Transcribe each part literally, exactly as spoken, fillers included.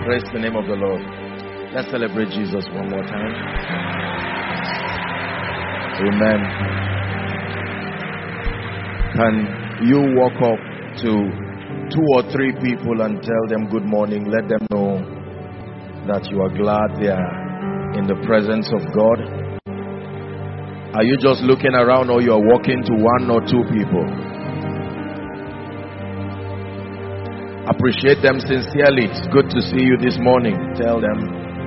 Praise the name of the Lord. Let's celebrate Jesus one more time. Amen. Can you walk up to two or three people and tell them good morning? Let them know that you are glad they are in the presence of God. Are you just looking around, or you are walking to one or two people? Appreciate them sincerely. It's good to see you this morning. Tell them,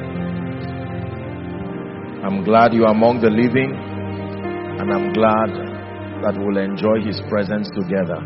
I'm glad you are among the living, and I'm glad that we'll enjoy His presence together.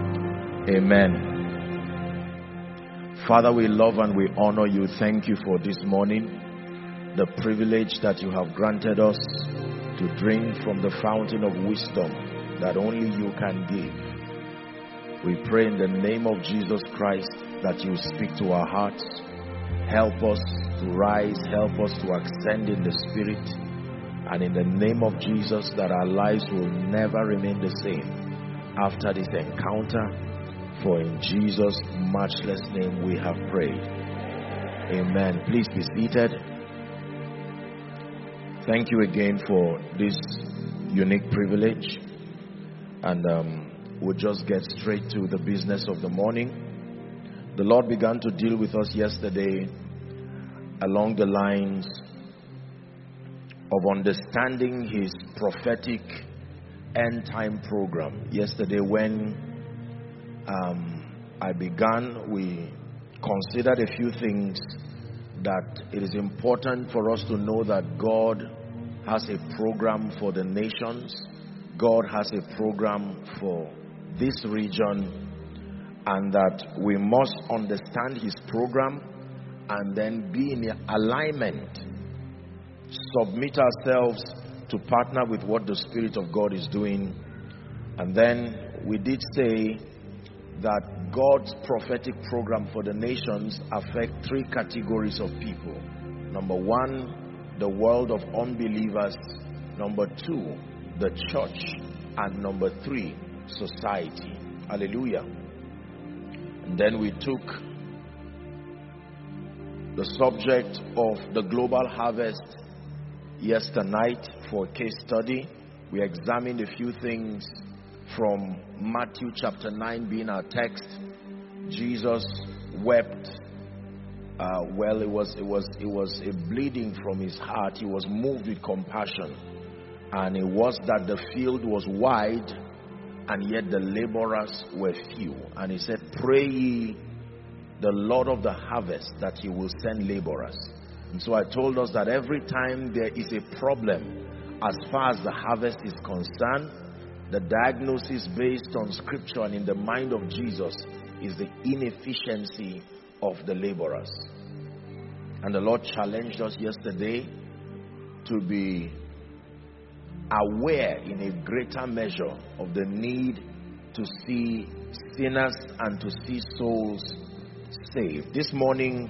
Amen. Father, we love and we honor you. Thank you for this morning, the privilege that you have granted us to drink from the fountain of wisdom that only you can give. We pray in the name of Jesus Christ that you speak to our hearts. Help us to rise, help us to ascend in the Spirit, and in the name of Jesus that our lives will never remain the same after this encounter. For in Jesus' matchless name we have prayed. Amen. Please be seated. Thank you again for this unique privilege, and um, we'll just get straight to the business of the morning. The Lord began to deal with us yesterday along the lines of understanding His prophetic end time program. Yesterday when um, I began, we considered a few things that it is important for us to know that God has a program for the nations. God has a program for this region, and that we must understand His program and then be in alignment, submit ourselves to partner with what the Spirit of God is doing. And then we did say that God's prophetic program for the nations affect three categories of people. Number one, the world of unbelievers. Number two, the church. And number three, society. Hallelujah. And then we took the subject of the global harvest yesterday night for a case study. We examined a few things from Matthew chapter nine being our text. Jesus wept. Uh, well, it was it was it was a bleeding from his heart. He was moved with compassion, and it was that the field was wide, and yet the laborers were few. And he said, pray ye the Lord of the harvest that he will send laborers. And so I told us that every time there is a problem as far as the harvest is concerned, the diagnosis based on scripture and in the mind of Jesus is the inefficiency of the laborers. And the Lord challenged us yesterday to be aware in a greater measure of the need to see sinners and to see souls saved. This morning,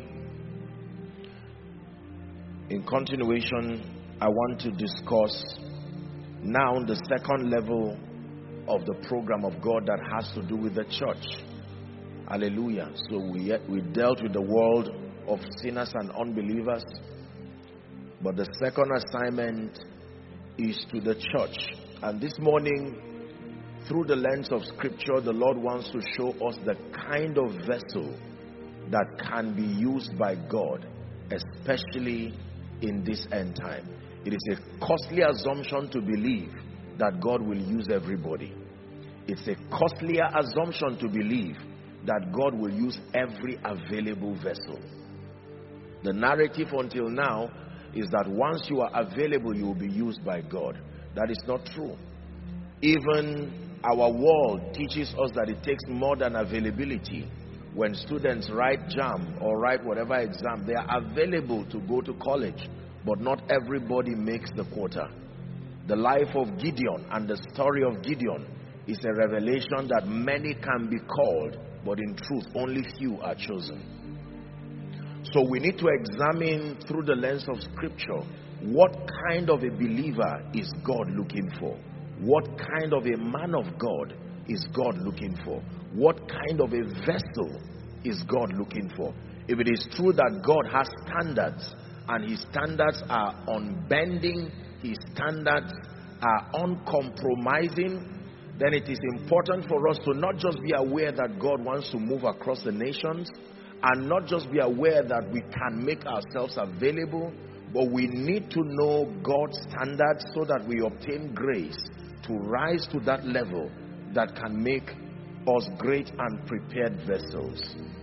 in continuation, I want to discuss now the second level of the program of God that has to do with the church. Hallelujah. So we, we dealt with the world of sinners and unbelievers, but the second assignment is to the church. And this morning, through the lens of scripture, the Lord wants to show us the kind of vessel that can be used by God, especially in this end time. It is a costly assumption to believe that God will use everybody. It's a costlier assumption to believe that God will use every available vessel. The narrative until now is that once you are available, you will be used by God. That is not true. Even our world teaches us that it takes more than availability. When students write JAM or write whatever exam, they are available to go to college, but not everybody makes the quota. The life of Gideon and the story of Gideon is a revelation that many can be called, but in truth, only few are chosen. So we need to examine through the lens of scripture, what kind of a believer is God looking for? What kind of a man of God is God looking for? What kind of a vessel is God looking for? If it is true that God has standards, and his standards are unbending, his standards are uncompromising, then it is important for us to not just be aware that God wants to move across the nations, and not just be aware that we can make ourselves available, but we need to know God's standards so that we obtain grace to rise to that level that can make us great and prepared vessels.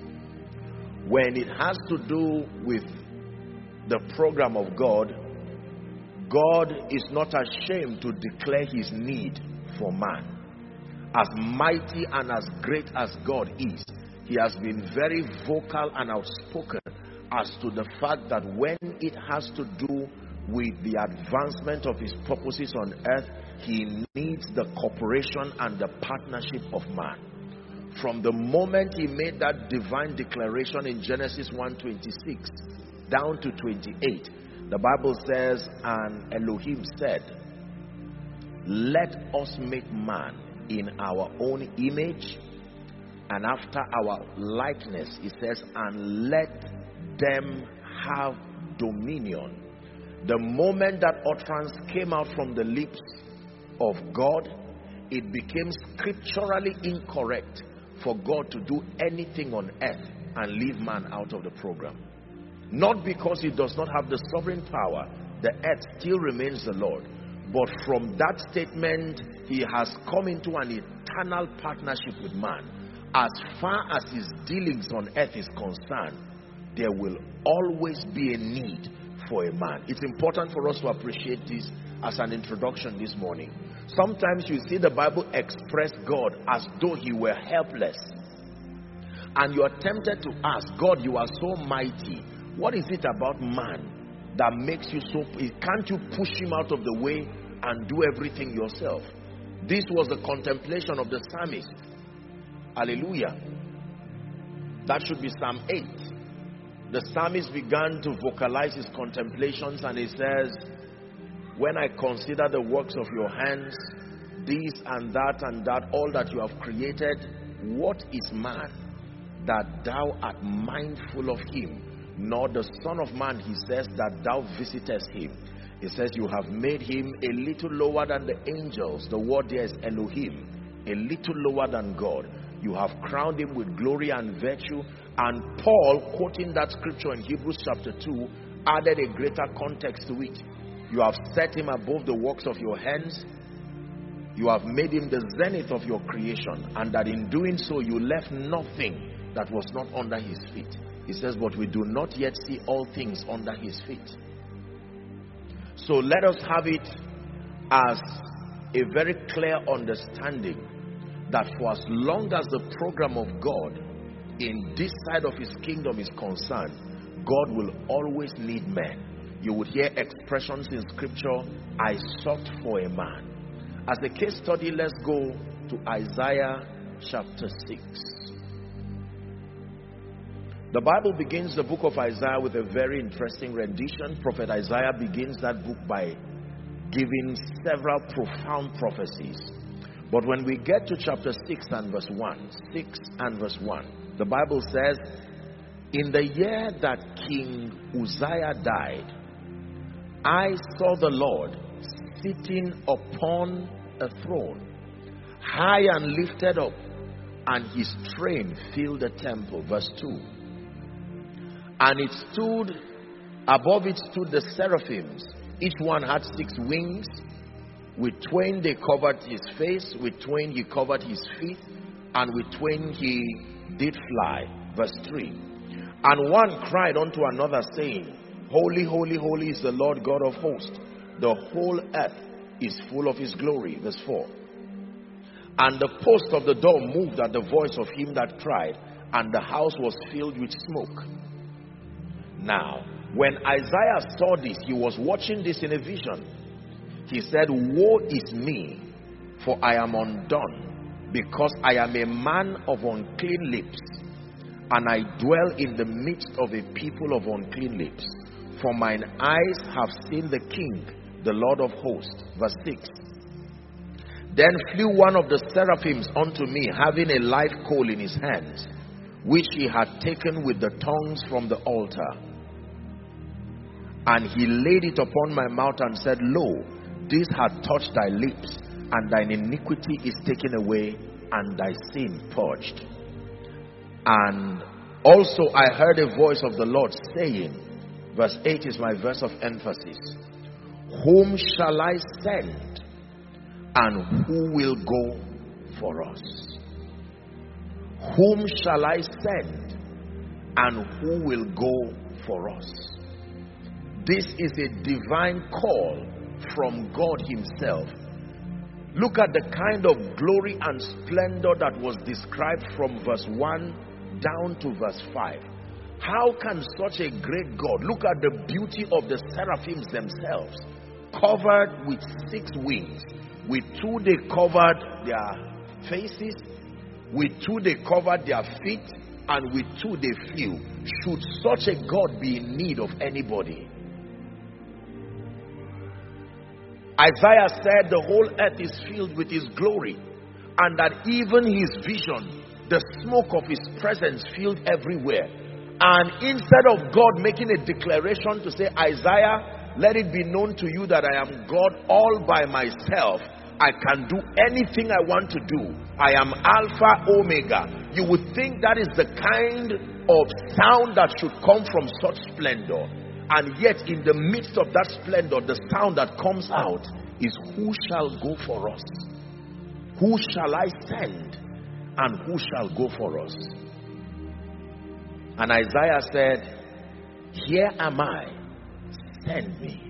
When it has to do with the program of God, God is not ashamed to declare his need for man. As mighty and as great as God is, he has been very vocal and outspoken as to the fact that when it has to do with the advancement of his purposes on earth, he needs the cooperation and the partnership of man. From the moment he made that divine declaration in Genesis one twenty-six down to twenty-eight, the Bible says, and Elohim said, let us make man in our own image and after our likeness. It says, and let them have dominion. The moment that utterance came out from the lips of God, it became scripturally incorrect for God to do anything on earth and leave man out of the program. Not because he does not have the sovereign power, the earth still remains the Lord, but from that statement he has come into an eternal partnership with man. As far as his dealings on earth is concerned, there will always be a need for a man. It's important for us to appreciate this as an introduction this morning. Sometimes you see the Bible express God as though he were helpless, and you are tempted to ask God, you are so mighty, what is it about man that makes you so, can't you push him out of the way and do everything yourself? This was the contemplation of the psalmist. Hallelujah. That should be Psalm eight. The psalmist began to vocalize his contemplations, and he says, when I consider the works of your hands, this and that and that, all that you have created, what is man that thou art mindful of him? Nor the Son of Man, he says, that thou visitest him. He says, you have made him a little lower than the angels. The word there is Elohim, a little lower than God. You have crowned him with glory and virtue. And Paul, quoting that scripture in Hebrews chapter two, added a greater context to it. You have set him above the works of your hands. You have made him the zenith of your creation, and that in doing so you left nothing that was not under his feet. He says, but we do not yet see all things under his feet. So let us have it as a very clear understanding that for as long as the program of God in this side of his kingdom is concerned, God will always need men. You would hear expressions in scripture, I sought for a man. As a case study, let's go to Isaiah chapter six. The Bible begins the book of Isaiah with a very interesting rendition. Prophet Isaiah begins that book by giving several profound prophecies. But when we get to chapter six and verse one, six and verse one, the Bible says, in the year that King Uzziah died, I saw the Lord sitting upon a throne, high and lifted up, and his train filled the temple. Verse two. And it stood, above it stood the seraphims. Each one had six wings. With twain they covered his face, with twain he covered his feet, and with twain he did fly. Verse three. And one cried unto another, saying, Holy, holy, holy is the Lord God of hosts. The whole earth is full of his glory. Verse four. And the post of the door moved at the voice of him that cried, and the house was filled with smoke. Now, when Isaiah saw this, he was watching this in a vision. He said, woe is me, for I am undone, because I am a man of unclean lips, and I dwell in the midst of a people of unclean lips. For mine eyes have seen the King, the Lord of hosts. Verse six. Then flew one of the seraphims unto me, having a live coal in his hands, which he had taken with the tongues from the altar. And he laid it upon my mouth and said, Lo, this hath touched thy lips, and thine iniquity is taken away, and thy sin purged. And also I heard a voice of the Lord saying, verse eight is my verse of emphasis, whom shall I send, and who will go for us? Whom shall I send, and who will go for us? This is a divine call from God himself. Look at the kind of glory and splendor that was described from verse one down to verse five. How can such a great God, look at the beauty of the seraphims themselves, covered with six wings. With two they covered their faces, with two they covered their feet, and with two they flew. Should such a God be in need of anybody? Isaiah said the whole earth is filled with his glory, and that even his vision, the smoke of his presence filled everywhere. And instead of God making a declaration to say, Isaiah, let it be known to you that I am God all by myself, I can do anything I want to do, I am Alpha, Omega, you would think that is the kind of sound that should come from such splendor. And yet in the midst of that splendor, the sound that comes out is, who shall go for us? Who shall I send, and who shall go for us? And Isaiah said, here am I, send me.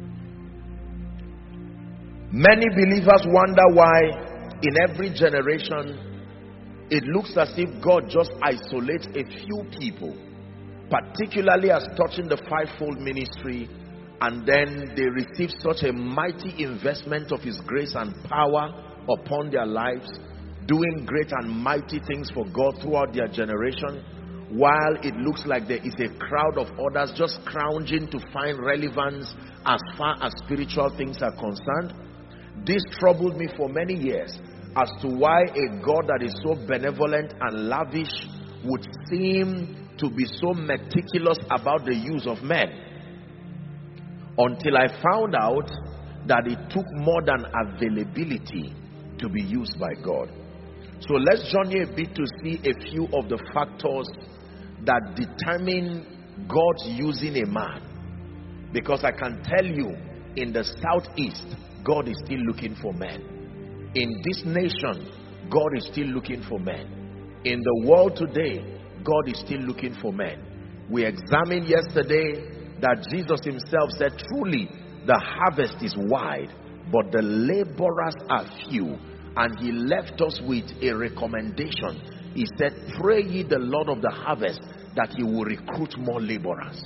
Many believers wonder why in every generation it looks as if God just isolates a few people, particularly as touching the fivefold ministry, and then they receive such a mighty investment of his grace and power upon their lives, doing great and mighty things for God throughout their generation, while it looks like there is a crowd of others just scrounging to find relevance as far as spiritual things are concerned. This troubled me for many years as to why a God that is so benevolent and lavish would seem to be so meticulous about the use of men, until I found out that it took more than availability to be used by God. So let's journey a bit to see a few of the factors that determine God's using a man. Because I can tell you, in the southeast, God is still looking for men. In this nation, God is still looking for men. In the world today, God is still looking for men. We examined yesterday that Jesus himself said, truly the harvest is wide, but the laborers are few. And he left us with a recommendation. He said, pray ye the Lord of the harvest that he will recruit more laborers.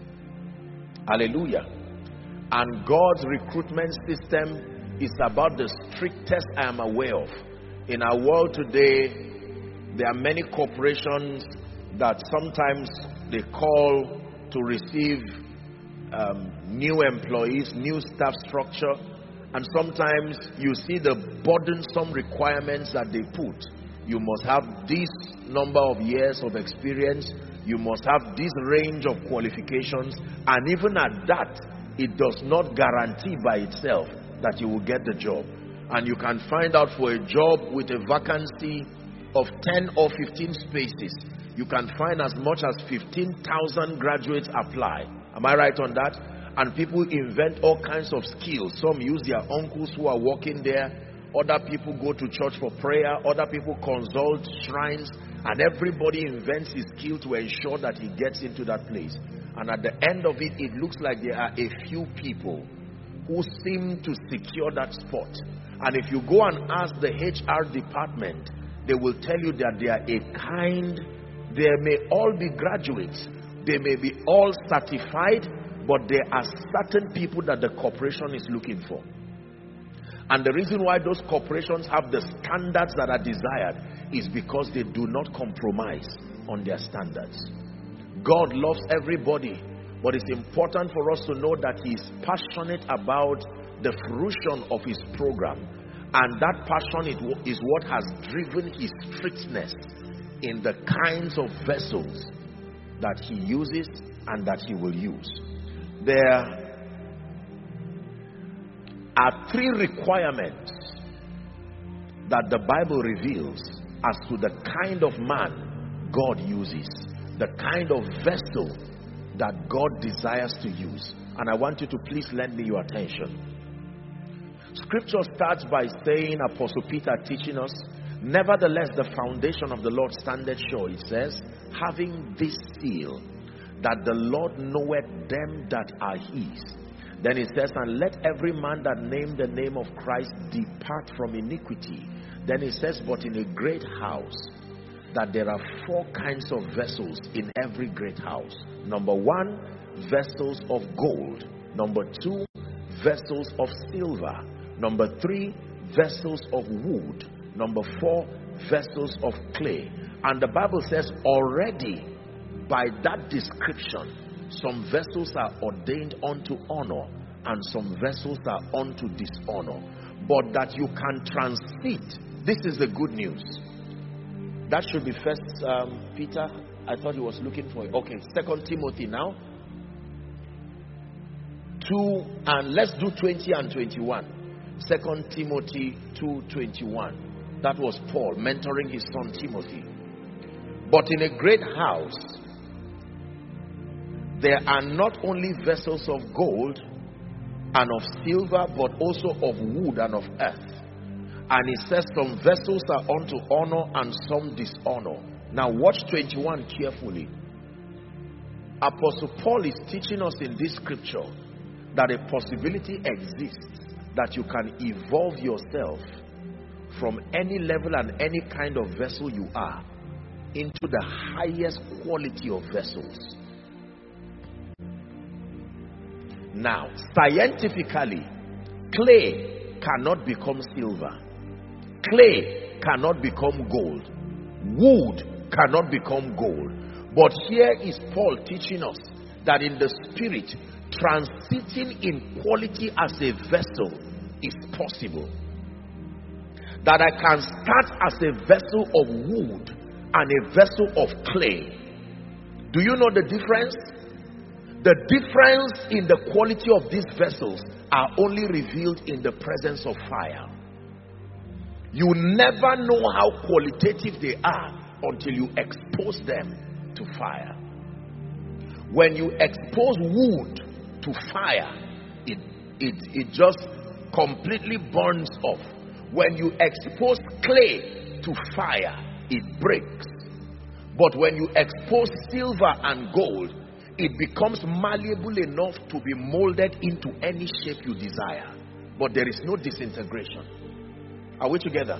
Hallelujah. And God's recruitment system is about the strictest I am aware of. In our world today, there are many corporations that sometimes they call to receive um, new employees, new staff structure, and sometimes you see the burdensome requirements that they put. You must have this number of years of experience, you must have this range of qualifications, and even at that, it does not guarantee by itself that you will get the job. And you can find out for a job with a vacancy of ten or fifteen spaces, you can find as much as fifteen thousand graduates apply. Am I right on that? And people invent all kinds of skills. Some use their uncles who are working there. Other people go to church for prayer. Other people consult shrines. And everybody invents his skill to ensure that he gets into that place. And at the end of it, it looks like there are a few people who seem to secure that spot. And if you go and ask the H R department, they will tell you that they are a kind, they may all be graduates, they may be all certified, but there are certain people that the corporation is looking for. And the reason why those corporations have the standards that are desired is because they do not compromise on their standards. God loves everybody, but it's important for us to know that he is passionate about the fruition of his program. And that passion is what has driven his strictness in the kinds of vessels that he uses and that he will use. There are three requirements that the Bible reveals as to the kind of man God uses, the kind of vessel that God desires to use. And I want you to please lend me your attention. Scripture starts by saying, Apostle Peter teaching us, nevertheless the foundation of the Lord standeth sure. It says, having this seal, that the Lord knoweth them that are his. Then it says, and let every man that name the name of Christ depart from iniquity. Then it says, but in a great house, that there are four kinds of vessels in every great house. Number one, vessels of gold. Number two, vessels of silver. Number three, vessels of wood. Number four, vessels of clay. And the Bible says already by that description, some vessels are ordained unto honor and some vessels are unto dishonor. But that you can transit, this is the good news. That should be first um, Peter. I thought he was looking for it. Okay, Second Timothy now. Two, and let's do twenty and twenty-one. Second Timothy two twenty-one. That was Paul mentoring his son Timothy. But in a great house, there are not only vessels of gold and of silver, but also of wood and of earth. And it says some vessels are unto honor and some dishonor. Now watch twenty-one carefully. Apostle Paul is teaching us in this scripture that a possibility exists that you can evolve yourself from any level and any kind of vessel you are into the highest quality of vessels. Now, scientifically, clay cannot become silver. Clay cannot become gold. Wood cannot become gold. But here is Paul teaching us that in the spirit, transiting in quality as a vessel is possible. That I can start as a vessel of wood and a vessel of clay. Do you know the difference? The difference in the quality of these vessels are only revealed in the presence of fire. You never know how qualitative they are until you expose them to fire. When you expose wood to fire, it, it, it just completely burns off. When you expose clay to fire, it breaks. But when you expose silver and gold, it becomes malleable enough to be molded into any shape you desire. But there is no disintegration. Are we together?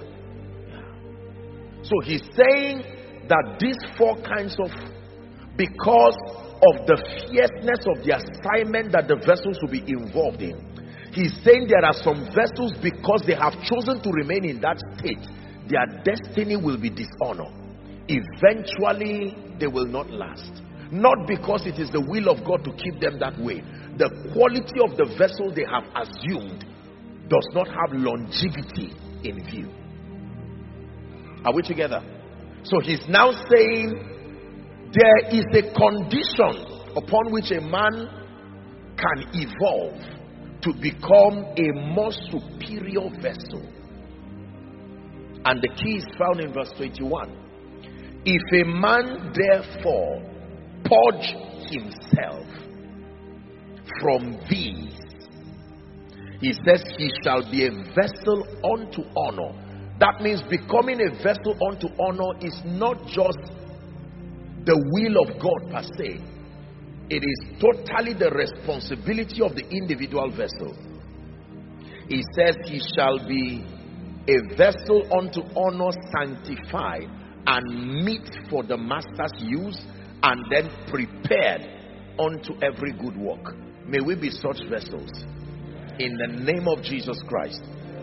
So he's saying that these four kinds of, because of the fierceness of the assignment that the vessels will be involved in, he's saying there are some vessels, because they have chosen to remain in that state, their destiny will be dishonor. Eventually, they will not last. Not because it is the will of God to keep them that way. The quality of the vessel they have assumed does not have longevity in view. Are we together? So he's now saying there is a condition upon which a man can evolve to become a more superior vessel. And the key is found in verse twenty-one. If a man therefore purge himself from these, he says he shall be a vessel unto honor. That means becoming a vessel unto honor is not just the will of God per se. It is totally the responsibility of the individual vessel. He says he shall be a vessel unto honor, sanctified and meet for the master's use, and then prepared unto every good work. May we be such vessels in the name of Jesus Christ.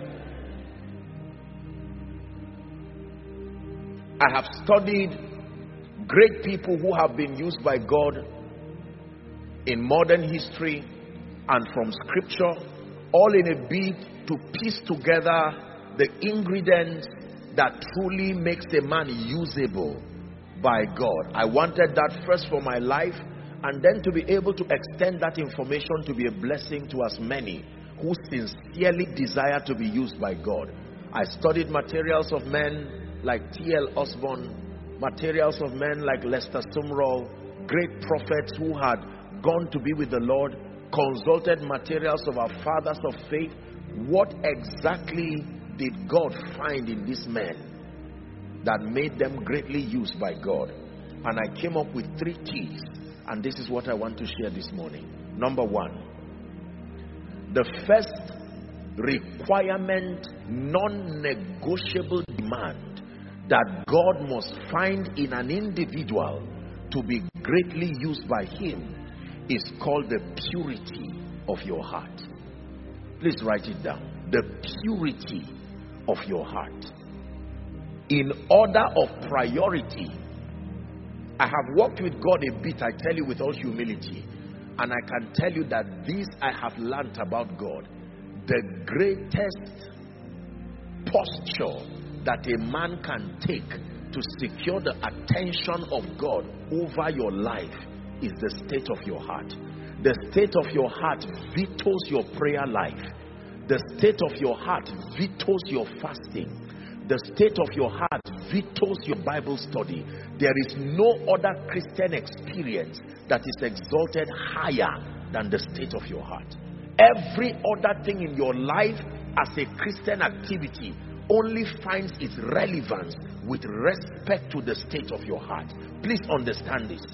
I have studied great people who have been used by God in modern history and from scripture, all in a bid to piece together the ingredients that truly makes a man usable by God. I wanted that first for my life, and then to be able to extend that information to be a blessing to as many who sincerely desire to be used by God. I studied materials of men like T L Osborne, materials of men like Lester Sumrall, great prophets who had gone to be with the Lord, consulted materials of our fathers of faith. What exactly did God find in these men that made them greatly used by God? And I came up with three keys, and this is what I want to share this morning. Number one, the first requirement, non-negotiable demand that God must find in an individual to be greatly used by him is called the purity of your heart. Please write it down. The purity of your heart. In order of priority, I have walked with God a bit, I tell you with all humility, and I can tell you that this I have learned about God. The greatest posture that a man can take to secure the attention of God over your life is the state of your heart. The state of your heart vetoes your prayer life. The state of your heart vetoes your fasting. The state of your heart vetoes your Bible study. There is no other Christian experience that is exalted higher than the state of your heart. Every other thing in your life as a Christian activity only finds its relevance with respect to the state of your heart. Please understand this.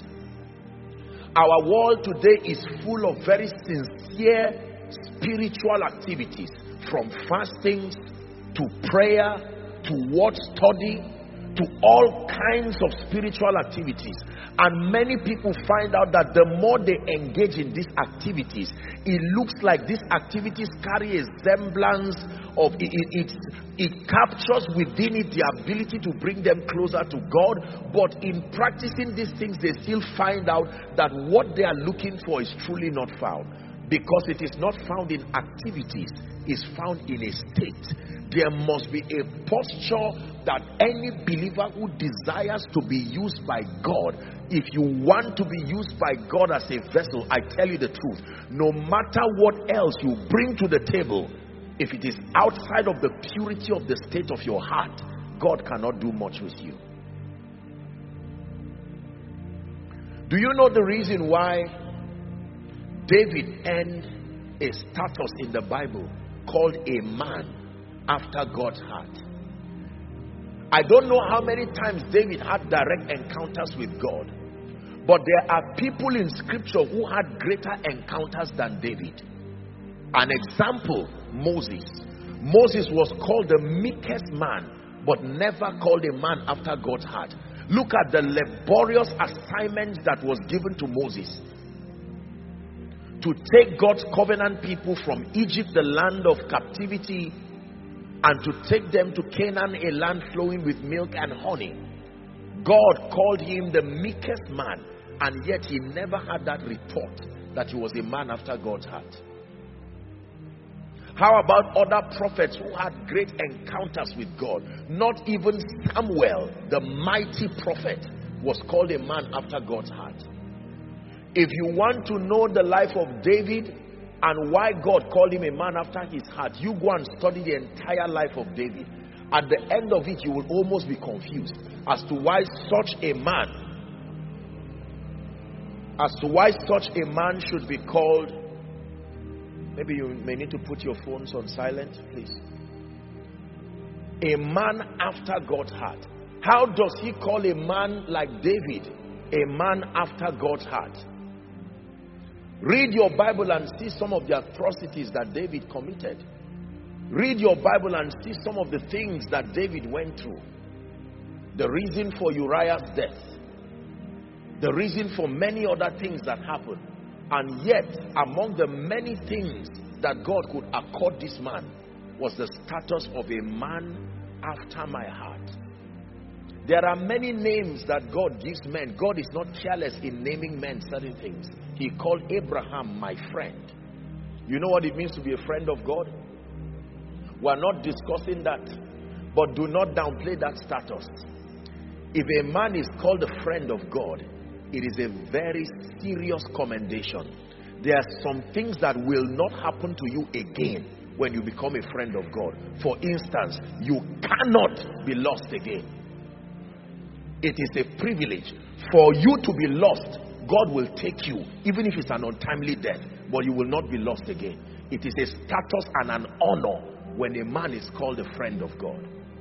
Our world today is full of very sincere spiritual activities, from fastings to prayer to word study to all kinds of spiritual activities. And many people find out that the more they engage in these activities, it looks like these activities carry a semblance of it, it, it, it captures within it the ability to bring them closer to God. But in practicing these things, they still find out that what they are looking for is truly not found, because it is not found in activities, it's found in a state. There must be a posture that any believer who desires to be used by God, if you want to be used by God as a vessel, I tell you the truth, no matter what else you bring to the table, if it is outside of the purity of the state of your heart, God cannot do much with you. Do you know the reason why David earned a status in the Bible called a man after God's heart? I don't know how many times David had direct encounters with God, but there are people in scripture who had greater encounters than David. An example, Moses. Moses was called the meekest man, but never called a man after God's heart. Look at the laborious assignment that was given to Moses: to take God's covenant people from Egypt, the land of captivity, and to take them to Canaan, a land flowing with milk and honey. God called him the meekest man, and yet he never had that report that he was a man after God's heart. How about other prophets who had great encounters with God? Not even Samuel, the mighty prophet, was called a man after God's heart. If you want to know the life of David and why God called him a man after his heart, you go and study the entire life of David. At the end of it, you will almost be confused as to why such a man as to why such a man should be called. Maybe you may need to put your phones on silent, please. A man after God's heart. How does he call a man like David a man after God's heart? Read your Bible and see some of the atrocities that David committed. Read your Bible and see some of the things that David went through. The reason for Uriah's death. The reason for many other things that happened. And yet, among the many things that God could accord this man was the status of a man after my heart. There are many names that God gives men. God is not careless in naming men certain things. He called Abraham my friend. You know what it means to be a friend of God? We are not discussing that, but do not downplay that status. If a man is called a friend of God, it is a very serious commendation. There are some things that will not happen to you again when you become a friend of God. For instance, you cannot be lost again. It is a privilege. For you to be lost, God will take you, even if it's an untimely death, but you will not be lost again. It is a status and an honor when a man is called a friend of God.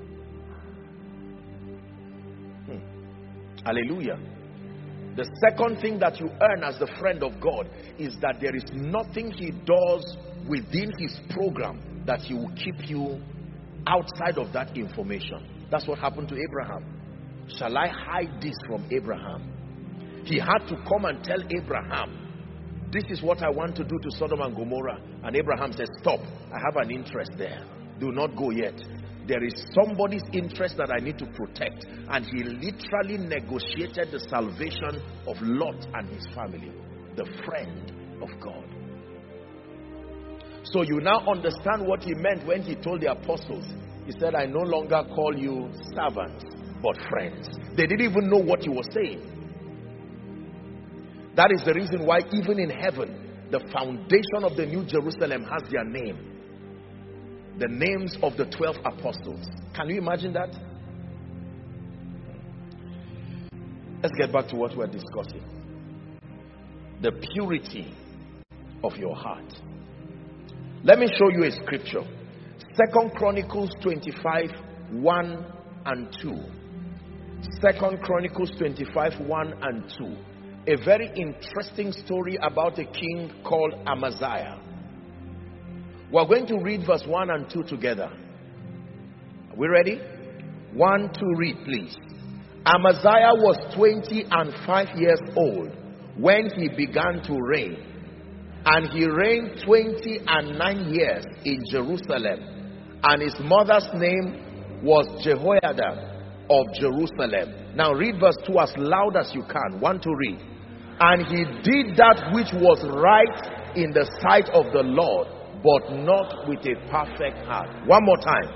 Hmm. Hallelujah. The second thing that you earn as the friend of God is that there is nothing he does within his program that he will keep you outside of that information. That's what happened to Abraham. Shall I hide this from Abraham? He had to come and tell Abraham, this is what I want to do to Sodom and Gomorrah. And Abraham says, stop, I have an interest there. Do not go yet. There is somebody's interest that I need to protect. And he literally negotiated the salvation of Lot and his family, the friend of God. So you now understand what he meant when he told the apostles. He said, I no longer call you servants, but friends. They didn't even know what he was saying. That is the reason why even in heaven, the foundation of the New Jerusalem has their name. The names of the twelve apostles. Can you imagine that? Let's get back to what we're discussing. The purity of your heart. Let me show you a scripture. Second Chronicles twenty-five, one and two. Second Chronicles twenty-five, one and two. A very interesting story about a king called Amaziah. We're going to read verse one and two together. Are we ready? one, two, read please. Amaziah was twenty and five years old when he began to reign. And he reigned twenty and nine years in Jerusalem. And his mother's name was Jehoiada of Jerusalem. Now read verse two as loud as you can. One to read. And he did that which was right in the sight of the Lord, but not with a perfect heart. One more time.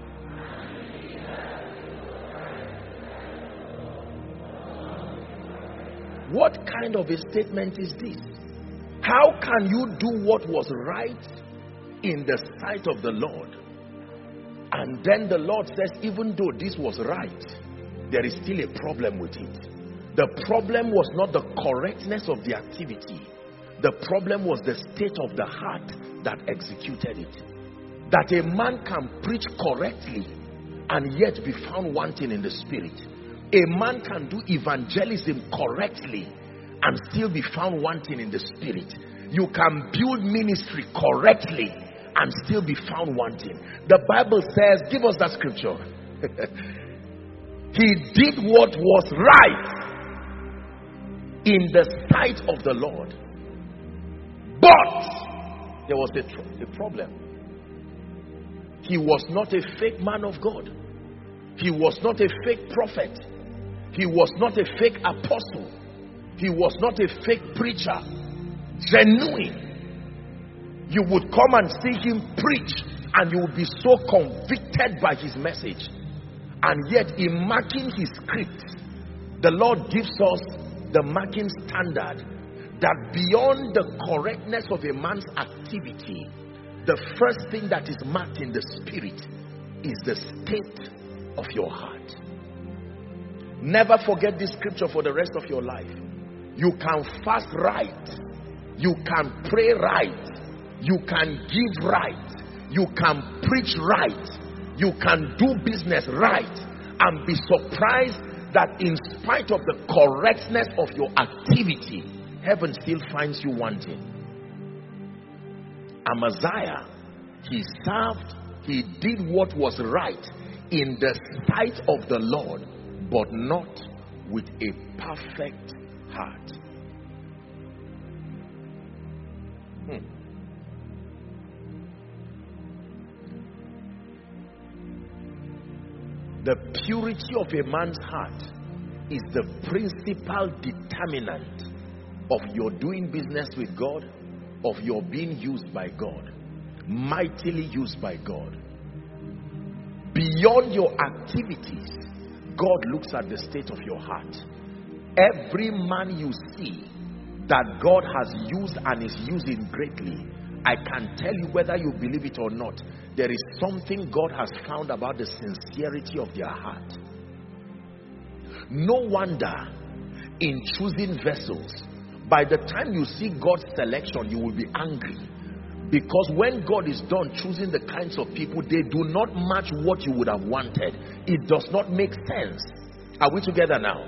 What kind of a statement is this? How can you do what was right in the sight of the Lord? And then the Lord says, even though this was right, there is still a problem with it. The problem was not the correctness of the activity. The problem was the state of the heart that executed it. That a man can preach correctly and yet be found wanting in the spirit. A man can do evangelism correctly and still be found wanting in the spirit. You can build ministry correctly and still be found wanting. The Bible says, give us that scripture. He did what was right in the sight of the Lord. But there was a, a problem. He was not a fake man of God. He was not a fake prophet. He was not a fake apostle. He was not a fake preacher. Genuine. You would come and see him preach and you would be so convicted by his message. And yet in marking his script, the Lord gives us the marking standard that beyond the correctness of a man's activity, the first thing that is marked in the spirit is the state of your heart. Never forget this scripture for the rest of your life. You can fast right. You can pray right. You can give right. You can preach right. You can do business right. And be surprised that in spite of the correctness of your activity, heaven still finds you wanting. Amaziah, he served, he did what was right in the sight of the Lord, but not with a perfect heart. Hmm. The purity of a man's heart is the principal determinant of your doing business with God, of your being used by God, mightily used by God. Beyond your activities, God looks at the state of your heart. Every man you see that God has used and is using greatly, I can tell you, whether you believe it or not, there is something God has found about the sincerity of their heart. No wonder in choosing vessels, by the time you see God's selection, you will be angry. Because when God is done choosing the kinds of people, they do not match what you would have wanted. It does not make sense. Are we together now?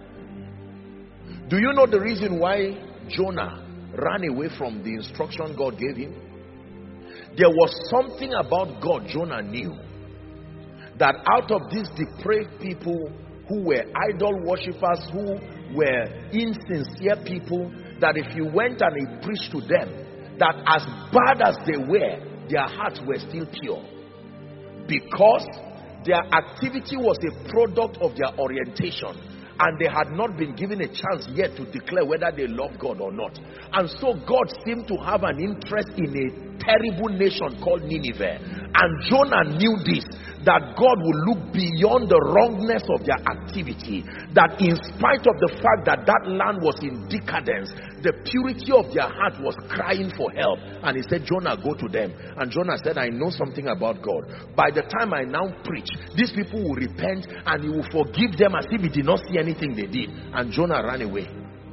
Do you know the reason why Jonah ran away from the instruction God gave him? There was something about God Jonah knew, that out of these depraved people who were idol worshippers, who were insincere people, that if you went and he preached to them, that as bad as they were, their hearts were still pure, because their activity was a product of their orientation, and they had not been given a chance yet to declare whether they love God or not. And so God seemed to have an interest in a terrible nation called Nineveh, and Jonah knew this, that God would look beyond the wrongness of their activity, that in spite of the fact that that land was in decadence, the purity of their heart was crying for help. And he said, Jonah, go to them. And Jonah said, I know something about God. By the time I now preach, these people will repent and he will forgive them as if he did not see anything they did. And Jonah ran away.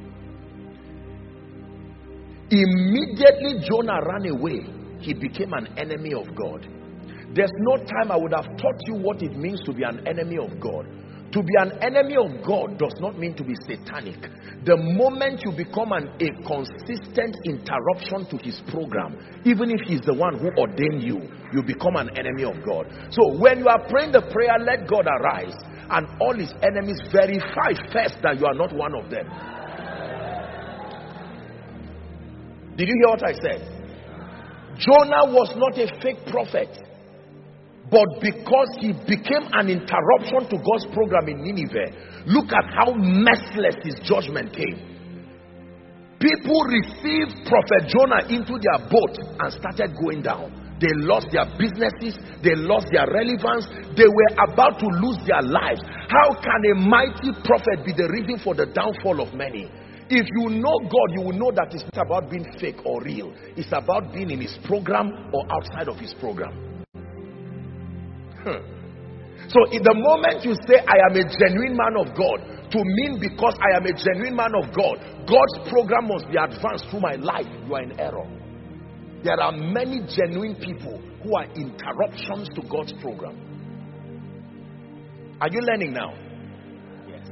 Immediately Jonah ran away, he became an enemy of God. There's no time I would have taught you what it means to be an enemy of God. To be an enemy of God does not mean to be satanic. The moment you become an, a consistent interruption to his program, even if he's the one who ordained you, you become an enemy of God. So when you are praying the prayer, let God arise, and all his enemies, verify first that you are not one of them. Did you hear what I said? Jonah was not a fake prophet. But because he became an interruption to God's program in Nineveh, look at how merciless his judgment came. People received Prophet Jonah into their boat and started going down. They lost their businesses, they lost their relevance, they were about to lose their lives. How can a mighty prophet be the reason for the downfall of many? If you know God, you will know that it's not about being fake or real. It's about being in his program or outside of his program. Hmm. So in the moment you say I am a genuine man of God, to mean because I am a genuine man of God, God's program must be advanced through my life, you are in error. There are many genuine people who are interruptions to God's program. Are you learning now? Yes.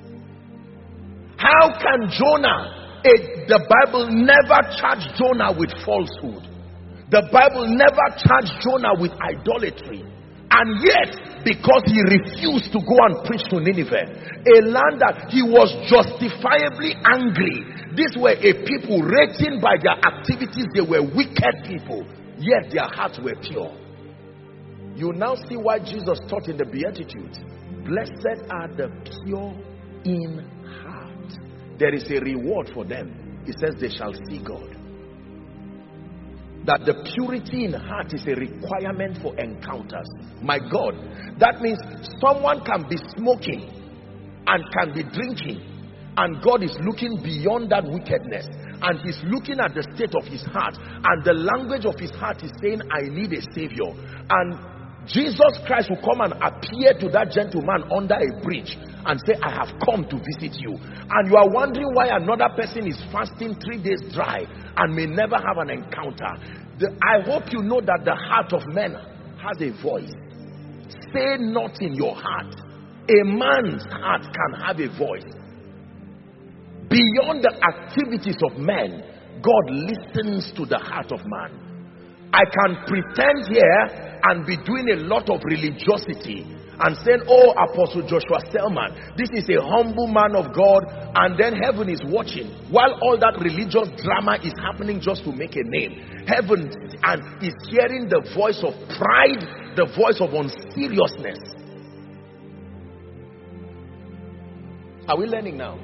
How can Jonah, a, the Bible never charged Jonah with falsehood. The Bible never charged Jonah with idolatry. And yet, because he refused to go and preach to Nineveh, a land that he was justifiably angry. These were a people rating by their activities, they were wicked people, yet their hearts were pure. You now see why Jesus taught in the Beatitudes, blessed are the pure in heart. There is a reward for them. He says they shall see God. That the purity in heart is a requirement for encounters. My God, that means someone can be smoking and can be drinking, and God is looking beyond that wickedness, and he's looking at the state of his heart, and the language of his heart is saying, I need a savior. And Jesus Christ will come and appear to that gentleman under a bridge and say, I have come to visit you. And you are wondering why another person is fasting three days dry and may never have an encounter. The, I hope you know that the heart of men has a voice. Say not in your heart. A man's heart can have a voice. Beyond the activities of men, God listens to the heart of man. I can pretend here and be doing a lot of religiosity and saying, oh, Apostle Joshua Selman, this is a humble man of God, and then heaven is watching while all that religious drama is happening just to make a name. Heaven and is hearing the voice of pride, the voice of unseriousness. Are we learning now?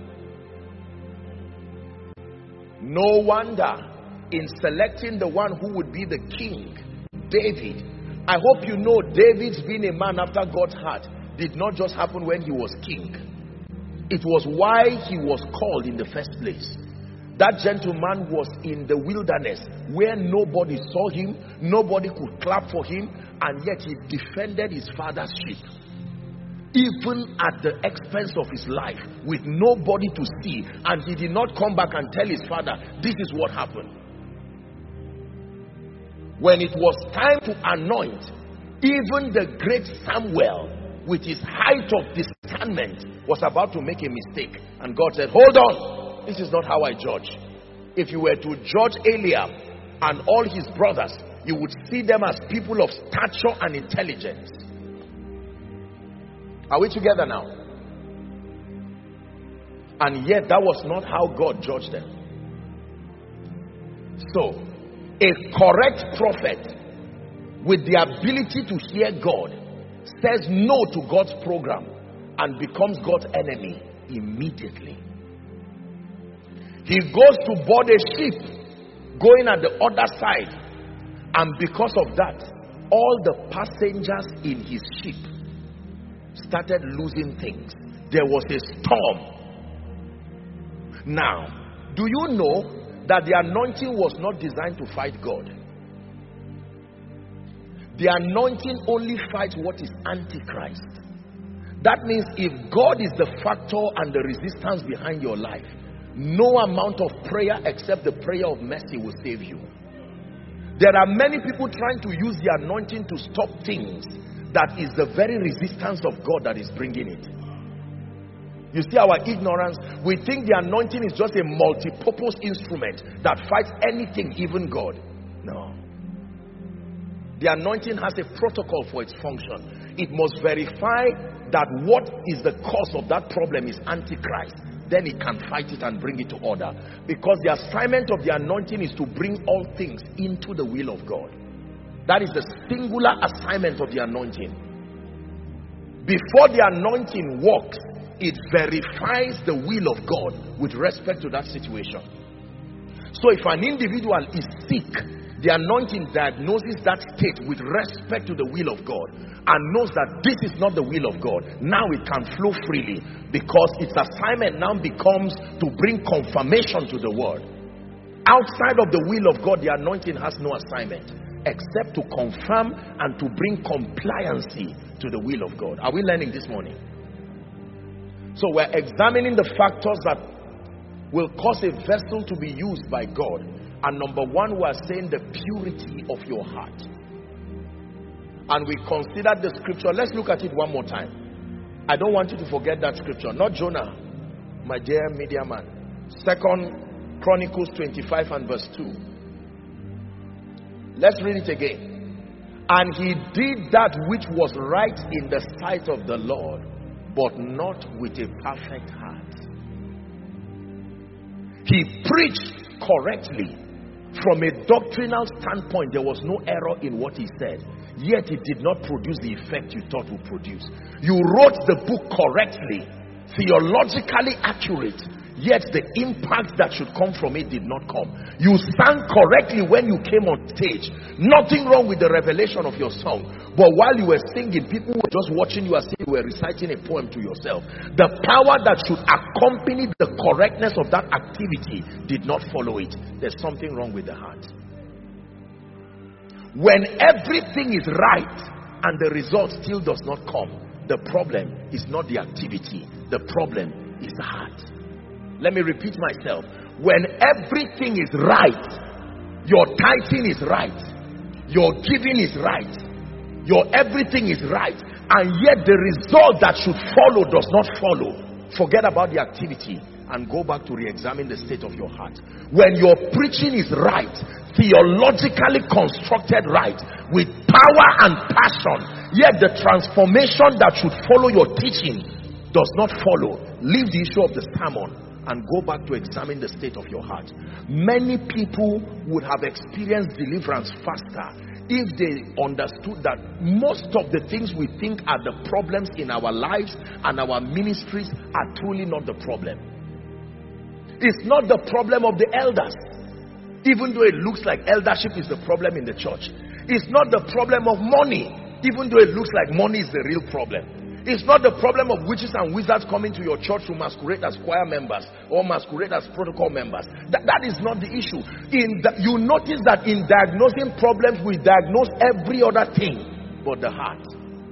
No wonder in selecting the one who would be the king, David. I hope you know David's being a man after God's heart. did not just happen when he was king. It was why he was called in the first place. That gentleman was in the wilderness where nobody saw him, nobody could clap for him, and yet he defended his father's sheep. Even at the expense of his life, with nobody to see, and he did not come back and tell his father, this is what happened. When it was time to anoint, even the great Samuel, with his height of discernment, was about to make a mistake, and God said, hold on, this is not how I judge. If you were to judge Eliab and all his brothers, you would see them as people of stature and intelligence. Are we together now? And yet that was not how God judged them. So, a correct prophet with the ability to hear God says no to God's program and becomes God's enemy immediately. He goes to board a ship going at the other side, and because of that, all the passengers in his ship started losing things. There was a storm. Now, do you know that the anointing was not designed to fight God? The anointing only fights what is antichrist. That means if God is the factor and the resistance behind your life, no amount of prayer except the prayer of mercy will save you. There are many people trying to use the anointing to stop things that is the very resistance of God that is bringing it. You see our ignorance. We think the anointing is just a multi-purpose instrument that fights anything, even God. No. The anointing has a protocol for its function. It must verify that what is the cause of that problem is antichrist. Then it can fight it and bring it to order. Because the assignment of the anointing is to bring all things into the will of God. That is the singular assignment of the anointing. Before the anointing works, it verifies the will of God with respect to that situation. So if an individual is sick, the anointing diagnoses that state with respect to the will of God and knows that this is not the will of God. Now it can flow freely because its assignment now becomes to bring confirmation to the word. Outside of the will of God, the anointing has no assignment except to confirm and to bring compliancy to the will of God. Are we learning this morning? So we're examining the factors that will cause a vessel to be used by God. And number one, we are saying the purity of your heart. And we considered the scripture. Let's look at it one more time. I don't want you to forget that scripture. Not Jonah, my dear media man. Second Chronicles twenty-five and verse two. Let's read it again. And he did that which was right in the sight of the Lord, but not with a perfect heart. He preached correctly. From a doctrinal standpoint, there was no error in what he said. Yet it did not produce the effect you thought would produce. You wrote the book correctly, theologically accurate, yet the impact that should come from it did not come. You sang correctly when you came on stage. Nothing wrong with the revelation of your song. But while you were singing, people were just watching you as if you were reciting a poem to yourself. The power that should accompany the correctness of that activity did not follow it. There's something wrong with the heart. When everything is right and the result still does not come, the problem is not the activity. The problem is the heart. Let me repeat myself. When everything is right, your tithing is right, your giving is right, your everything is right, and yet the result that should follow does not follow, forget about the activity and go back to re-examine the state of your heart. When your preaching is right, theologically constructed right, with power and passion, yet the transformation that should follow your teaching does not follow, leave the issue of the sermon and go back to examine the state of your heart. Many people would have experienced deliverance faster if they understood that most of the things we think are the problems in our lives and our ministries are truly not the problem. It's not the problem of the elders, even though it looks like eldership is the problem in the church. It's not the problem of money, even though it looks like money is the real problem. It's not the problem of witches and wizards coming to your church to masquerade as choir members or masquerade as protocol members. That, that is not the issue. In the, you notice that in diagnosing problems, we diagnose every other thing but the heart.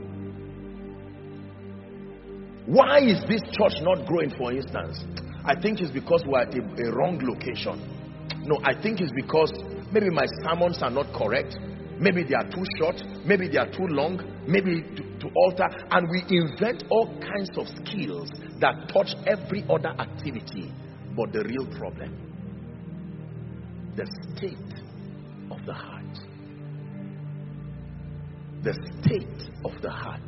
Why is this church not growing, for instance? I think it's because we're at a, a wrong location. No, I think it's because maybe my sermons are not correct. Maybe they are too short. Maybe they are too long. Maybe to, to alter. And we invent all kinds of skills that touch every other activity. But the real problem, the state of the heart. The state of the heart.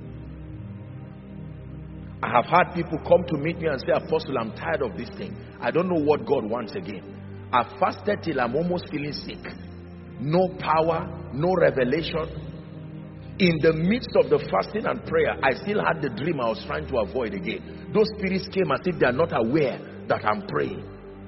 I have had people come to meet me and say, Apostle, I'm tired of this thing. I don't know what God wants again. I've fasted till I'm almost feeling sick. No power, no revelation. In the midst of the fasting and prayer, I still had the dream I was trying to avoid again. Those spirits came as if they are not aware that I'm praying.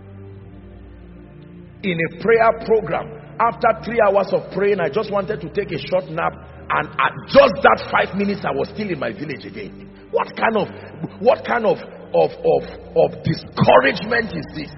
In a prayer program, after three hours of praying, I just wanted to take a short nap, and at just that five minutes, I was still in my village again. What kind of, what kind of, of, of, of discouragement is this?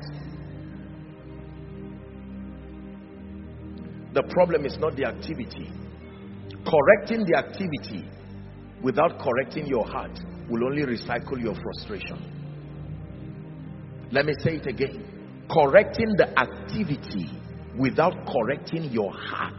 The problem is not the activity. Correcting the activity without correcting your heart will only recycle your frustration. Let me say it again. Correcting the activity without correcting your heart.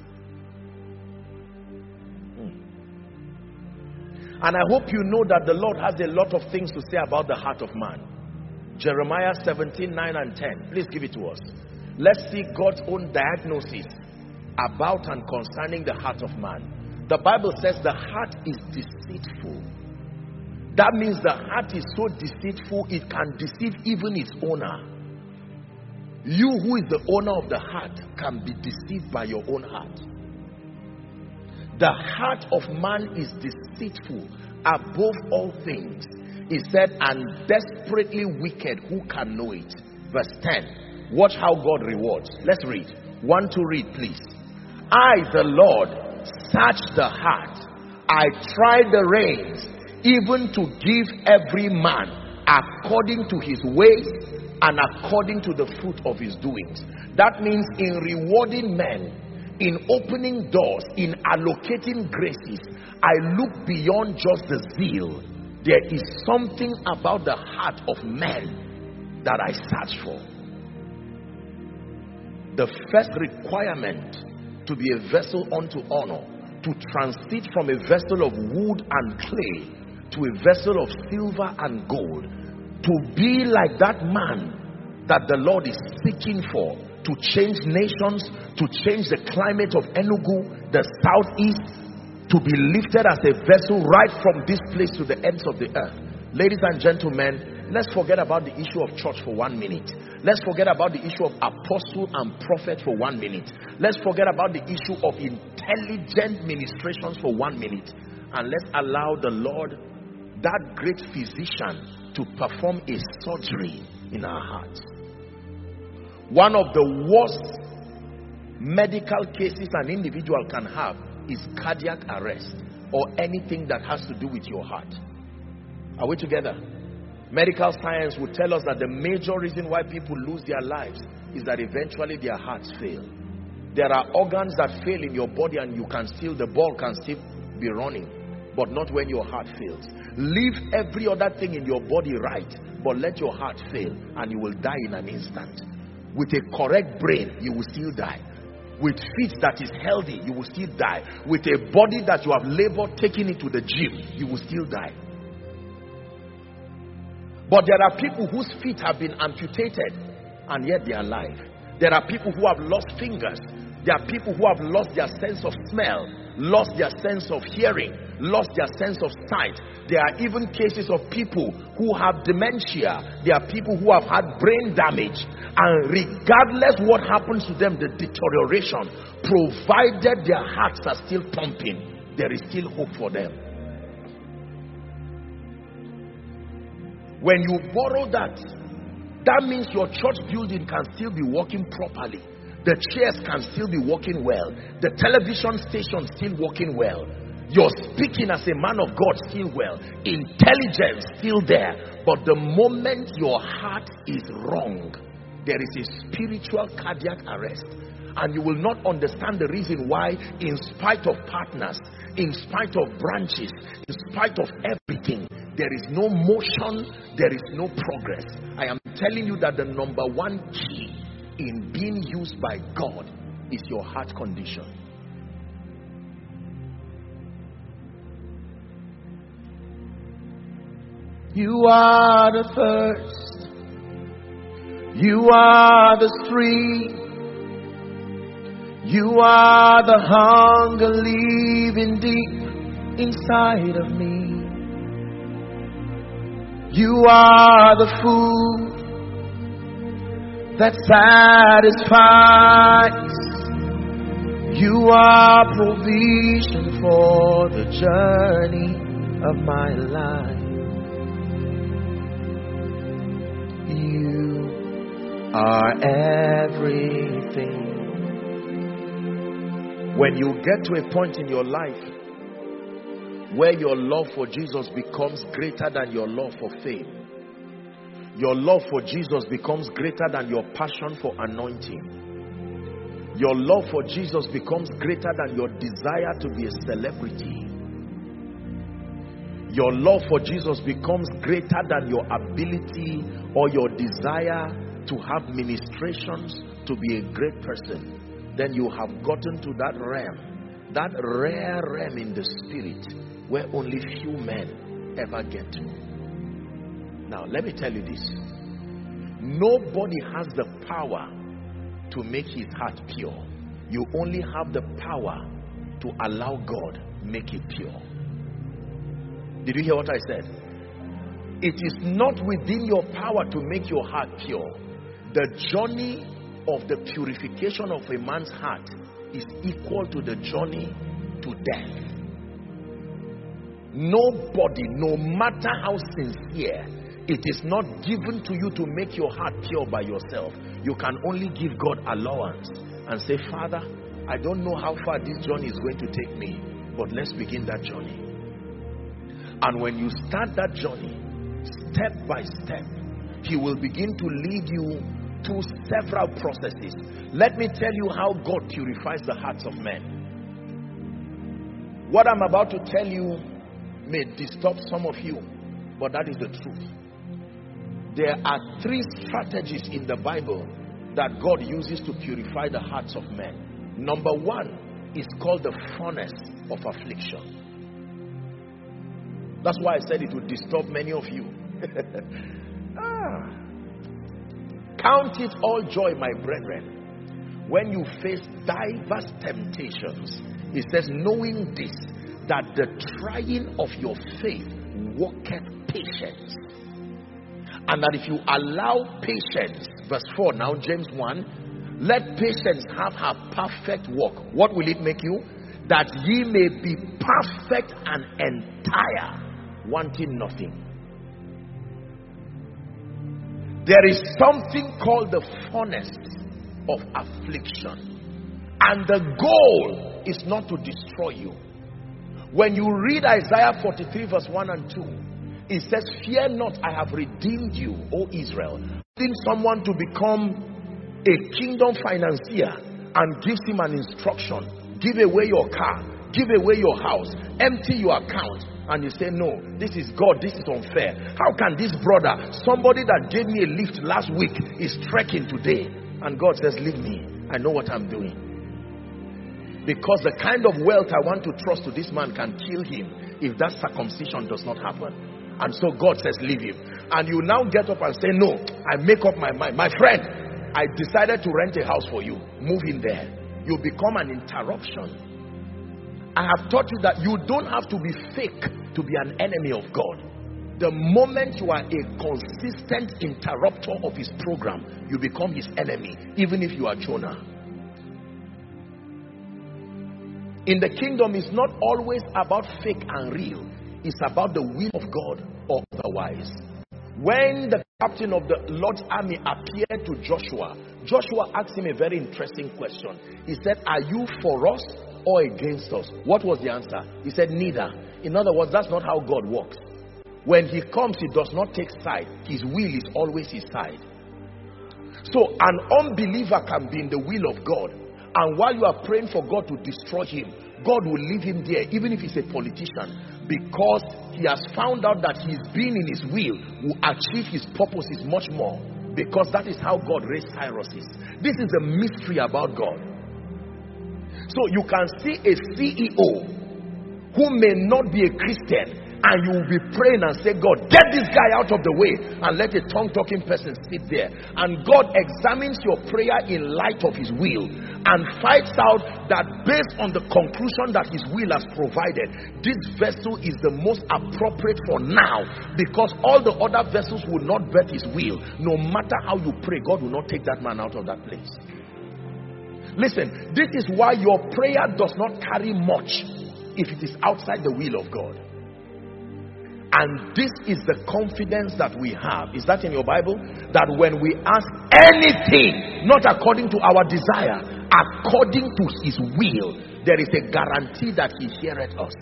Hmm. And I hope you know that the Lord has a lot of things to say about the heart of man. Jeremiah seventeen, nine and ten. Please give it to us. Let's see God's own diagnosis about and concerning the heart of man. The Bible says the heart is deceitful. That means the heart is so deceitful it can deceive even its owner. You who is the owner of the heart can be deceived by your own heart. The heart of man is deceitful above all things. He said, and desperately wicked, who can know it? Verse ten. Watch how God rewards. Let's read. One to read, please. I, the Lord, search the heart. I try the reins, even to give every man according to his ways and according to the fruit of his doings. That means in rewarding men, in opening doors, in allocating graces, I look beyond just the zeal. There is something about the heart of men that I search for. The first requirement to be a vessel unto honor, to transit from a vessel of wood and clay to a vessel of silver and gold, to be like that man that the Lord is seeking for, to change nations, to change the climate of Enugu, the southeast, to be lifted as a vessel right from this place to the ends of the earth. Ladies and gentlemen, let's forget about the issue of church for one minute. Let's forget about the issue of apostle and prophet for one minute. Let's forget about the issue of intelligent ministrations for one minute. And let's allow the Lord, that great physician, to perform a surgery in our hearts. One of the worst medical cases an individual can have is cardiac arrest, or anything that has to do with your heart. Are we together? Medical science would tell us that the major reason why people lose their lives is that eventually their hearts fail. There are organs that fail in your body and you can still, the ball can still be running, but not when your heart fails. Leave every other thing in your body right, but let your heart fail and you will die in an instant. With a correct brain, you will still die. With feet that is healthy, you will still die. With a body that you have labored taking it to the gym, you will still die. But there are people whose feet have been amputated and yet they are alive. There are people who have lost fingers. There are people who have lost their sense of smell, lost their sense of hearing, lost their sense of sight. There are even cases of people who have dementia. There are people who have had brain damage. And regardless what happens to them, the deterioration, provided their hearts are still pumping, there is still hope for them. When you borrow that, that means your church building can still be working properly. The chairs can still be working well. The television station still working well. You're speaking as a man of God, still well. Intelligence, still there. But the moment your heart is wrong, there is a spiritual cardiac arrest. And you will not understand the reason why, in spite of partners, in spite of branches, in spite of everything, there is no motion, there is no progress. I am telling you that the number one key in being used by God is your heart condition. You are the thirst, you are the stream, you are the hunger living deep inside of me. You are the food that satisfies. You are provision for the journey of my life. You are everything. When you get to a point in your life where your love for Jesus becomes greater than your love for fame, your love for Jesus becomes greater than your passion for anointing, your love for Jesus becomes greater than your desire to be a celebrity, your love for Jesus becomes greater than your ability or your desire to have ministrations, to be a great person, then you have gotten to that realm, that rare realm in the spirit where only few men ever get to. Now let me tell you this. Nobody has the power to make his heart pure. You only have the power to allow God make it pure. Did you hear what I said? It is not within your power to make your heart pure. The journey of the purification of a man's heart is equal to the journey to death. Nobody, no matter how sincere, it is not given to you to make your heart pure by yourself. You can only give God allowance and say, Father, I don't know how far this journey is going to take me, but let's begin that journey. And when you start that journey, step by step, he will begin to lead you through several processes. Let me tell you how God purifies the hearts of men. What I'm about to tell you may disturb some of you, but that is the truth. There are three strategies in the Bible that God uses to purify the hearts of men. Number one is called the furnace of affliction. That's why I said it would disturb many of you. ah. Count it all joy, my brethren, when you face diverse temptations. It says, knowing this, that the trying of your faith worketh patience. And that if you allow patience, verse four now, James one, let patience have her perfect work. What will it make you? That ye may be perfect and entire, wanting nothing. There is something called the furnace of affliction, and the goal is not to destroy you. When you read Isaiah forty-three verse one and two, it says, fear not, I have redeemed you, O Israel. Redeem someone to become a kingdom financier and gives him an instruction. Give away your car, give away your house, empty your account. And you say, no, this is God, this is unfair. How can this brother, somebody that gave me a lift last week, is trekking today? And God says, leave me, I know what I'm doing. Because the kind of wealth I want to trust to this man can kill him if that circumcision does not happen. And so God says, leave him. And you now get up and say, no, I make up my mind. My friend, I decided to rent a house for you. Move in there. You become an interruption. I have taught you that you don't have to be fake to be an enemy of God. The moment you are a consistent interrupter of his program, you become his enemy, even if you are Jonah. In the kingdom, it's not always about fake and real. It's about the will of God or otherwise. When the captain of the Lord's army appeared to Joshua, Joshua asked him a very interesting question. He said, are you for us or against us. What was the answer? He said neither. In other words, that's not how God works. When he comes, he does not take side. His will is always his side. So an unbeliever can be in the will of God, and while you are praying for God to destroy him, God will leave him there, even if he's a politician, because he has found out that his being in his will will achieve his purposes much more, because that is how God raised Cyrus. This is a mystery about God. So you can see a C E O who may not be a Christian, and you will be praying and say, God, get this guy out of the way, and let a tongue-talking person sit there. And God examines your prayer in light of his will, and finds out that based on the conclusion that his will has provided, this vessel is the most appropriate for now, because all the other vessels will not bet his will. No matter how you pray, God will not take that man out of that place. Listen, this is why your prayer does not carry much if it is outside the will of God. And this is the confidence that we have. Is that in your Bible? That when we ask anything, not according to our desire, according to his will, there is a guarantee that he heareth us.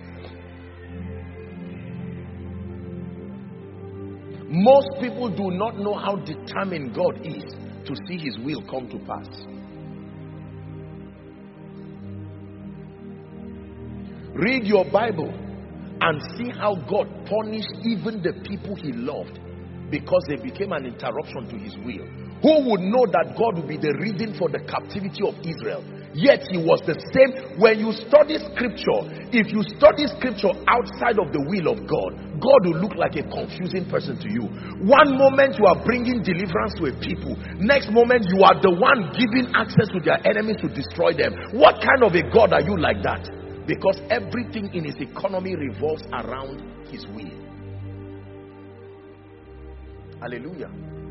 Most people do not know how determined God is to see his will come to pass. Read your Bible and see how God punished even the people he loved because they became an interruption to his will. Who would know that God would be the reason for the captivity of Israel? Yet he was the same. When you study scripture, if you study scripture outside of the will of God, God will look like a confusing person to you. One moment you are bringing deliverance to a people, next moment you are the one giving access to their enemies to destroy them. What kind of a God are you like that? Because everything in his economy revolves around his will. Hallelujah.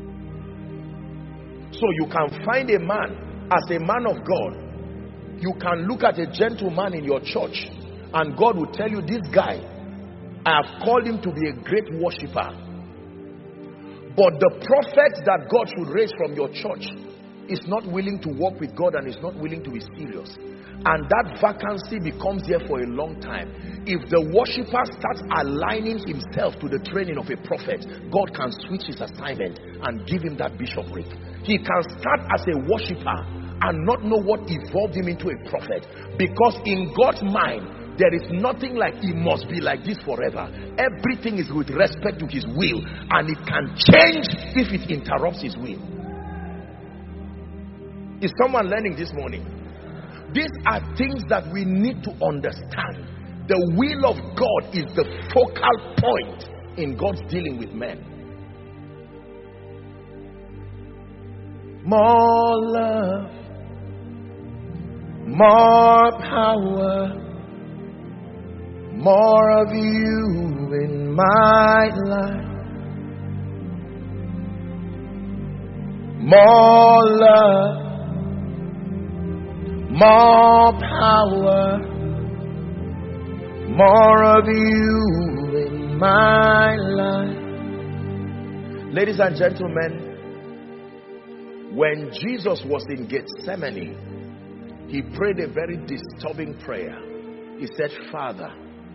So you can find a man, as a man of God, you can look at a gentleman in your church and God will tell you, this guy, I have called him to be a great worshiper. But the prophet that God should raise from your church is not willing to walk with God and is not willing to be serious. And that vacancy becomes there for a long time. If the worshiper starts aligning himself to the training of a prophet, God can switch his assignment and give him that bishopric. He can start as a worshiper and not know what evolved him into a prophet, because in God's mind there is nothing like he must be like this forever. Everything is with respect to his will, and it can change if it interrupts his will. Is someone learning this morning? These are things that we need to understand. The will of God is the focal point in God's dealing with men. More love, more power, more of you in my life. More love, more power, more of you in my life. Ladies and gentlemen, when Jesus was in Gethsemane, he prayed a very disturbing prayer. He said, Father,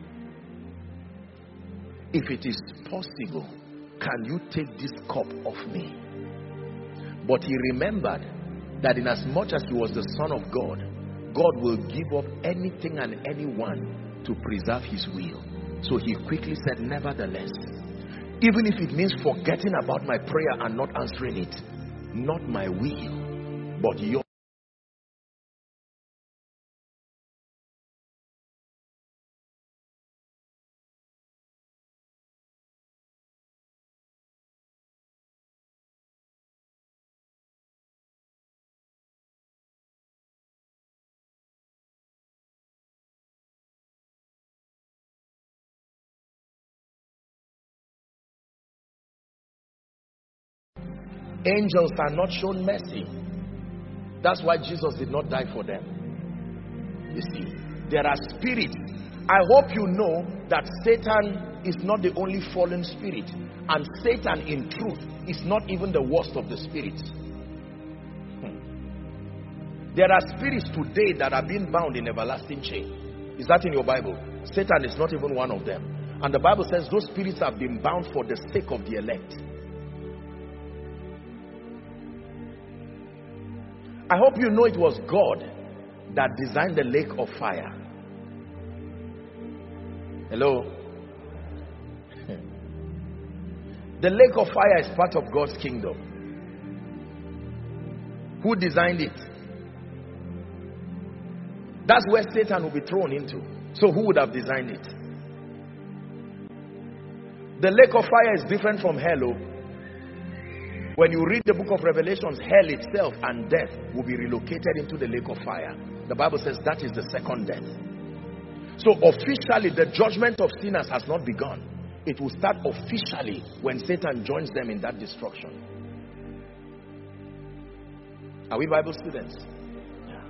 if it is possible, can you take this cup off me? But he remembered that in as much as he was the Son of God, God will give up anything and anyone to preserve his will. So he quickly said, nevertheless, even if it means forgetting about my prayer and not answering it, not my will, but your. Angels are not shown mercy. That's why Jesus did not die for them. You see, there are spirits. I hope you know that Satan is not the only fallen spirit, and Satan in truth is not even the worst of the spirits. Hmm. There are spirits today that are being bound in everlasting chain. Is that in your Bible? Satan is not even one of them. And the Bible says those spirits have been bound for the sake of the elect. I hope you know it was God that designed the lake of fire. Hello? The lake of fire is part of God's kingdom. Who designed it? That's where Satan will be thrown into. So who would have designed it? The lake of fire is different from hell. Oh. When you read the book of Revelations, hell itself and death will be relocated into the lake of fire. The Bible says that is the second death. So officially the judgment of sinners has not begun. It will start officially when Satan joins them in that destruction. Are we Bible students? Yeah.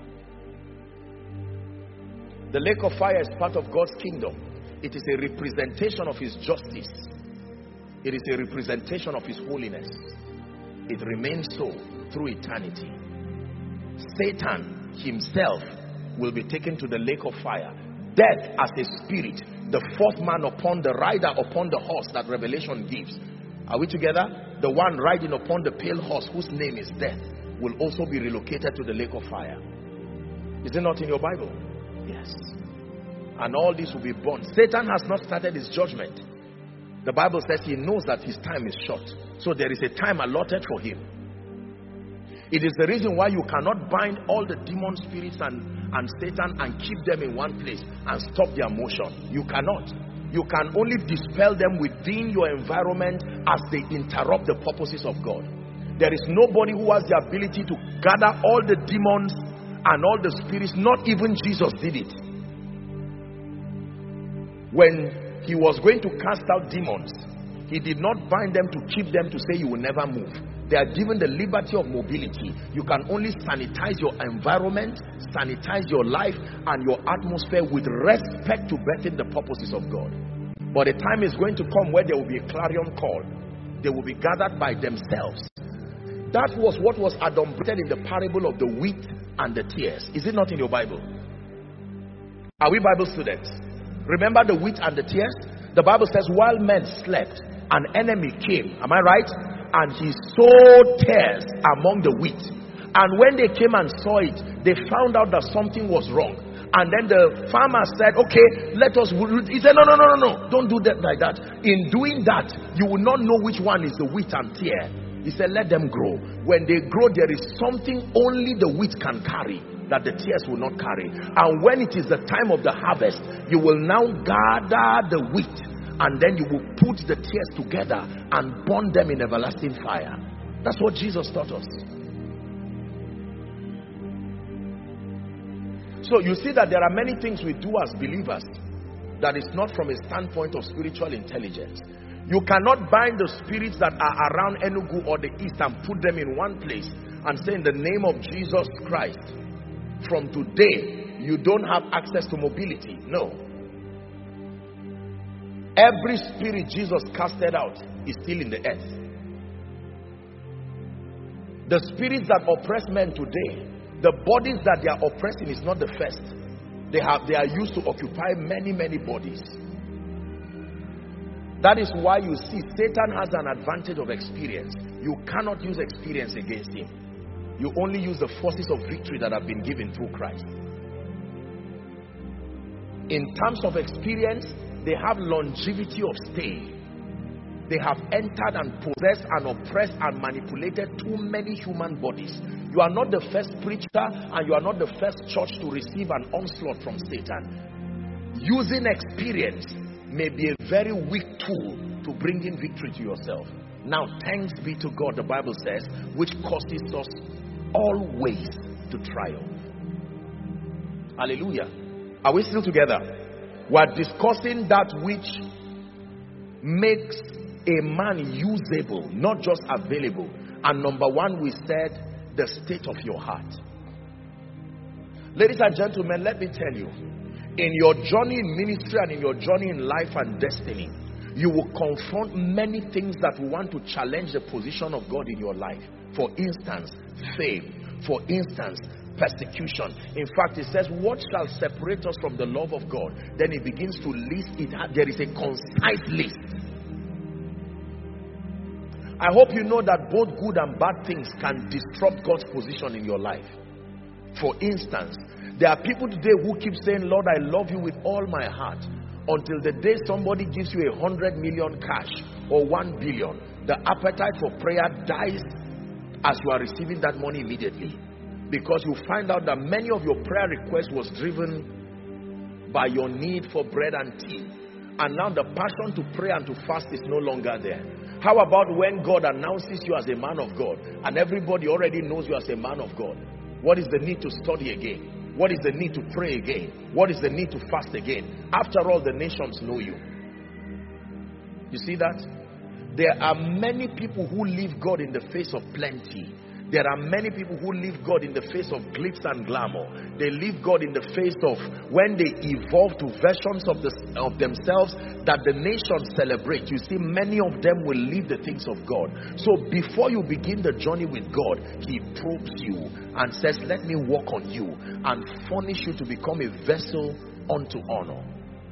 The lake of fire is part of God's kingdom. It is a representation of his justice. It is a representation of his holiness. It remains so through eternity. Satan himself will be taken to the lake of fire. Death as a spirit, the fourth man upon the rider upon the horse that Revelation gives. Are we together? The one riding upon the pale horse whose name is death will also be relocated to the lake of fire. Is it not in your Bible? Yes. And all this will be born. Satan has not started his judgment. The Bible says he knows that his time is short. So there is a time allotted for him. It is the reason why you cannot bind all the demon spirits and, and Satan and keep them in one place and stop their motion. You cannot. You can only dispel them within your environment as they interrupt the purposes of God. There is nobody who has the ability to gather all the demons and all the spirits. Not even Jesus did it. When he was going to cast out demons, he did not bind them to keep them to say you will never move. They are given the liberty of mobility. You can only sanitize your environment, sanitize your life and your atmosphere with respect to bettering the purposes of God. But a time is going to come where there will be a clarion call. They will be gathered by themselves. That was what was adumbrated in the parable of the wheat and the tares. Is it not in your Bible? Are we Bible students? Remember the wheat and the tares? The Bible says while men slept, an enemy came. Am I right? And he sowed tares among the wheat. And when they came and saw it, they found out that something was wrong. And then the farmer said, okay, let us. He said, no, no, no, no, no. Don't do that like that. In doing that, you will not know which one is the wheat and tare. He said, let them grow. When they grow, there is something only the wheat can carry that the tares will not carry. And when it is the time of the harvest, you will now gather the wheat, and then you will put the tares together and burn them in everlasting fire. That's what Jesus taught us. So you see that there are many things we do as believers that is not from a standpoint of spiritual intelligence. You cannot bind the spirits that are around Enugu or the east and put them in one place and say in the name of Jesus Christ, from today you don't have access to mobility. No. Every spirit Jesus casted out is still in the earth. The spirits that oppress men today, the bodies that they are oppressing is not the first. They have they are used to occupy many, many bodies. That is why you see Satan has an advantage of experience. You cannot use experience against him. You only use the forces of victory that have been given through Christ. In terms of experience, they have longevity of stay. They have entered and possessed and oppressed and manipulated too many human bodies. You are not the first preacher and you are not the first church to receive an onslaught from Satan. Using experience may be a very weak tool to bring in victory to yourself. Now, thanks be to God, the Bible says, which causes us always to triumph. Hallelujah. Are we still together? We are discussing that which makes a man usable, not just available. And number one, we said the state of your heart. Ladies and gentlemen, let me tell you, in your journey in ministry and in your journey in life and destiny, you will confront many things that will want to challenge the position of God in your life. For instance, fame. For instance, persecution. In fact, it says, what shall separate us from the love of God? Then it begins to list it. There is a concise list. I hope you know that both good and bad things can disrupt God's position in your life. For instance, there are people today who keep saying, Lord, I love you with all my heart, until the day somebody gives you a hundred million cash or one billion. The appetite for prayer dies as you are receiving that money immediately, because you find out that many of your prayer requests was driven by your need for bread and tea, and now the passion to pray and to fast is no longer there. How about when God announces you as a man of God and everybody already knows you as a man of God? What is the need to study again? What is the need to pray again? What is the need to fast again? After all, the nations know you. You see that? There are many people who leave God in the face of plenty. There are many people who leave God in the face of glitz and glamour. They leave God in the face of when they evolve to versions of, the, of themselves that the nations celebrate. You see, many of them will leave the things of God. So before you begin the journey with God, He probes you and says, let me work on you and furnish you to become a vessel unto honor.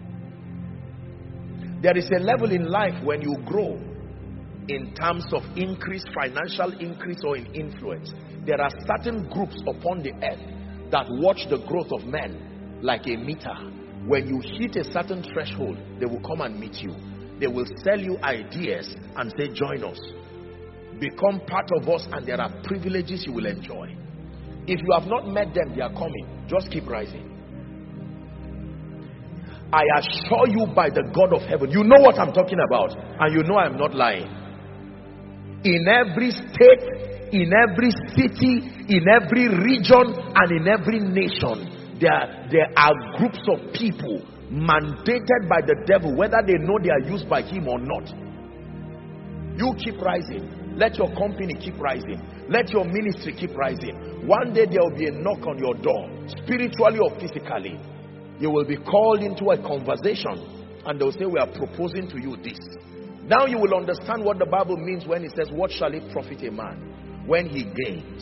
There is a level in life when you grow in terms of increase, financial increase, or in influence. There are certain groups upon the earth that watch the growth of men like a meter. When you hit a certain threshold, they will come and meet you. They will sell you ideas and say, join us. Become part of us, and there are privileges you will enjoy. If you have not met them, they are coming. Just keep rising. I assure you by the God of heaven, you know what I'm talking about, and you know I'm not lying. In every state, in every city, in every region, and in every nation, there, there are groups of people mandated by the devil, whether they know they are used by him or not. You keep rising. Let your company keep rising. Let your ministry keep rising. One day there will be a knock on your door, spiritually or physically. You will be called into a conversation, and they will say, we are proposing to you this. Now you will understand what the Bible means when it says, what shall it profit a man when he gains?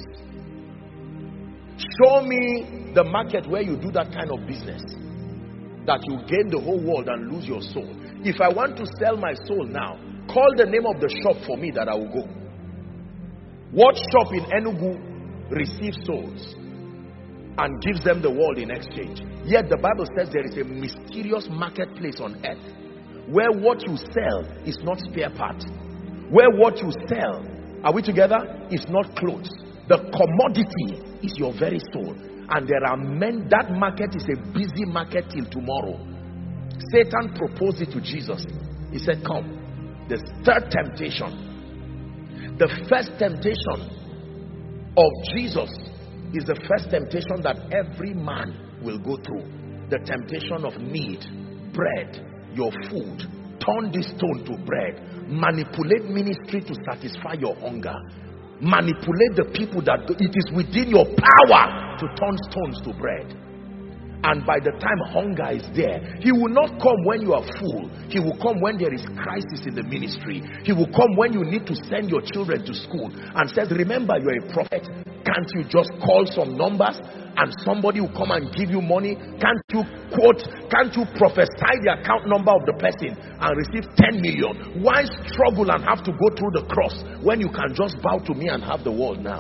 Show me the market where you do that kind of business, that you gain the whole world and lose your soul. If I want to sell my soul now, call the name of the shop for me that I will go. What shop in Enugu receives souls and gives them the world in exchange? Yet the Bible says there is a mysterious marketplace on earth where what you sell is not spare part, where what you sell, are we together, is not clothes. The commodity is your very soul. And there are men, that market is a busy market till tomorrow. Satan proposed it to Jesus. He said, come. The third temptation, the first temptation of Jesus is the first temptation that every man will go through. The temptation of need, bread, your food. Turn this stone to bread. Manipulate ministry to satisfy your hunger. Manipulate the people that it is within your power to turn stones to bread. And by the time hunger is there, he will not come when you are full. He will come when there is crisis in the ministry. He will come when you need to send your children to school and says, remember, you're a prophet. Can't you just call some numbers and somebody will come and give you money? Can't you quote, can't you prophesy the account number of the person and receive ten million? Why struggle and have to go through the cross when you can just bow to me and have the world now?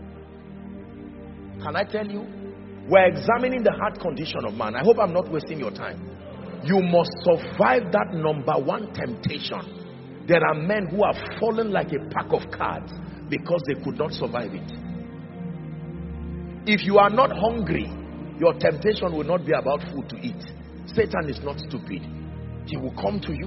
Can I tell you? We're examining the heart condition of man. I hope I'm not wasting your time. You must survive that number one temptation. There are men who have fallen like a pack of cards because they could not survive it. If you are not hungry, your temptation will not be about food to eat. Satan is not stupid. He will come to you.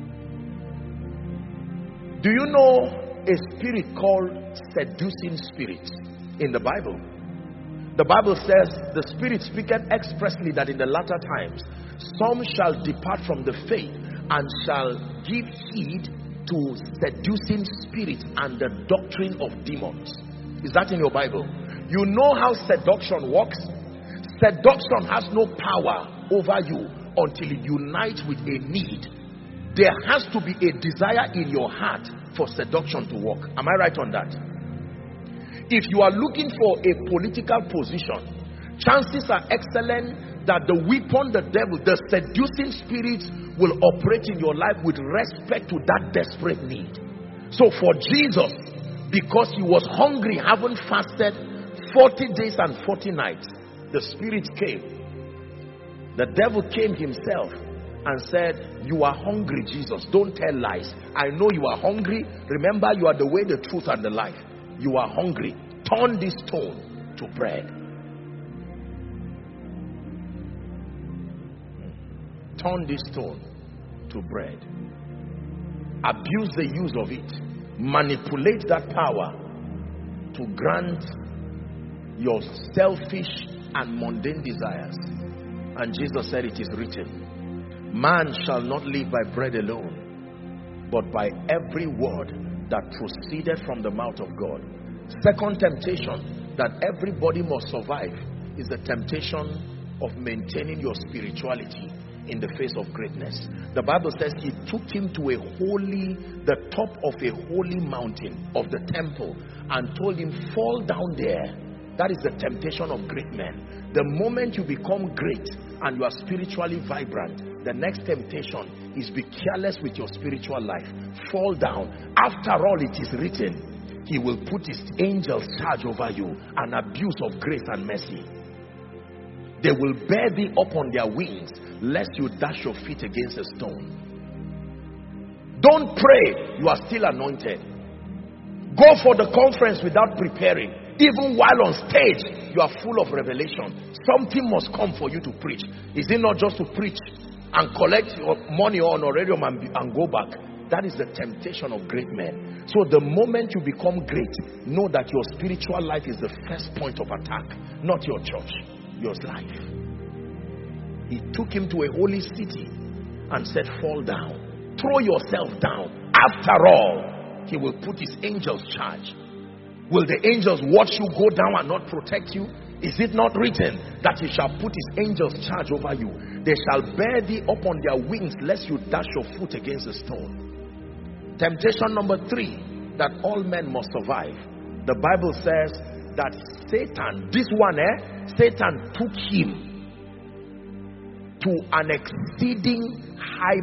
Do you know a spirit called seducing spirits in the Bible? The Bible says, the Spirit speaketh expressly that in the latter times some shall depart from the faith and shall give heed to seducing spirits and the doctrine of demons. Is that in your Bible? You know how seduction works? Seduction has no power over you until it unites with a need. There has to be a desire in your heart for seduction to work. Am I right on that? If you are looking for a political position chances are excellent that the weapon, the devil, the seducing spirits will operate in your life with respect to that desperate need. So for Jesus, because he was hungry, having fasted forty days and forty nights, the spirit came. The devil came himself and said, you are hungry, Jesus. Don't tell lies. I know you are hungry. Remember, you are the way, the truth, and the life. You are hungry. Turn this stone to bread. Turn this stone to bread. Abuse the use of it. Manipulate that power to grant your selfish and mundane desires. And Jesus said, it is written, man shall not live by bread alone, but by every word that proceeded from the mouth of God. Second temptation that everybody must survive is the temptation of maintaining your spirituality in the face of greatness. The Bible says he took him to a holy, the top of a holy mountain of the temple, and told him, fall down there. That is the temptation of great men. The moment you become great and you are spiritually vibrant, the next temptation is be careless with your spiritual life. Fall down. After all, it is written, he will put his angels charge over you, an abuse of grace and mercy. They will bear thee up on their wings, lest you dash your feet against a stone. Don't pray you are still anointed. Go for the conference without preparing. Even while on stage, you are full of revelation. Something must come for you to preach. Is it not just to preach and collect your money on honorarium and, and go back? That is the temptation of great men. So the moment you become great, know that your spiritual life is the first point of attack, not your church, your life. He took him to a holy city and said, fall down, throw yourself down. After all, he will put his angels charge. Will the angels watch you go down and not protect you? Is it not written that he shall put his angels charge over you? They shall bear thee up on their wings, lest you dash your foot against a stone. Temptation number three that all men must survive. The Bible says that Satan, this one, eh, Satan took him to an exceeding high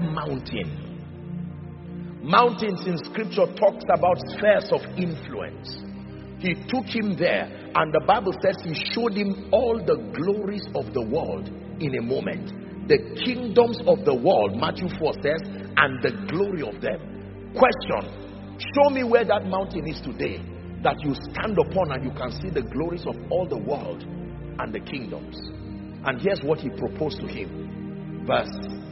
mountain. Mountains in scripture talks about spheres of influence. He took him there, and the Bible says he showed him all the glories of the world in a moment. The kingdoms of the world, Matthew four says, and the glory of them. Question, show me where that mountain is today, that you stand upon and you can see the glories of all the world and the kingdoms. And here's what he proposed to him. Verse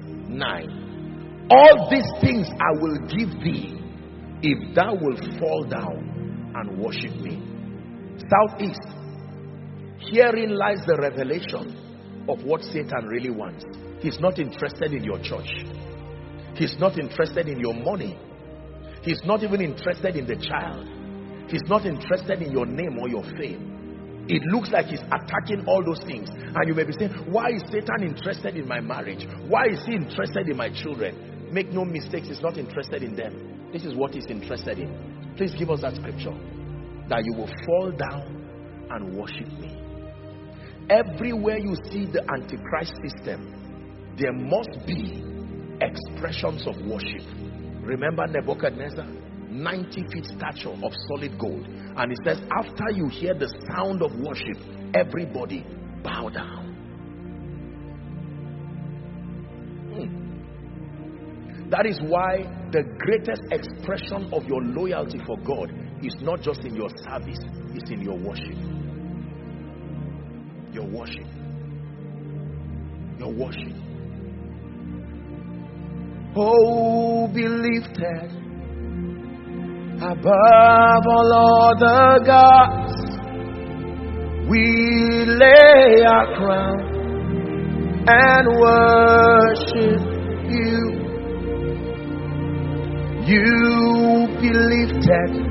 nine. All these things I will give thee, if thou wilt fall down and worship me. Southeast, herein lies the revelation of what Satan really wants. He's not interested in your church. He's not interested in your money. He's not even interested in the child. He's not interested in your name or your fame. It looks like he's attacking all those things. And you may be saying, why is Satan interested in my marriage? Why is he interested in my children? Make no mistakes, he's not interested in them. This is what he's interested in. Please give us that scripture. That you will fall down and worship me. Everywhere you see the Antichrist system, there must be expressions of worship. Remember Nebuchadnezzar? ninety feet stature of solid gold. And it says, after you hear the sound of worship, everybody bow down. Hmm. That is why the greatest expression of your loyalty for God is not just in your service, it's in your worship. Your worship. Your worship. Oh, be lifted above all other gods. We lay our crown and worship you. You be lifted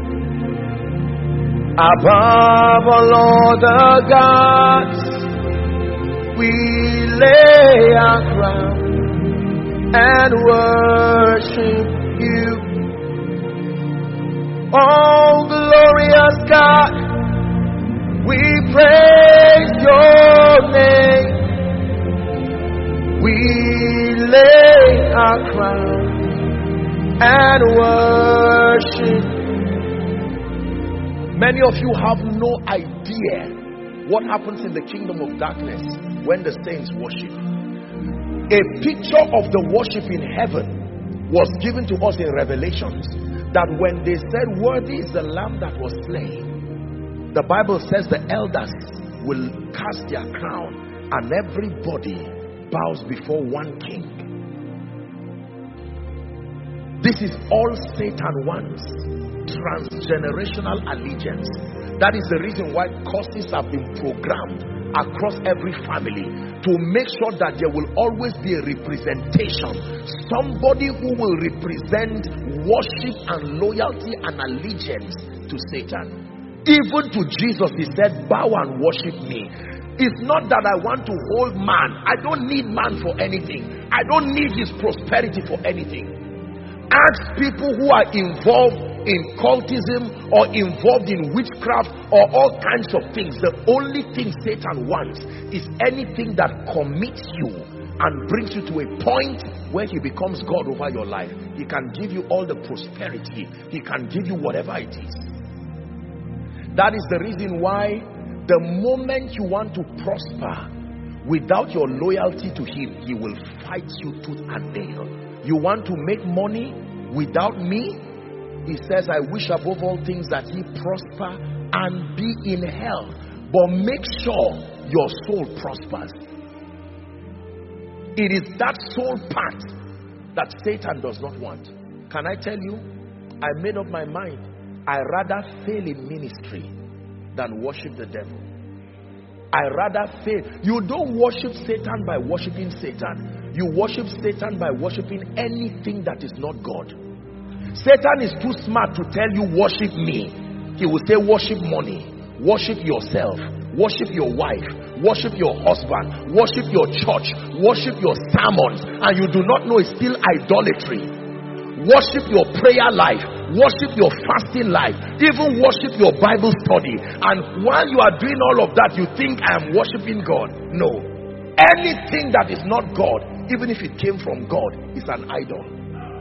above all other gods. We lay our crown and worship you. Oh, glorious God, we praise your and worship. Many of you have no idea what happens in the kingdom of darkness when the saints worship. A picture of the worship in heaven was given to us in Revelations, that when they said, worthy is the lamb that was slain, the Bible says the elders will cast their crown and everybody bows before one king. This is all Satan wants. Transgenerational allegiance. That is the reason why curses have been programmed across every family, to make sure that there will always be a representation, somebody who will represent worship and loyalty and allegiance to Satan. Even to Jesus, he said, bow and worship me. It's not that I want to hold man. I don't need man for anything. I don't need his prosperity for anything. Ask people who are involved in cultism or involved in witchcraft or all kinds of things. The only thing Satan wants is anything that commits you and brings you to a point where he becomes God over your life. He can give you all the prosperity. He can give you whatever it is. That is the reason why the moment you want to prosper without your loyalty to him, he will fight you tooth and nail. You want to make money without me? He says, I wish above all things that ye prosper and be in health, but make sure your soul prospers. It is that soul part that Satan does not want. Can I tell you, I made up my mind. I rather fail in ministry than worship the devil. I rather fail. You don't worship Satan by worshiping Satan. You worship Satan by worshiping anything that is not God. Satan is too smart to tell you worship me. He will say worship money, worship yourself, worship your wife, worship your husband, worship your church, worship your sermons, and you do not know it's still idolatry. Worship your prayer life, worship your fasting life, even worship your Bible study. And while you are doing all of that, you think I am worshiping God. No. Anything that is not God, even if it came from God, is an idol.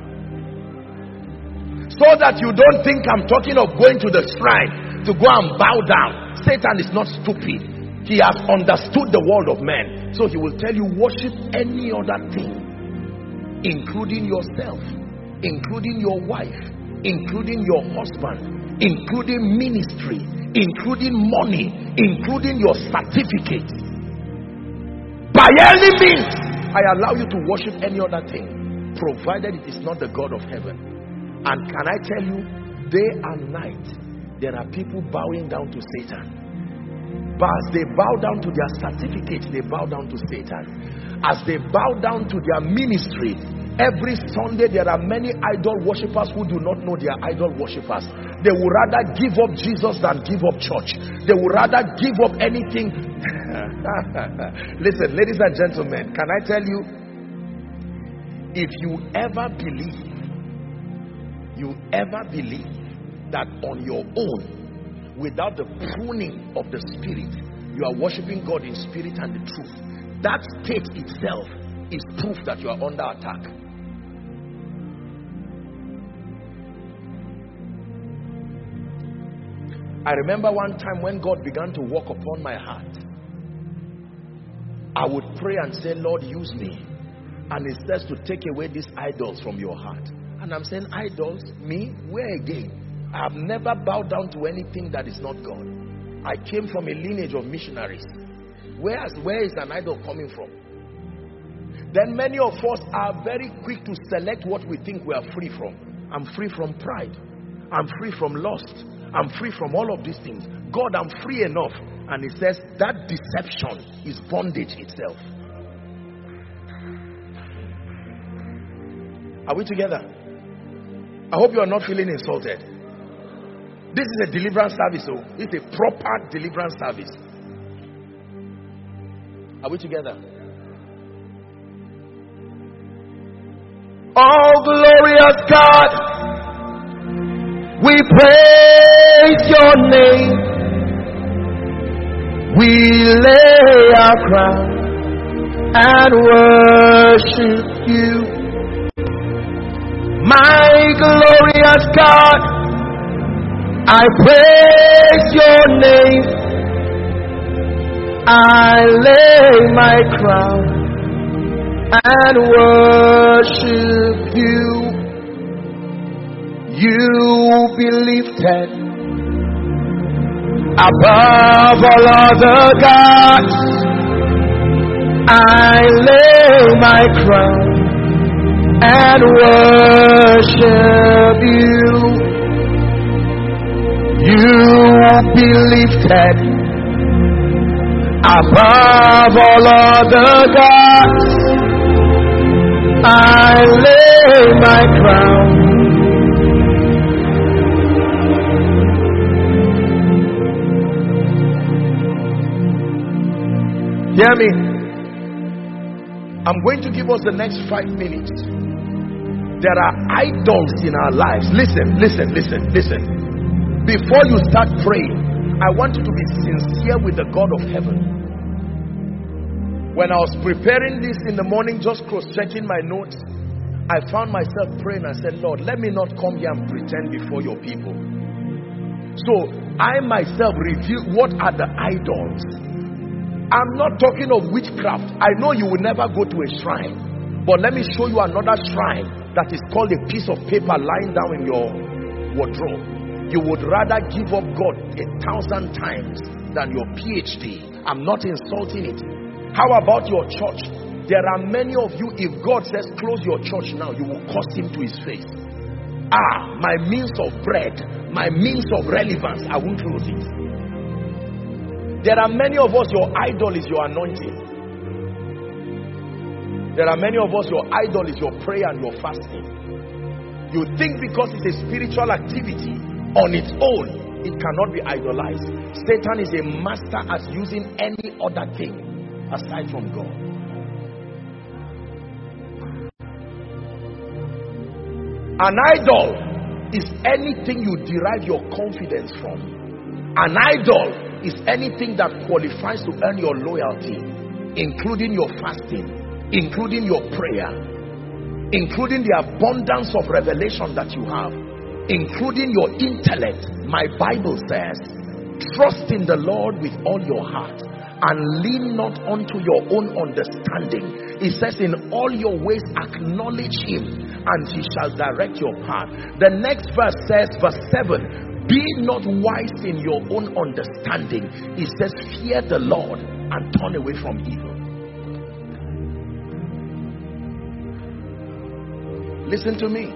So that you don't think I'm talking of going to the shrine to go and bow down. Satan is not stupid. He has understood the world of men. So he will tell you worship any other thing, including yourself, including your wife, including your husband, including ministry, including money, including your certificate. By any means, I allow you to worship any other thing, provided it is not the God of heaven. And can I tell you, day and night, there are people bowing down to Satan. But as they bow down to their certificates, they bow down to Satan. As they bow down to their ministry, every Sunday there are many idol worshippers who do not know they are idol worshippers. They would rather give up Jesus than give up church. They would rather give up anything. Listen, ladies and gentlemen, can I tell you, if you ever believe you ever believe that on your own, without the pruning of the spirit, you are worshiping God in spirit and the truth, that state itself is proof that you are under attack. I remember one time when God began to walk upon my heart, I would pray and say, Lord, use me. And it says to take away these idols from your heart. And I'm saying, idols? Me? Where again? I have never bowed down to anything that is not God. I came from a lineage of missionaries. Where is, where is an idol coming from? Then many of us are very quick to select what we think we are free from. I'm free from pride. I'm free from lust. I'm free from all of these things. God, I'm free enough. And he says that deception is bondage itself. Are we together? I hope you are not feeling insulted. This is a deliverance service. So it's a proper deliverance service. Are we together? Oh, glorious God, we praise your name. We lay our crown and worship you. My glorious God, I praise your name. I lay my crown and worship you. You be lifted above all other gods. I lay my crown and worship you. You be lifted above all other gods. I lay my crown. Hear me. I'm going to give us the next five minutes. There are idols in our lives. Listen, listen, listen, listen. Before you start praying, I want you to be sincere with the God of heaven. When I was preparing this in the morning, just cross-checking my notes, I found myself praying. I said, Lord, let me not come here and pretend before your people. So I myself reveal what are the idols. I'm not talking of witchcraft. I know you will never go to a shrine, but let me show you another shrine that is called a piece of paper lying down in your wardrobe. You would rather give up God a thousand times than your P H D. I'm not insulting it. How about your church? There are many of you, if God says close your church now, you will curse him to his face. Ah, my means of bread, my means of relevance, I won't close it. There are many of us, your idol is your anointing. There are many of us, your idol is your prayer and your fasting. You think because it's a spiritual activity on its own, it cannot be idolized. Satan is a master at using any other thing aside from God. An idol is anything you derive your confidence from. An idol is anything that qualifies to earn your loyalty, including your fasting, including your prayer, including the abundance of revelation that you have, including your intellect. My Bible says, trust in the Lord with all your heart and lean not unto your own understanding. It says, in all your ways acknowledge him and he shall direct your path. The next verse says, verse seven, be not wise in your own understanding. It says, fear the Lord and turn away from evil. Listen to me.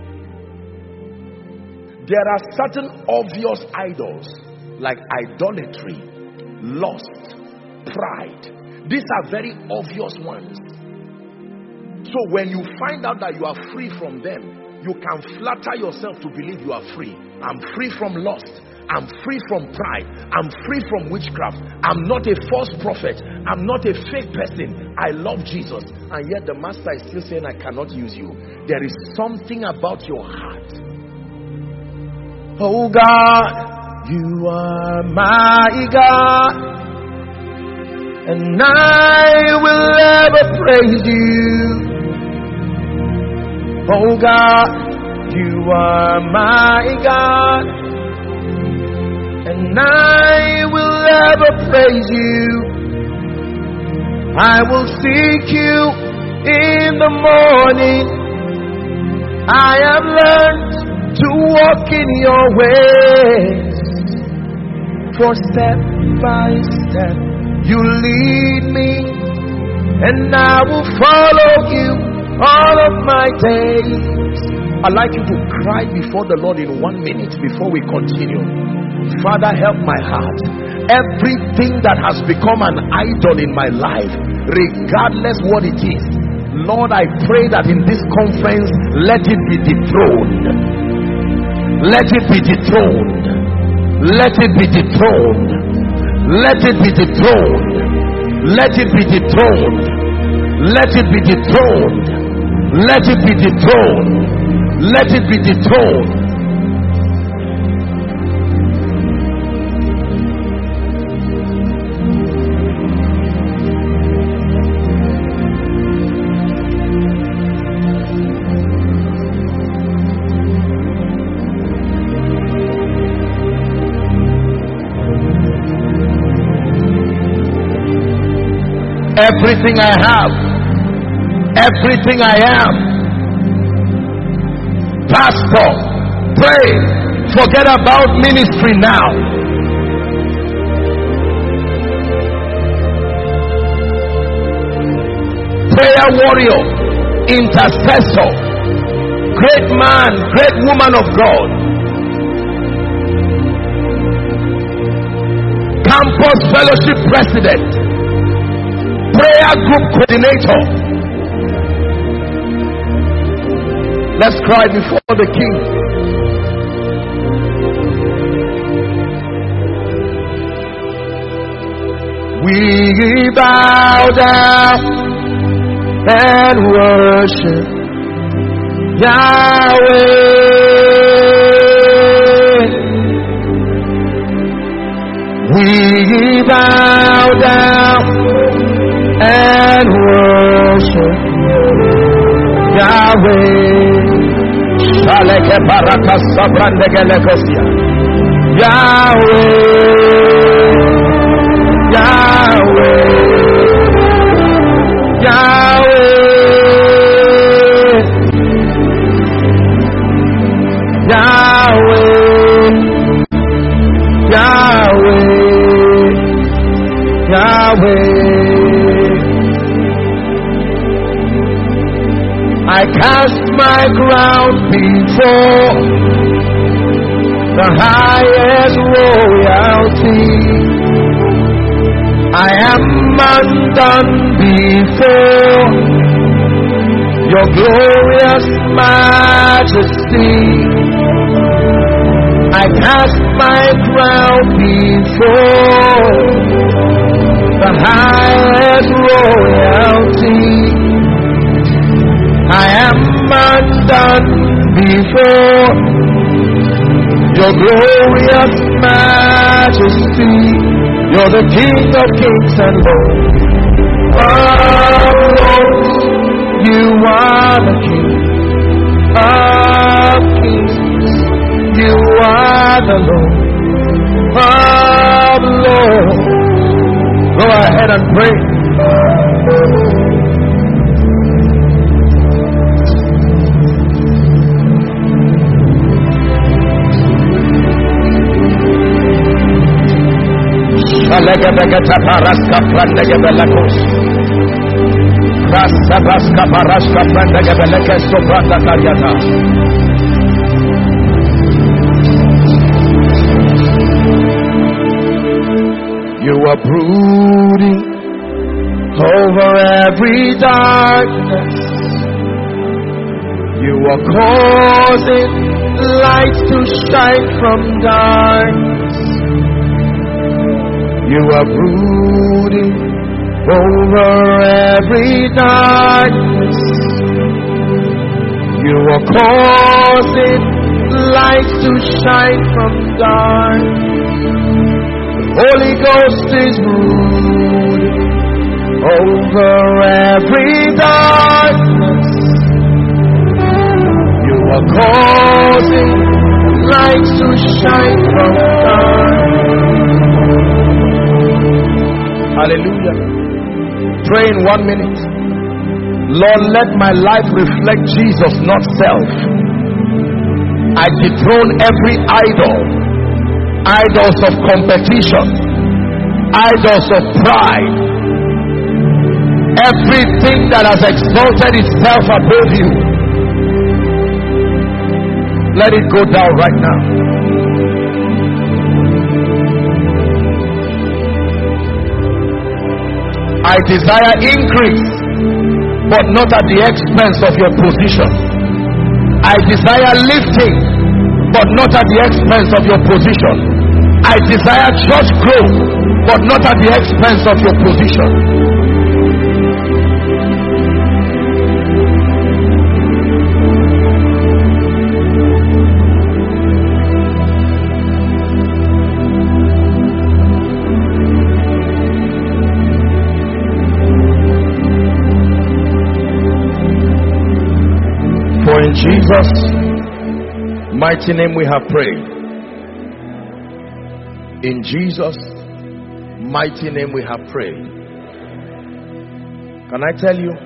There are certain obvious idols like idolatry, lust, pride. These are very obvious ones. So when you find out that you are free from them, you can flatter yourself to believe you are free. I'm free from lust. I'm free from pride. I'm free from witchcraft. I'm not a false prophet. I'm not a fake person. I love Jesus. And yet the master is still saying, I cannot use you. There is something about your heart. Oh God, you are my God, and I will ever praise you. Oh God, you are my God, and I will ever praise you. I will seek you in the morning. I have learned to walk in your ways, for step by step you lead me, and I will follow you all of my days. I'd like you to cry before the Lord in one minute before we continue. Father, help my heart. Everything that has become an idol in my life, regardless what it is, Lord, I pray that in this conference, let it be dethroned. Let it be dethroned. Let it be dethroned. Let it be dethroned. Let it be dethroned. Let it be dethroned. Let it be dethroned. Let it be dethroned. everything I have, everything I am. Pastor, pray. Forget about ministry now. Prayer warrior, intercessor, great man, great woman of God, campus fellowship president, prayer group coordinator. Let's cry before the King. We bow down and worship Yahweh. We bow down and worship Yahweh. Shaleke baraka sabrandege lekosia. Yahweh, Yahweh, Yahweh, Yahweh, Yahweh, Yahweh. I cast my crown before the highest royalty. I am undone before your glorious majesty. I cast my crown before the highest royalty. I am undone before your glorious majesty. You're the King of kings and Lord of lords. You are the King of kings. You are the Lord of lords. Go ahead and pray. Alegabegata paraska prandegabelakos. Rasa baska paraska prandegabelakes sopranda kariata. You are brooding over every darkness. You are causing light to shine from darkness. You are brooding over every darkness. You are causing light to shine from darkness. Holy Ghost is brooding over every darkness. You are causing light to shine from darkness. Hallelujah. Pray in one minute. Lord, let my life reflect Jesus, not self. I dethrone every idol, idols of competition, idols of pride, everything that has exalted itself above you. Let it go down right now. I desire increase, but not at the expense of your position. I desire lifting, but not at the expense of your position. I desire church growth, but not at the expense of your position. In Jesus' mighty name we have prayed. In Jesus' mighty name we have prayed. Can I tell you?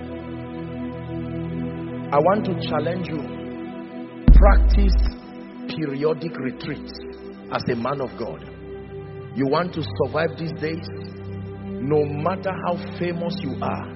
I want to challenge you. Practice periodic retreats as a man of God. You want to survive these days? No matter how famous you are,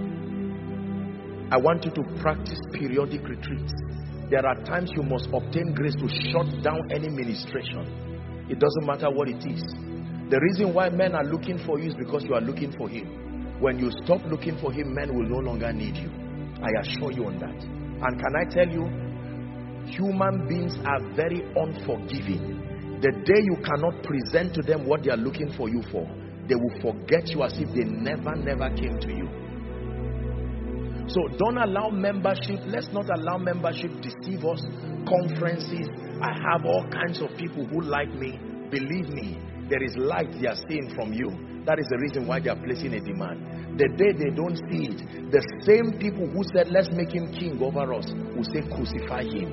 I want you to practice periodic retreats. There are times you must obtain grace to shut down any ministration. It doesn't matter what it is. The reason why men are looking for you is because you are looking for him. When you stop looking for him, men will no longer need you. I assure you on that. And can I tell you, human beings are very unforgiving. The day you cannot present to them what they are looking for you for, they will forget you as if they never, never came to you. So don't allow membership, let's not allow membership deceive us. Conferences, I have all kinds of people who like me. Believe me, there is light they are seeing from you. That is the reason why they are placing a demand. The day they don't see it, the same people who said let's make him king over us will say crucify him.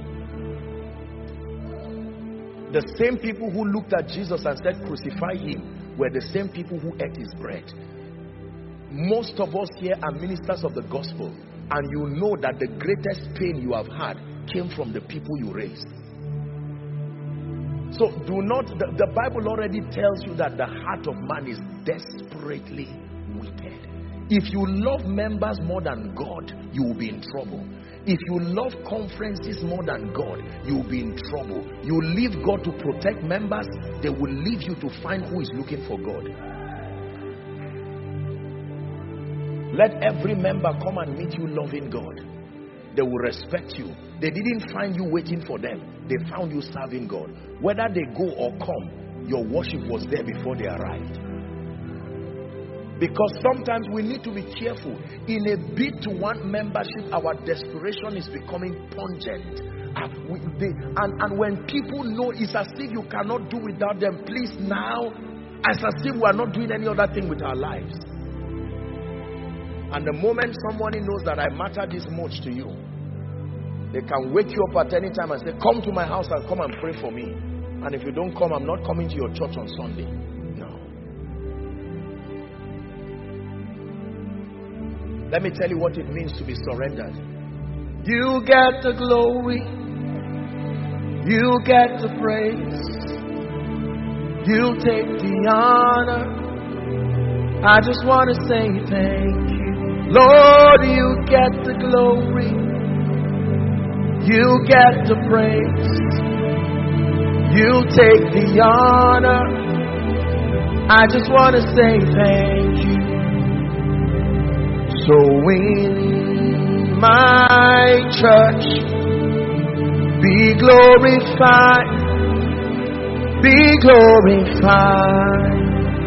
The same people who looked at Jesus and said crucify him were the same people who ate his bread. Most of us here are ministers of the gospel, and you know that the greatest pain you have had came from the people you raised. So do not, the, the Bible already tells you that the heart of man is desperately wicked. If you love members more than God, you will be in trouble. If you love conferences more than God, you will be in trouble. You leave God to protect members, they will leave you to find who is looking for God. Let every member come and meet you loving God. They will respect you. They didn't find you waiting for them. They found you serving God. Whether they go or come, your worship was there before they arrived. Because sometimes we need to be careful. In a bid to want membership, our desperation is becoming pungent. And, we, they, and, and when people know it's as if you cannot do without them, please now, as if we are not doing any other thing with our lives. And the moment somebody knows that I matter this much to you, they can wake you up at any time and say, come to my house and come and pray for me. And if you don't come, I'm not coming to your church on Sunday. No. Let me tell you what it means to be surrendered. You get the glory. You get the praise. You take the honor. I just want to say thank you. Lord, you get the glory. You get the praise. You take the honor. I just want to say thank you. So in my church, be glorified. Be glorified.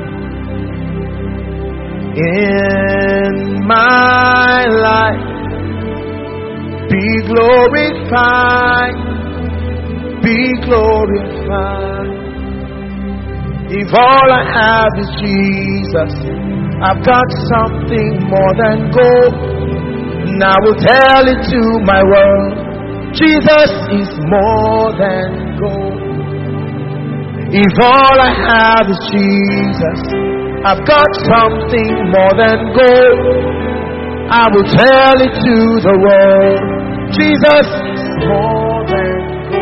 In my life, be glorified, be glorified. If all I have is Jesus, I've got something more than gold, and I will tell it to my world. Jesus is more than gold. If all I have is Jesus, I've got something more than gold. I will tell it to the world. Jesus is more than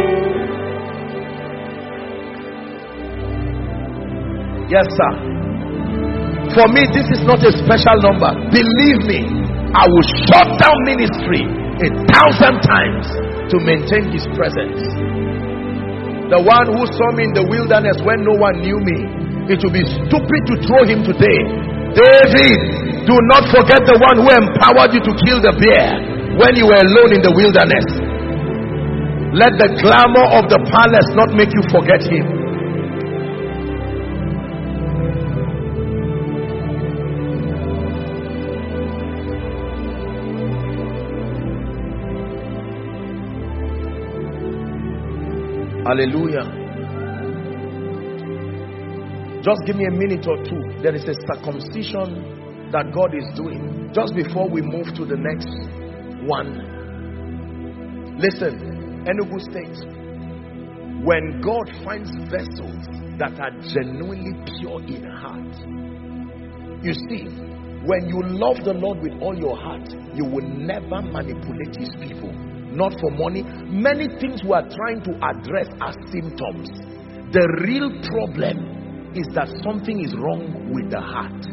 gold. Yes, sir. For me, this is not a special number. Believe me, I will shut down ministry a thousand times to maintain his presence. The one who saw me in the wilderness when no one knew me, it will be stupid to throw him today. David, do not forget the one who empowered you to kill the bear when you were alone in the wilderness. Let the glamour of the palace not make you forget him. Hallelujah. Just give me a minute or two. There is a circumcision that God is doing just before we move to the next one. Listen, Enugu State, when God finds vessels that are genuinely pure in heart, you see, When you love the Lord with all your heart, you will never manipulate his people. Not for money. Many things we are trying to address are symptoms. The real problem is that something is wrong with the heart.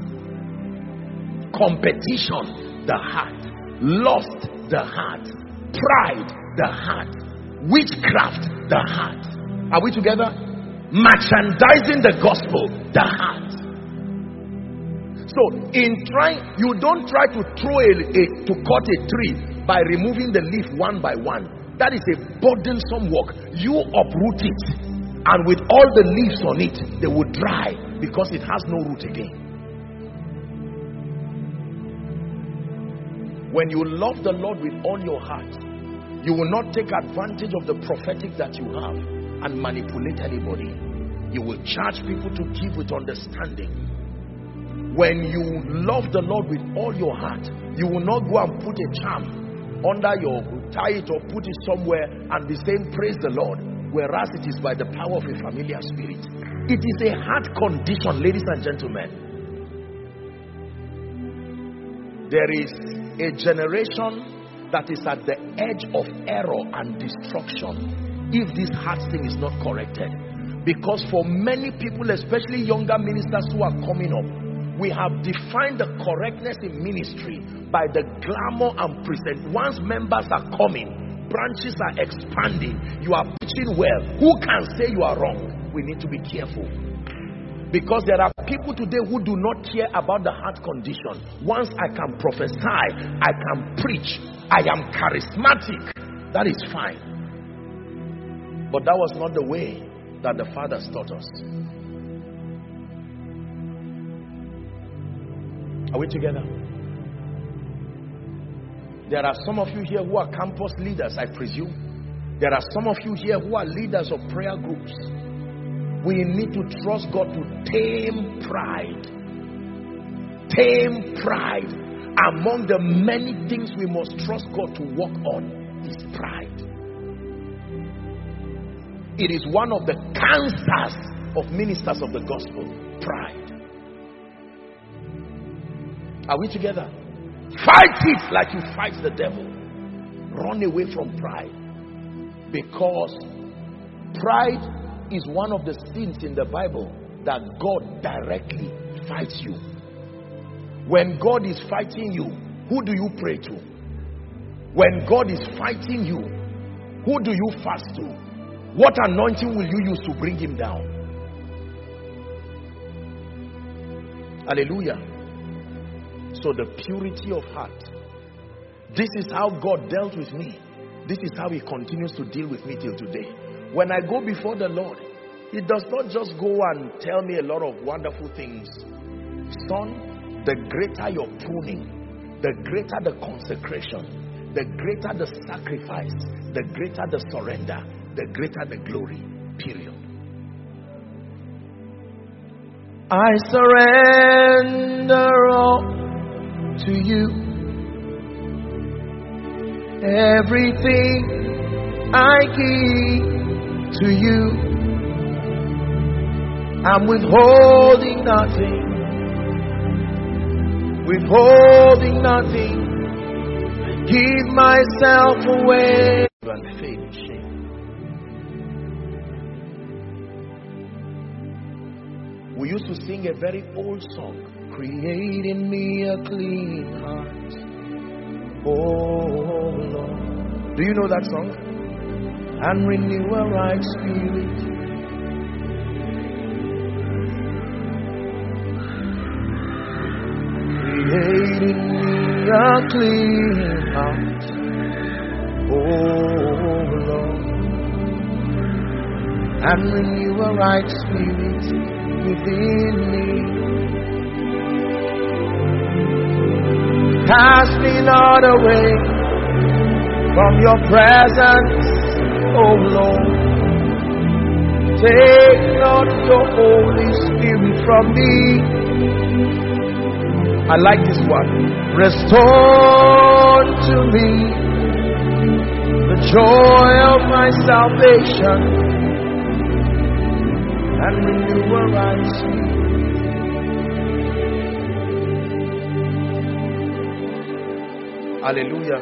Competition, the heart. Lust, the heart. Pride, the heart. Witchcraft, the heart. Are we together? Merchandising the gospel, the heart. So in trying, you don't try to throw a, a to cut a tree by removing the leaf one by one. That is a burdensome work. You uproot it, and with all the leaves on it, they will dry because it has no root again. When you love the Lord with all your heart, you will not take advantage of the prophetic that you have and manipulate anybody. You will charge people to give with understanding. When you love the Lord with all your heart, you will not go and put a charm under your, tie it or put it somewhere and be saying praise the Lord, whereas it is by the power of a familiar spirit. It is a heart condition, ladies and gentlemen. There is a generation that is at the edge of error and destruction if this heart thing is not corrected. Because for many people, especially younger ministers who are coming up, we have defined the correctness in ministry by the glamour and present. Once members are coming, branches are expanding, you are preaching well. Who can say you are wrong? We need to be careful. Because there are people today who do not care about the heart condition. Once I can prophesy, I can preach, I am charismatic, that is fine. But that was not the way that the fathers taught us. Are we together? There are some of you here who are campus leaders, I presume. There are some of you here who are leaders of prayer groups. We need to trust God to tame pride. Tame pride. Among the many things we must trust God to work on is pride. It is one of the cancers of ministers of the gospel. Pride. Are we together? Fight it like you fight the devil. Run away from pride. Because pride is one of the sins in the Bible that God directly fights you. When God is fighting you, who do you pray to? When God is fighting you, who do you fast to? What anointing will you use to bring him down? Hallelujah. So the purity of heart. This is how God dealt with me. This is how he continues to deal with me till today. When I go before the Lord, he does not just go and tell me a lot of wonderful things. Son, the greater your pruning, the greater the consecration, the greater the sacrifice, the greater the surrender, the greater the glory. Period. I surrender all to you. Everything I give to you. I'm withholding nothing. Withholding nothing. I give myself away. And fame, shame. We used to sing a very old song. Create in me a clean heart, oh Lord. Do you know that song? And renew a right spirit. Create in me a clean heart, oh Lord. And renew a right spirit within me. Cast me not away from your presence, O Lord. Take not your Holy Spirit from me. I like this one. Restore to me the joy of my salvation and renew a right spirit. Hallelujah.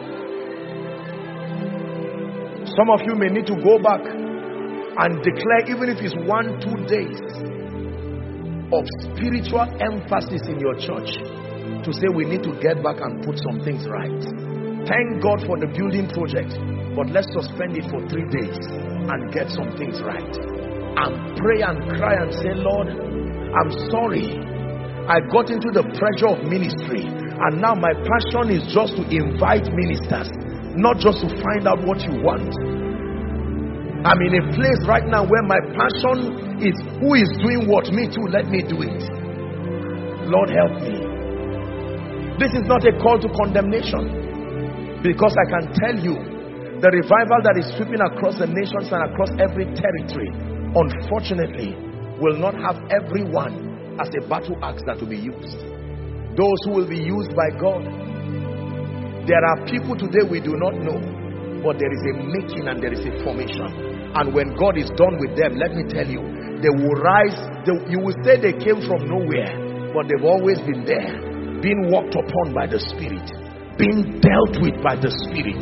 Some of you may need to go back and declare, even if it's one, two days of spiritual emphasis in your church, to say we need to get back and put some things right. Thank God for the building project, but let's suspend it for three days and get some things right. And pray and cry and say, Lord, I'm sorry. I got into the pressure of ministry, and now my passion is just to invite ministers, not just to find out what you want. I'm in a place right now where my passion is, who is doing what? Me too, let me do it. Lord, help me. This is not a call to condemnation, because I can tell you the revival that is sweeping across the nations and across every territory, unfortunately, will not have everyone as a battle axe that will be used. Those who will be used by God. There are people today we do not know, but there is a making and there is a formation. And when God is done with them, let me tell you, they will rise. They, you will say they came from nowhere, but they've always been there, being walked upon by the Spirit, being dealt with by the Spirit.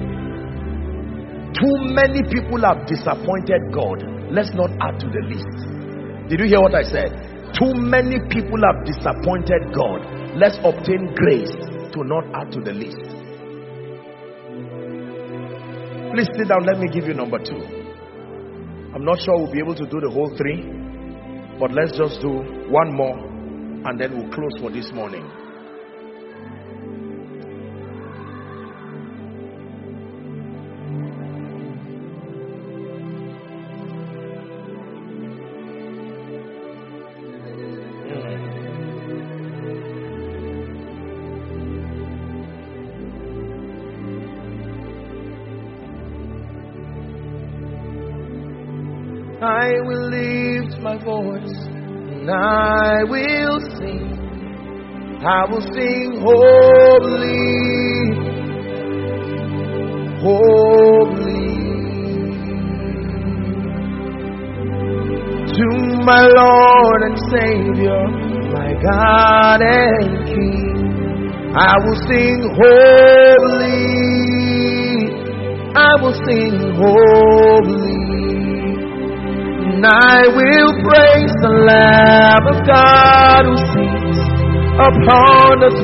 Too many people have disappointed God. Let's not add to the list. Did you hear what I said? Too many people have disappointed God. Let's obtain grace to not add to the list. Please sit down. Let me give you number two. I'm not sure we'll be able to do the whole three, but let's just do one more and then we'll close for this morning. I will lift my voice and I will sing. I will sing holy, holy to my Lord and Savior, my God and King. I will sing holy, I will sing holy. And I will praise the Lamb of God who sits upon the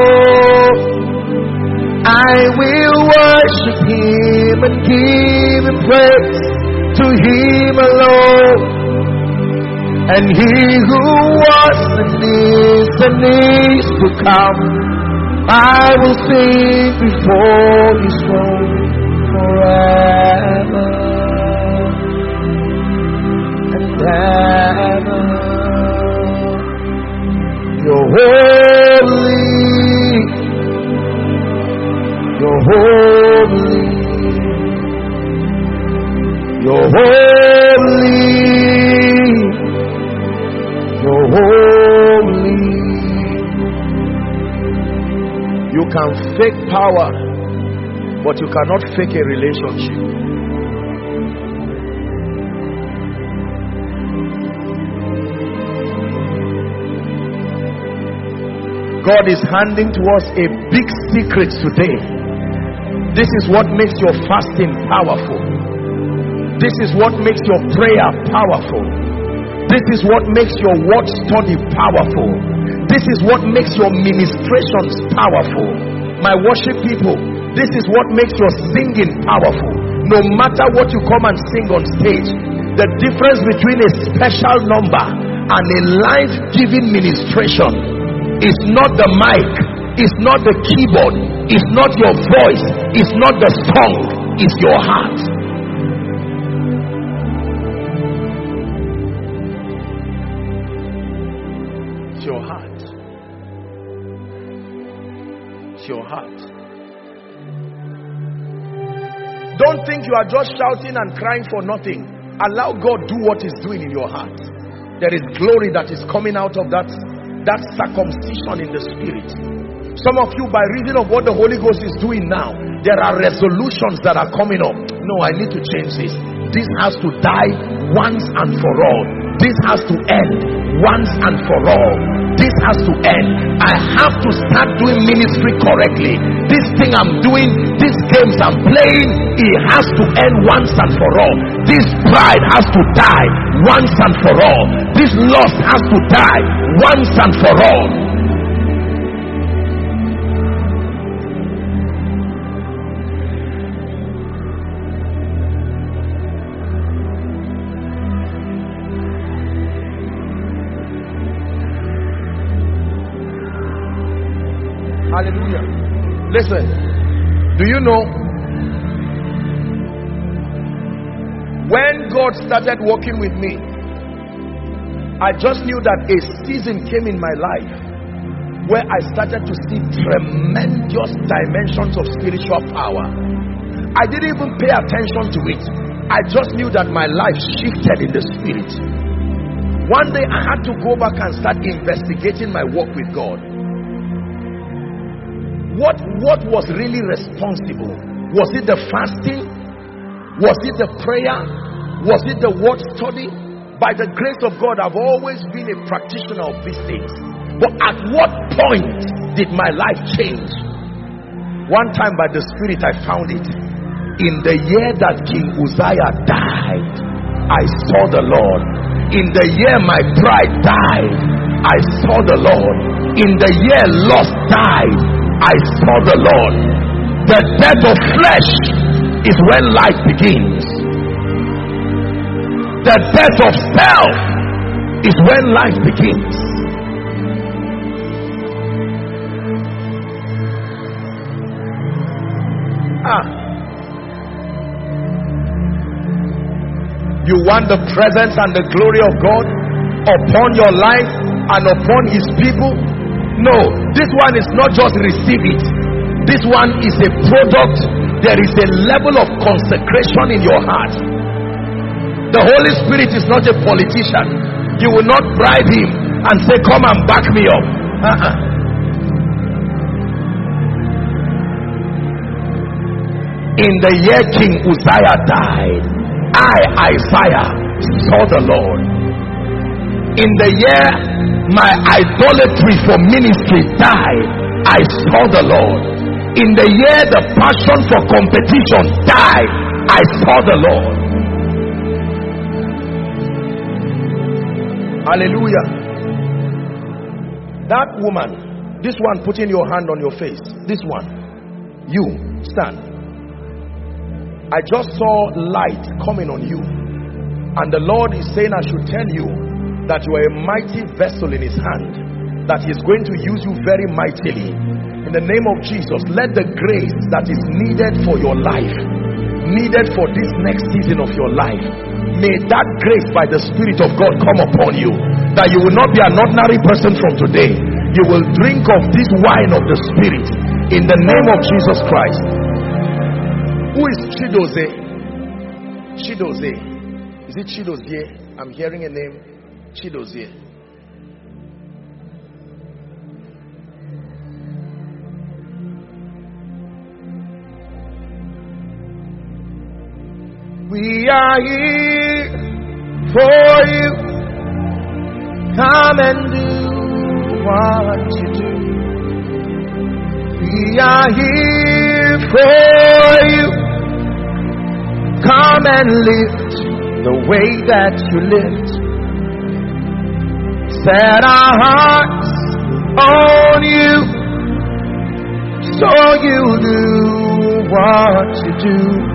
throne. I will worship Him and give Him praise, to Him alone. And He who was and is and is to come, I will sing before His throne forever. Ever. You're holy, you're holy, you're holy, you're holy. You can fake power, but you cannot fake a relationship. God is handing to us a big secret today. This is what makes your fasting powerful. This is what makes your prayer powerful. This is what makes your word study powerful. This is what makes your ministrations powerful. My worship people, this is what makes your singing powerful. No matter what you come and sing on stage, the difference between a special number and a life-giving ministration is not the mic, it's not the keyboard, it's not your voice, it's not the song, it's your heart. It's your heart. It's your heart. Don't think you are just shouting and crying for nothing. Allow God do what He's doing in your heart. There is glory that is coming out of that that circumcision in the Spirit. Some of you, by reason of what the Holy Ghost is doing now, there are resolutions that are coming up. No, I need to change this. This has to die once and for all. This has to end once and for all. This has to end. I have to start doing ministry correctly. This thing I'm doing, these games I'm playing, it has to end once and for all. This pride has to die once and for all. This lust has to die once and for all. Hallelujah. Listen, do you know when God started working with me, I just knew that a season came in my life where I started to see tremendous dimensions of spiritual power. I didn't even pay attention to it. I just knew that my life shifted in the spirit. One day I had to go back and start investigating my walk with God. What, what was really responsible? Was it the fasting? Was it the prayer? Was it the word study? By the grace of God, I've always been a practitioner of these things. But at what point did my life change? One time by the Spirit I found it. In the year that King Uzziah died, I saw the Lord. In the year my pride died, I saw the Lord. In the year lust died, I saw the Lord. The death of flesh is when life begins. The death of self is when life begins. Ah. You want the presence and the glory of God upon your life and upon His people? No, this one is not just receive it. This one is a product. There is a level of consecration in your heart. The Holy Spirit is not a politician. You will not bribe Him and say, come and back me up. Uh-uh. In the year King Uzziah died, I, Isaiah, saw the Lord. In the year my idolatry for ministry died, I saw the Lord. In the year the passion for competition died, I saw the Lord. Hallelujah. That woman, this one putting your hand on your face, this one, you, stand. I just saw light coming on you. And the Lord is saying I should tell you that you are a mighty vessel in His hand, that He is going to use you very mightily. In the name of Jesus, let the grace that is needed for your life, needed for this next season of your life, may that grace by the Spirit of God come upon you, that you will not be an ordinary person from today. You will drink of this wine of the Spirit in the name of Jesus Christ. Who is Chidoze? Chidoze. Is it Chidozie? I'm hearing a name. Chidozie. We are here for you. Come and do what you do. We are here for you. Come and lift the way that you lift. Set our hearts on you, so you do what you do.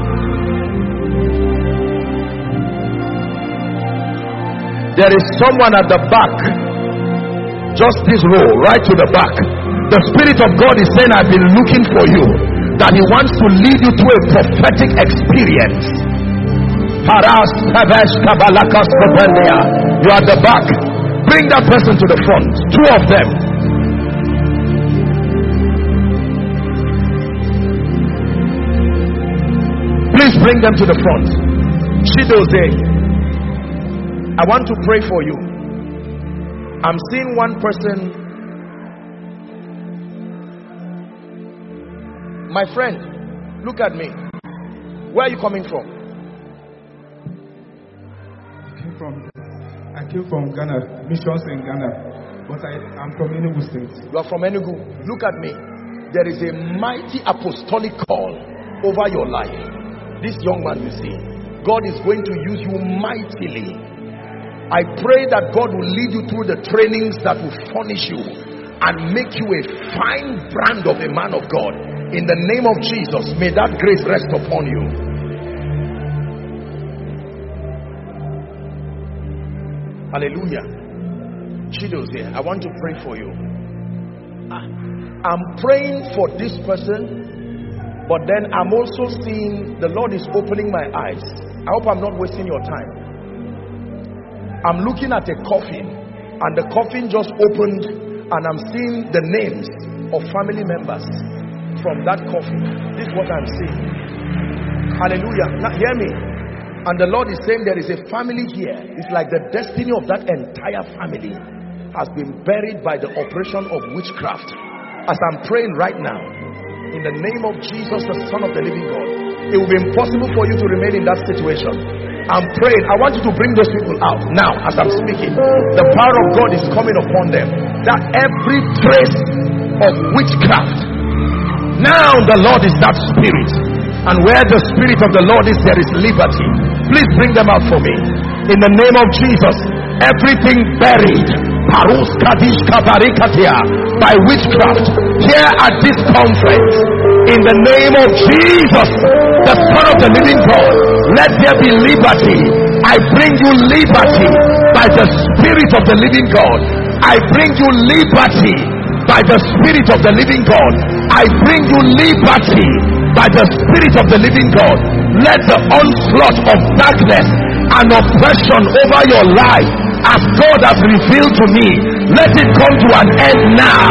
There is someone at the back, just this row, right to the back. The Spirit of God is saying, I've been looking for you, that He wants to lead you to a prophetic experience. You are at the back. Bring that person to the front. Two of them. Please bring them to the front. Chidoze, I want to pray for you. I'm seeing one person. My friend, look at me. Where are you coming from? I came from I came from Ghana, missions in Ghana. But I am from Enugu State. You are from Enugu. Look at me. There is a mighty apostolic call over your life. This young man you see, God is going to use you mightily. I pray that God will lead you through the trainings that will furnish you and make you a fine brand of a man of God. In the name of Jesus, may that grace rest upon you. Hallelujah. Chido's here. I want to pray for you. I'm praying for this person, but then I'm also seeing the Lord is opening my eyes. I hope I'm not wasting your time. I'm looking at a coffin, and the coffin just opened, and I'm seeing the names of family members from that coffin. This is what I'm seeing. Hallelujah. Now hear me. And the Lord is saying there is a family here. It's like the destiny of that entire family has been buried by the operation of witchcraft. As I'm praying right now, in the name of Jesus, the Son of the living God, it will be impossible for you to remain in that situation. I'm praying. I want you to bring those people out now as I'm speaking. The power of God is coming upon them. That every trace of witchcraft, now the Lord is that spirit. And where the spirit of the Lord is, there is liberty. Please bring them out for me. In the name of Jesus, everything buried by witchcraft here at this conference, in the name of Jesus, the Son of the living God, let there be liberty. I bring you liberty by the Spirit of the living God. I bring you liberty by the Spirit of the living God. I bring you liberty by the Spirit of the living God. Let the onslaught of darkness and oppression over your life, as God has revealed to me, let it come to an end now.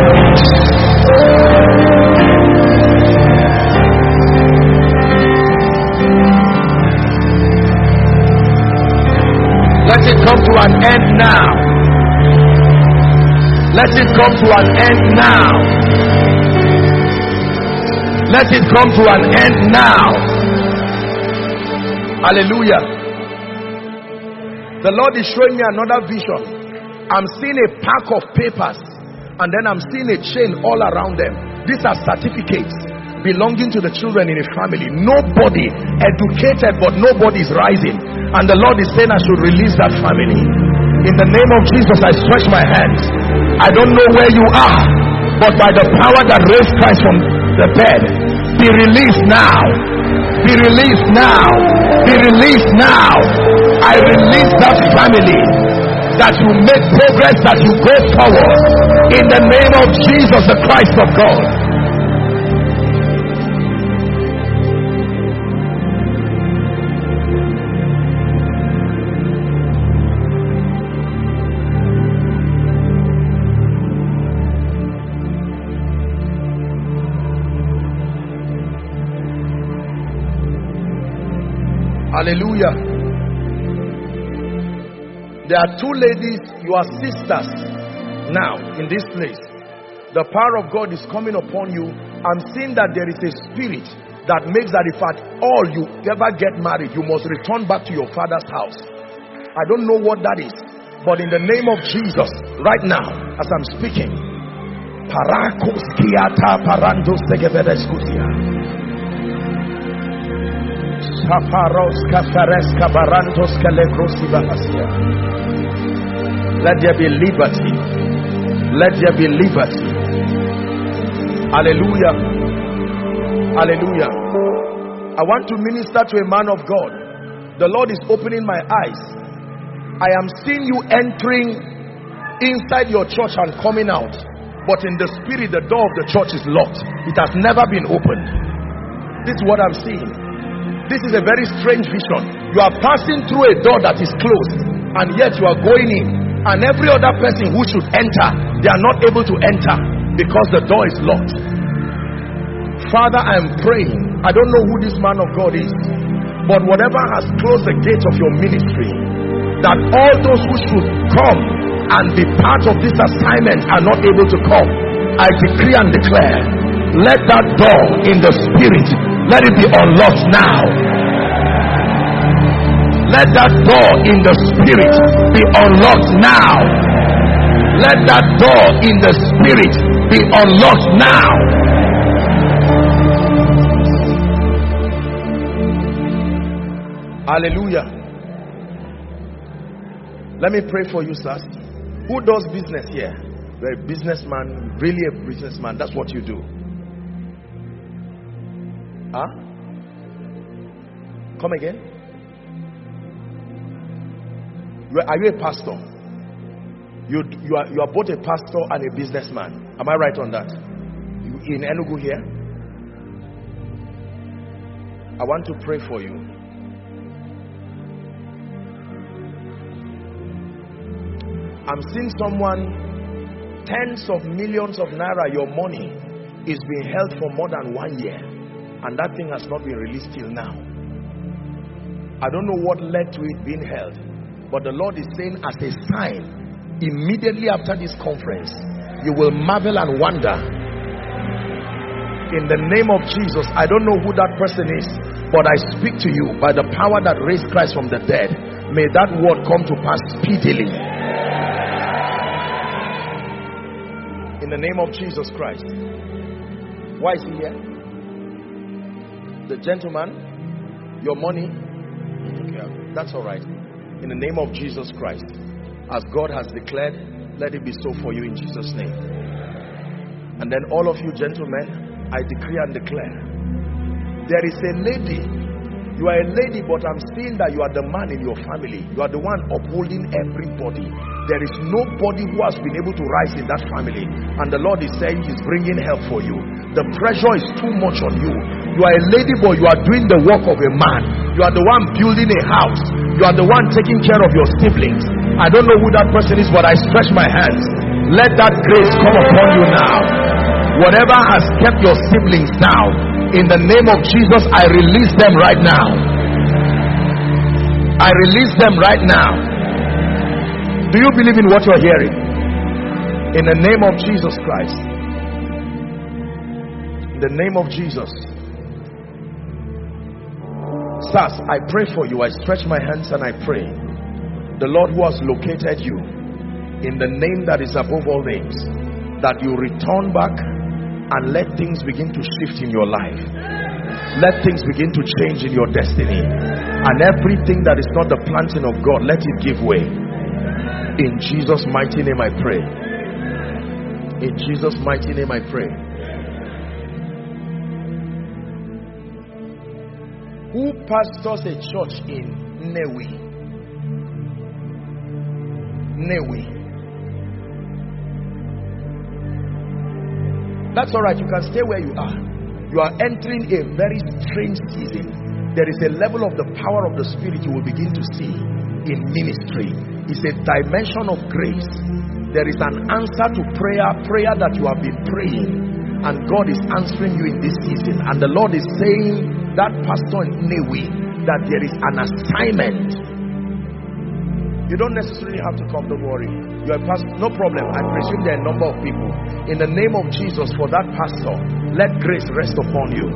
Let it come to an end now. Let it come to an end now. Let it come to an end now. Hallelujah. The Lord is showing me another vision. I'm seeing a pack of papers, and then I'm seeing a chain all around them. These are certificates belonging to the children in a family. Nobody educated, but nobody is rising. And the Lord is saying I should release that family. In the name of Jesus, I stretch my hands. I don't know where you are, but by the power that raised Christ from the dead, be released now. Be released now. Be released now. I release that family, that you make progress, that you go forward. In the name of Jesus, the Christ of God. Hallelujah. There are two ladies, you are sisters now in this place. The power of God is coming upon you. I'm seeing that there is a spirit that makes that if at all you ever get married, you must return back to your father's house. I don't know what that is, but in the name of Jesus, right now, as I'm speaking, Parakos kiata parandos tegevedeskutia. Let there be liberty. Let there be liberty. Hallelujah. Hallelujah. I want to minister to a man of God. The Lord is opening my eyes. I am seeing you entering inside your church and coming out, but in the spirit the door of the church is locked. It has never been opened. This is what I'm seeing. This is a very strange vision. You are passing through a door that is closed, and yet you are going in, and every other person who should enter, they are not able to enter because the door is locked. Father, I am praying. I don't know who this man of God is, but whatever has closed the gates of your ministry, that all those who should come and be part of this assignment are not able to come, I decree and declare, let that door in the spirit, let it be unlocked now. Let that door in the spirit be unlocked now. Let that door in the spirit be unlocked now. Hallelujah. Let me pray for you, sirs. Who does business here? You're a businessman, really a businessman. That's what you do. Huh? Come again. Are you a pastor? You, you, are, you are both a pastor and a businessman. Am I right on that? You, in Enugu here? I want to pray for you. I'm seeing someone, tens of millions of naira, your money is being held for more than one year, and that thing has not been released till now. I don't know what led to it being held, but the Lord is saying as a sign, immediately after this conference, you will marvel and wonder. In the name of Jesus, I don't know who that person is, but I speak to you by the power that raised Christ from the dead. May that word come to pass speedily. In the name of Jesus Christ. Why is he here? The gentleman, your money. Okay, that's all right. In the name of Jesus Christ, as God has declared, let it be so for you in Jesus' name. And then all of you gentlemen, I decree and declare, there is a lady. You are a lady, but I'm seeing that you are the man in your family. You are the one upholding everybody. There is nobody who has been able to rise in that family, and the Lord is saying he's bringing help for you. The pressure is too much on you. You are a lady, but you are doing the work of a man. You are the one building a house. You are the one taking care of your siblings. I don't know who that person is, but I stretch my hands. Let that grace come upon you now. Whatever has kept your siblings down, in the name of Jesus, I release them right now. I release them right now. Do you believe in what you're hearing? In the name of Jesus Christ. In the name of Jesus. Sirs, I pray for you. I stretch my hands and I pray. The Lord who has located you, in the name that is above all names, that you return back and let things begin to shift in your life. Let things begin to change in your destiny. And everything that is not the planting of God, let it give way. In Jesus' mighty name I pray. In Jesus' mighty name I pray. Who pastors a church in Nnewi? Nnewi. That's all right. You can stay where you are. You are entering a very strange season. There is a level of the power of the Spirit you will begin to see in ministry. It's a dimension of grace. There is an answer to prayer, prayer that you have been praying, and God is answering you in this season. And the Lord is saying that pastor in Nnewi, that there is an assignment. You don't necessarily have to come, don't worry. You're a pastor, no problem. I presume there are a number of people. In the name of Jesus, for that pastor, let grace rest upon you.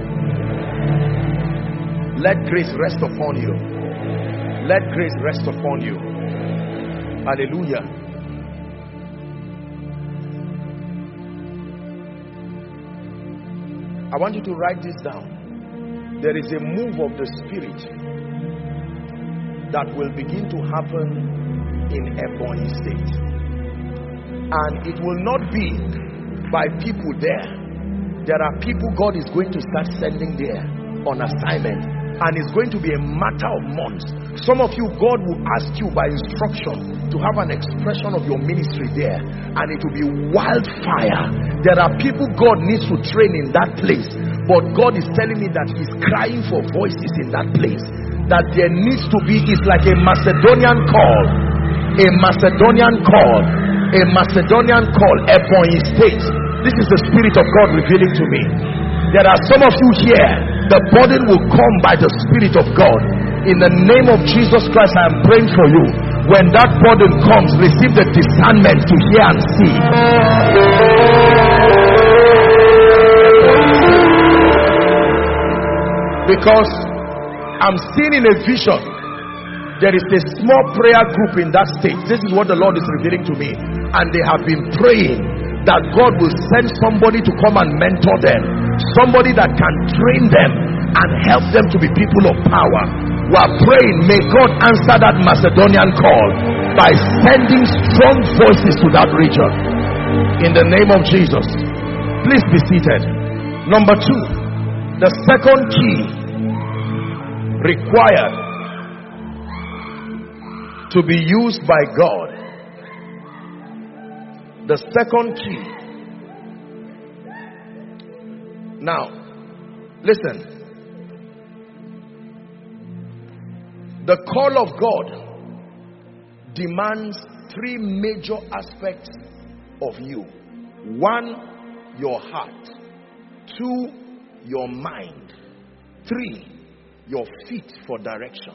Let grace rest upon you. Let grace rest upon you. Hallelujah. I want you to write this down. There is a move of the Spirit that will begin to happen in Ebonyi State, and it will not be by people there. There are people God is going to start sending there on assignment, and it's going to be a matter of months. Some of you, God will ask you by instruction to have an expression of your ministry there, and it will be wildfire. There are people God needs to train in that place, but God is telling me that he's crying for voices in that place, that there needs to be, it's like a Macedonian call. A Macedonian call, a Macedonian call, Ebonyi State. This is the Spirit of God revealing to me. There are some of you here, the burden will come by the Spirit of God. In the name of Jesus Christ, I am praying for you. When that burden comes, receive the discernment to hear and see. Because I'm seeing in a vision, there is a small prayer group in that state. This is what the Lord is revealing to me. and they have been praying that God will send somebody to come and mentor them, somebody that can train them and help them to be people of power. We are praying, may God answer that Macedonian call by sending strong voices to that region in the name of Jesus. Please be seated. Number two, the second key required to be used by God. The second key. Now, listen. The call of God demands three major aspects of you. One, your heart. Two, your mind. Three, your feet for direction.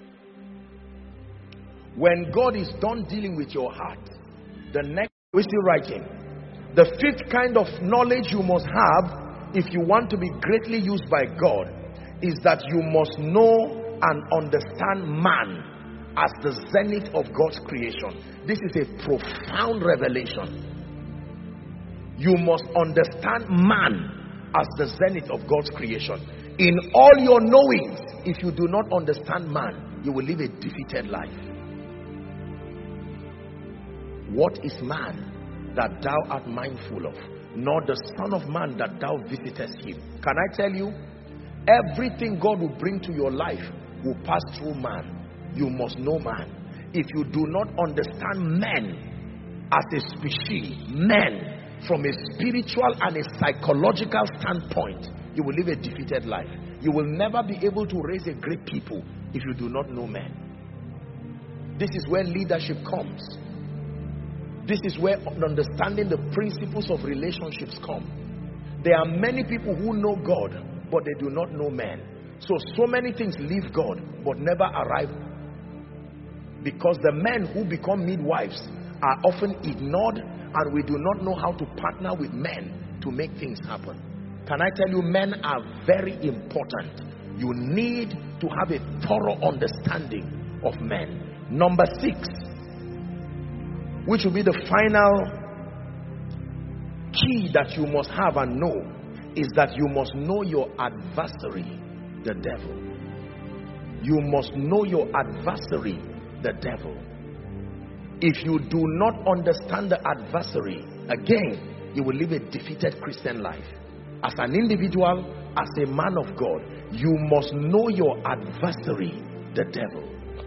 When God is done dealing with your heart, the next, we're still writing. The fifth kind of knowledge you must have if you want to be greatly used by God is that you must know and understand man as the zenith of God's creation. This is a profound revelation. You must understand man as the zenith of God's creation. In all your knowings, if you do not understand man, you will live a defeated life. What is man that thou art mindful of, nor the Son of Man that thou visitest him? Can I tell you, everything God will bring to your life will pass through man. You must know man. If you do not understand men as a species, men from a spiritual and a psychological standpoint, you will live a defeated life. You will never be able to raise a great people if you do not know men. This is where leadership comes. This is where understanding the principles of relationships come. There are many people who know God, but they do not know men. So, so many things leave God, but never arrive. Because the men who become midwives are often ignored, and we do not know how to partner with men to make things happen. Can I tell you, men are very important. You need to have a thorough understanding of men. Number six, which will be the final key that you must have and know, is that you must know your adversary, the devil. You must know your adversary, the devil. If you do not understand the adversary, again, you will live a defeated Christian life. As an individual, as a man of God, you must know your adversary, the devil.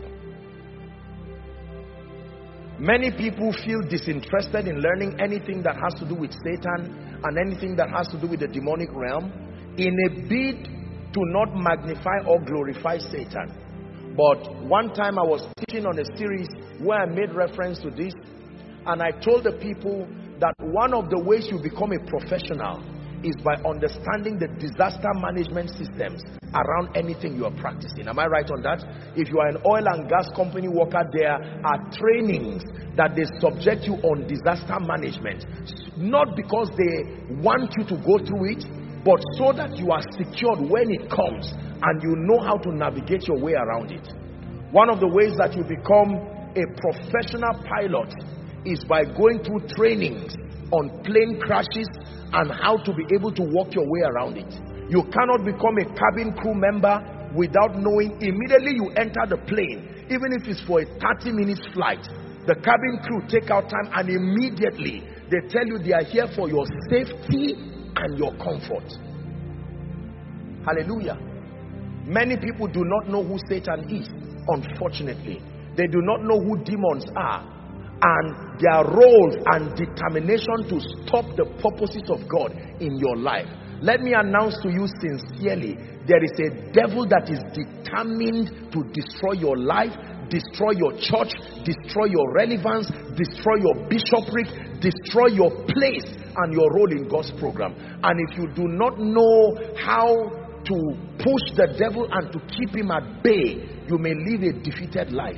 Many people feel disinterested in learning anything that has to do with Satan and anything that has to do with the demonic realm in a bid to not magnify or glorify Satan. But one time I was teaching on a series where I made reference to this, and I told the people that one of the ways you become a professional is by understanding the disaster management systems around anything you are practicing. Am I right on that? If you are an oil and gas company worker, there are trainings that they subject you on disaster management, not because they want you to go through it, but so that you are secured when it comes and you know how to navigate your way around it. One of the ways that you become a professional pilot is by going through trainings on plane crashes and how to be able to walk your way around it. You cannot become a cabin crew member without knowing. Immediately you enter the plane, even if it's for a thirty minutes flight, the cabin crew take out time and immediately they tell you they are here for your safety and your comfort. Hallelujah. Many people do not know who Satan is, unfortunately. They do not know who demons are and their roles and determination to stop the purposes of God in your life. Let me announce to you sincerely, there is a devil that is determined to destroy your life, destroy your church, destroy your relevance, destroy your bishopric, destroy your place and your role in God's program. And if you do not know how to push the devil and to keep him at bay, you may live a defeated life.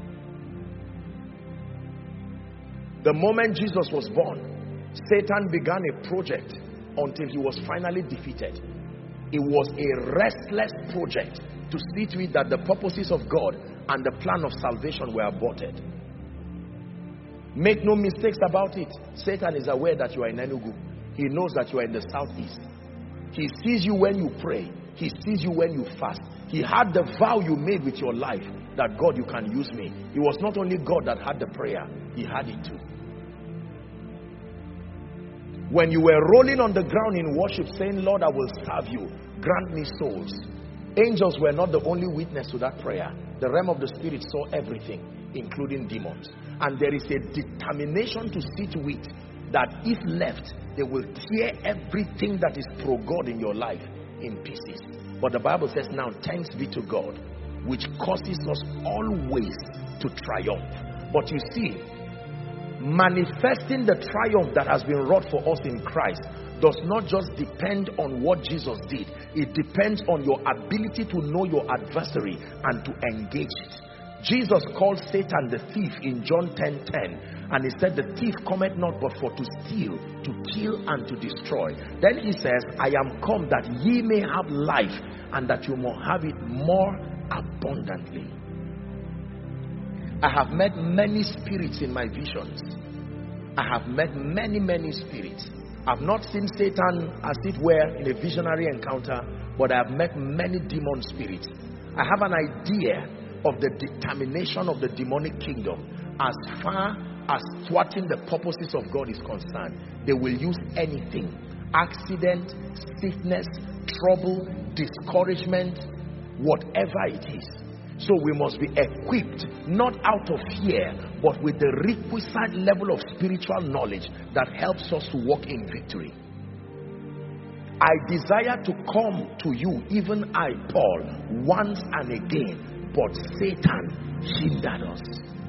The moment Jesus was born, Satan began a project until he was finally defeated. It was a restless project to see to it that the purposes of God and the plan of salvation were aborted. Make no mistakes about it. Satan is aware that you are in Enugu. He knows that you are in the southeast. He sees you when you pray. He sees you when you fast. He had the vow you made with your life that God, you can use me. It was not only God that had the prayer, he had it too. When you were rolling on the ground in worship saying, Lord, I will serve you, grant me souls. Angels were not the only witness to that prayer. The realm of the spirit saw everything, including demons. And there is a determination to see to it that if left, they will tear everything that is pro-God in your life in pieces. But the Bible says now, thanks be to God, which causes us always to triumph. But you see, manifesting the triumph that has been wrought for us in Christ does not just depend on what Jesus did. It depends on your ability to know your adversary and to engage it. Jesus called Satan the thief in John ten ten, and he said, the thief cometh not but for to steal, to kill, and to destroy. Then he says, I am come that ye may have life, and that you may have it more abundantly. I have met many spirits in my visions. I have met many, many spirits. I've not seen Satan as it were in a visionary encounter, but I have met many demon spirits. I have an idea of the determination of the demonic kingdom as far as thwarting the purposes of God is concerned. They will use anything. Accident, sickness, trouble, discouragement, whatever it is. So we must be equipped, not out of fear, but with the requisite level of spiritual knowledge that helps us to walk in victory. I desire to come to you, even I, Paul, once and again, but Satan hindered us.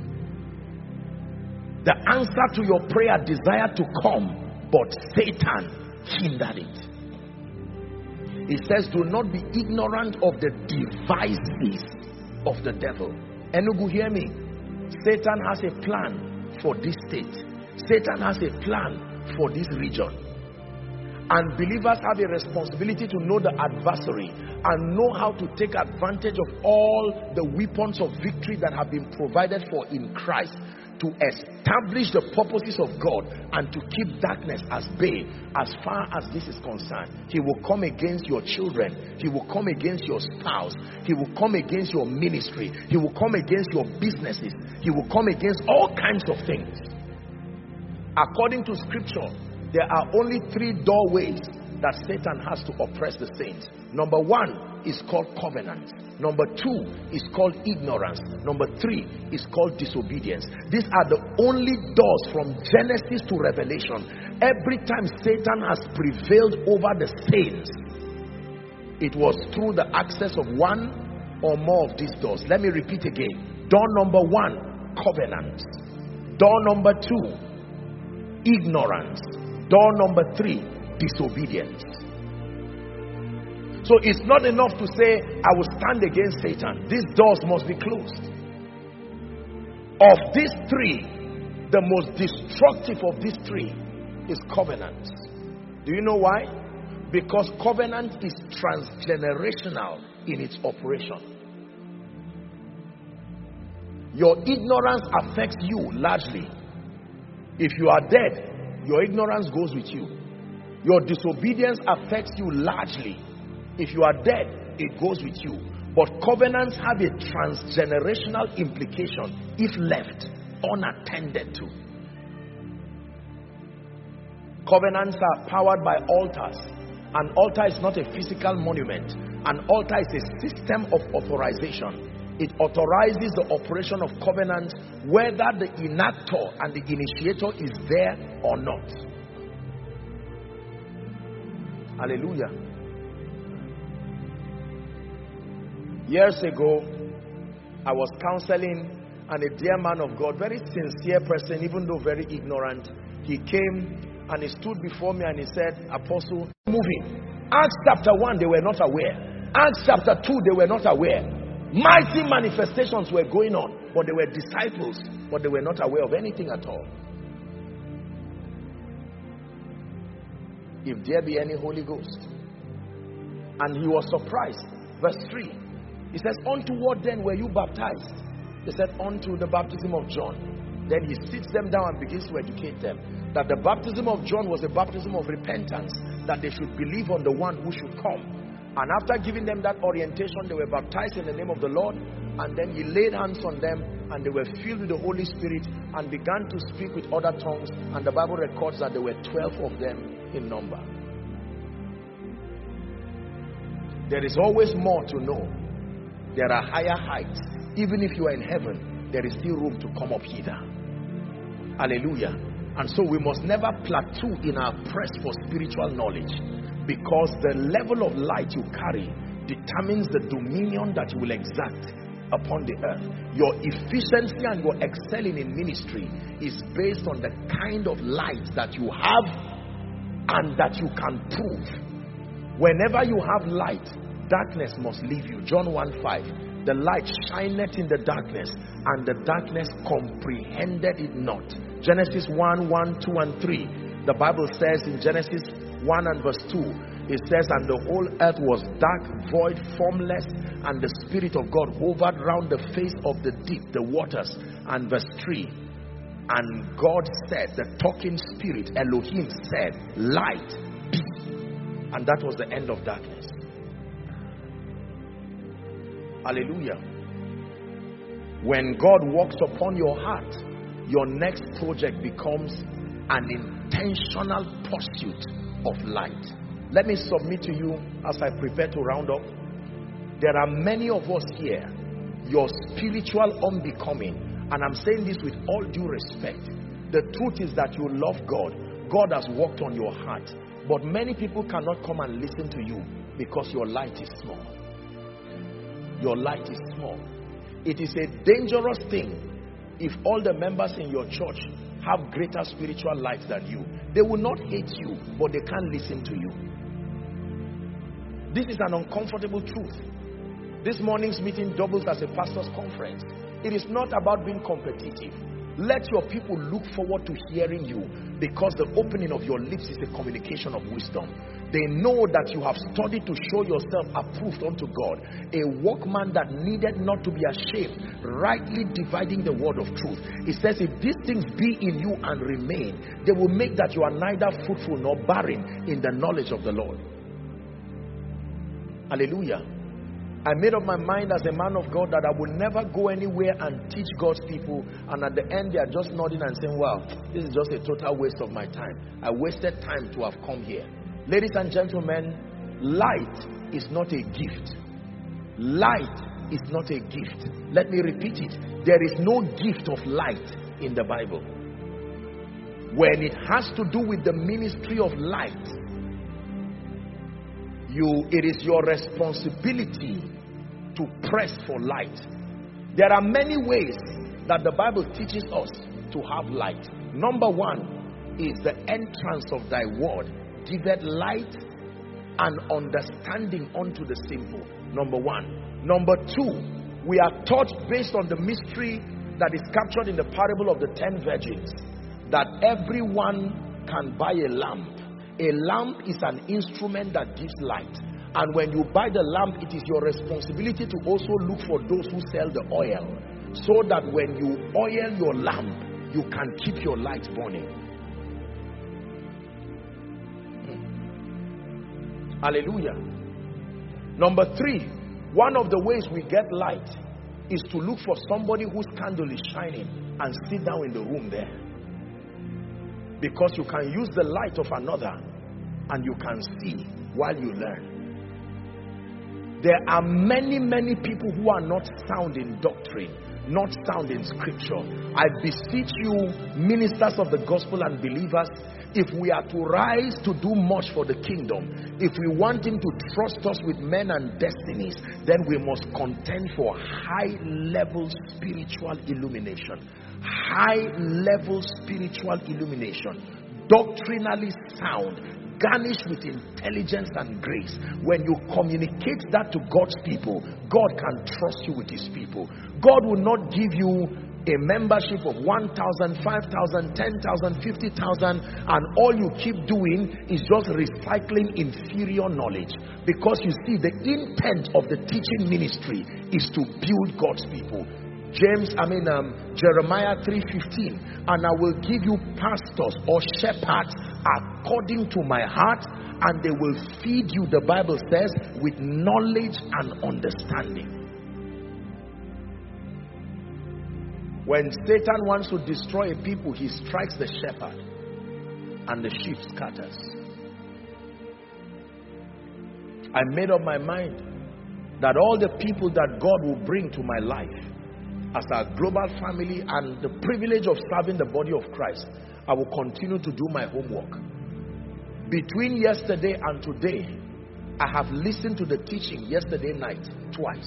The answer to your prayer desired to come, but Satan hindered it. It says, do not be ignorant of the devices of the devil. Enugu, hear me. Satan has a plan for this state. Satan has a plan for this region. And believers have a responsibility to know the adversary and know how to take advantage of all the weapons of victory that have been provided for in Christ to establish the purposes of God and to keep darkness as bay as far as this is concerned. He will come against your children. He will come against your spouse. He will come against your ministry. He will come against your businesses. He will come against all kinds of things. According to scripture, there are only three doorways that Satan has to oppress the saints. Number one is called covenant. Number two is called ignorance. Number three is called disobedience. These are the only doors from Genesis to Revelation. Every time Satan has prevailed over the saints, it was through the access of one or more of these doors. Let me repeat again. Door number one, covenant. Door number two, ignorance. Door number three, disobedience. So it's not enough to say, I will stand against Satan. These doors must be closed. Of these three, the most destructive of these three is covenant. Do you know why? Because covenant is transgenerational in its operation. Your ignorance affects you largely. If you are dead, your ignorance goes with you. Your disobedience affects you largely. If you are dead, it goes with you. But covenants have a transgenerational implication if left unattended to. Covenants are powered by altars. An altar is not a physical monument. An altar is a system of authorization. It authorizes the operation of covenants whether the enactor and the initiator is there or not. Hallelujah. Years ago, I was counseling, and a dear man of God, very sincere person, even though very ignorant, he came and he stood before me and he said, Apostle, moving. Acts chapter one, they were not aware. Acts chapter two, they were not aware. Mighty manifestations were going on, but they were disciples, but they were not aware of anything at all. If there be any Holy Ghost. And he was surprised. Verse three. He says, unto what then were you baptized? They said, unto the baptism of John. Then he sits them down and begins to educate them that the baptism of John was a baptism of repentance, that they should believe on the one who should come. And after giving them that orientation, they were baptized in the name of the Lord, and then he laid hands on them and they were filled with the Holy Spirit and began to speak with other tongues, and the Bible records that there were twelve of them in number. There is always more to know. There are higher heights. Even if you are in heaven, there is still room to come up hither. Hallelujah. And so we must never plateau in our quest for spiritual knowledge, because the level of light you carry determines the dominion that you will exact upon the earth. Your efficiency and your excelling in ministry is based on the kind of light that you have and that you can prove. Whenever you have light, darkness must leave you. John one five, the light shineth in the darkness, and the darkness comprehended it not. Genesis one, one, two and three, the Bible says in Genesis one and verse two, it says, and the whole earth was dark, void, formless, and the Spirit of God hovered round the face of the deep, the waters. And verse three, and God said, the talking spirit, Elohim said, light be. And that was the end of darkness. Hallelujah. When God walks upon your heart, your next project becomes an intentional pursuit of light. Let me submit to you as I prepare to round up. There are many of us here, your spiritual unbecoming, and I'm saying this with all due respect. The truth is that you love God. God has worked on your heart. But many people cannot come and listen to you because your light is small. Your light is small. It is a dangerous thing if all the members in your church have greater spiritual light than you. They will not hate you, but they can't listen to you. This is an uncomfortable truth. This morning's meeting doubles as a pastor's conference. It is not about being competitive. Let your people look forward to hearing you, because the opening of your lips is a communication of wisdom. They know that you have studied to show yourself approved unto God, a workman that needed not to be ashamed, rightly dividing the word of truth. It says, if these things be in you and remain, they will make that you are neither fruitful nor barren in the knowledge of the Lord. Hallelujah. I made up my mind as a man of God that I will never go anywhere and teach God's people, and at the end they are just nodding and saying, wow, this is just a total waste of my time. I wasted time to have come here. Ladies and gentlemen, light is not a gift. Light is not a gift. Let me repeat it. There is no gift of light in the Bible. When it has to do with the ministry of light, you, it is your responsibility to press for light. There are many ways that the Bible teaches us to have light. Number one is the entrance of thy word giveth light and understanding unto the simple. Number one. Number two, we are taught based on the mystery that is captured in the parable of the ten virgins, that everyone can buy a lamp. A lamp is an instrument that gives light. And when you buy the lamp, it is your responsibility to also look for those who sell the oil, so that when you oil your lamp, you can keep your light burning. Hmm. Hallelujah. Number three, one of the ways we get light is to look for somebody whose candle is shining and sit down in the room there. Because you can use the light of another and you can see while you learn. There are many, many people who are not sound in doctrine, not sound in scripture. I beseech you, ministers of the gospel and believers, if we are to rise to do much for the kingdom, if we want him to trust us with men and destinies, then we must contend for high level spiritual illumination. High level spiritual illumination, doctrinally sound, garnished with intelligence and grace. When you communicate that to God's people, God can trust you with his people. God will not give you a membership of one thousand, five thousand, ten thousand, fifty thousand, and all you keep doing is just recycling inferior knowledge. Because you see, the intent of the teaching ministry is to build God's people. James, I mean um, Jeremiah three fifteen, and I will give you pastors or shepherds according to my heart, and they will feed you, the Bible says, with knowledge and understanding. When Satan wants to destroy a people, he strikes the shepherd and the sheep scatters. I made up my mind that all the people that God will bring to my life as our global family and the privilege of serving the body of Christ, I will continue to do my homework. Between yesterday and today, I have listened to the teaching yesterday night twice.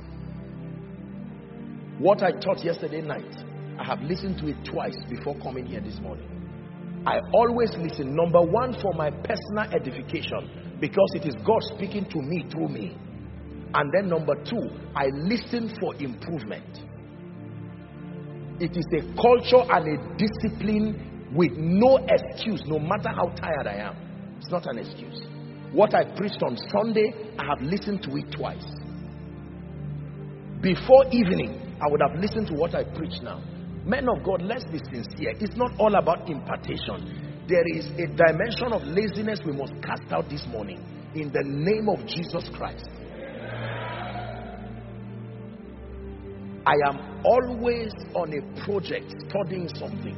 What I taught yesterday night, I have listened to it twice before coming here this morning. I always listen, number one, for my personal edification, because it is God speaking to me through me. And then number two, I listen for improvement. It is a culture and a discipline with no excuse, no matter how tired I am. It's not an excuse. What I preached on Sunday, I have listened to it twice. Before evening, I would have listened to what I preach now. Men of God, let's be sincere. It's not all about impartation. There is a dimension of laziness we must cast out this morning in the name of Jesus Christ. I am always on a project studying something.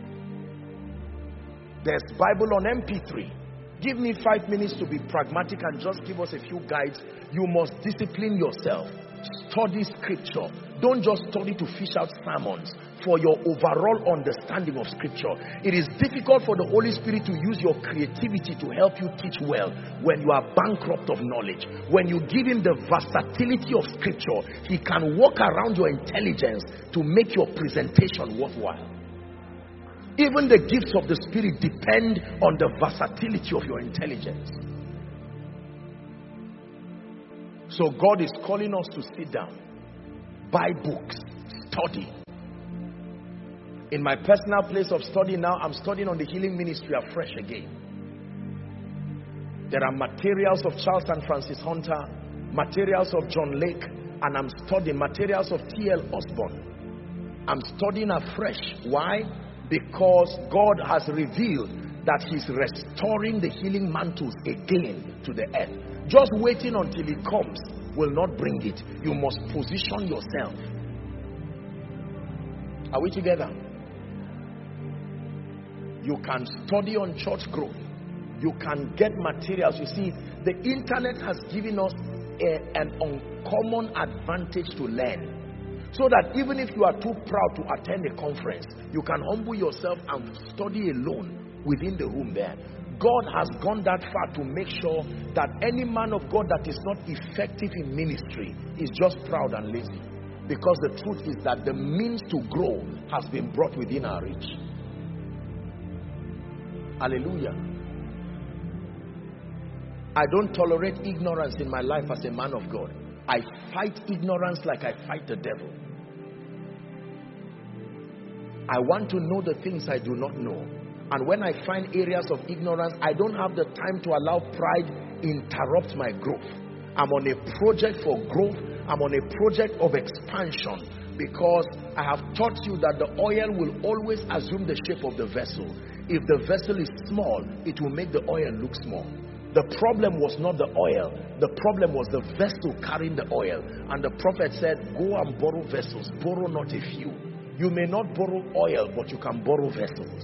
There's Bible on M P three. Give me five minutes to be pragmatic and just give us a few guides. You must discipline yourself. Study scripture. Don't just study to fish out sermons. For your overall understanding of scripture, it is difficult for the Holy Spirit to use your creativity to help you teach well when you are bankrupt of knowledge. When you give him the versatility of scripture, he can walk around your intelligence to make your presentation worthwhile. Even the gifts of the Spirit depend on the versatility of your intelligence. So God is calling us to sit down, buy books, study. In my personal place of study now, I'm studying on the healing ministry afresh again. There are materials of Charles and Francis Hunter, materials of John Lake, and I'm studying materials of T L Osborne. I'm studying afresh. Why? Because God has revealed that he's restoring the healing mantles again to the earth. Just waiting until he comes will not bring it. You must position yourself. Are we together? You can study on church growth. You can get materials. You see, the internet has given us a, an uncommon advantage to learn. So that even if you are too proud to attend a conference, you can humble yourself and study alone within the room there. God has gone that far to make sure that any man of God that is not effective in ministry is just proud and lazy. Because the truth is that the means to grow has been brought within our reach. Hallelujah. I don't tolerate ignorance in my life as a man of God. I fight ignorance like I fight the devil. I want to know the things I do not know. And when I find areas of ignorance, I don't have the time to allow pride interrupt my growth. I'm on a project for growth. I'm on a project of expansion, because I have taught you that the oil will always assume the shape of the vessel. If the vessel is small, it will make the oil look small. The problem was not the oil. The problem was the vessel carrying the oil. And the prophet said, go and borrow vessels. Borrow not a few. You may not borrow oil, but you can borrow vessels.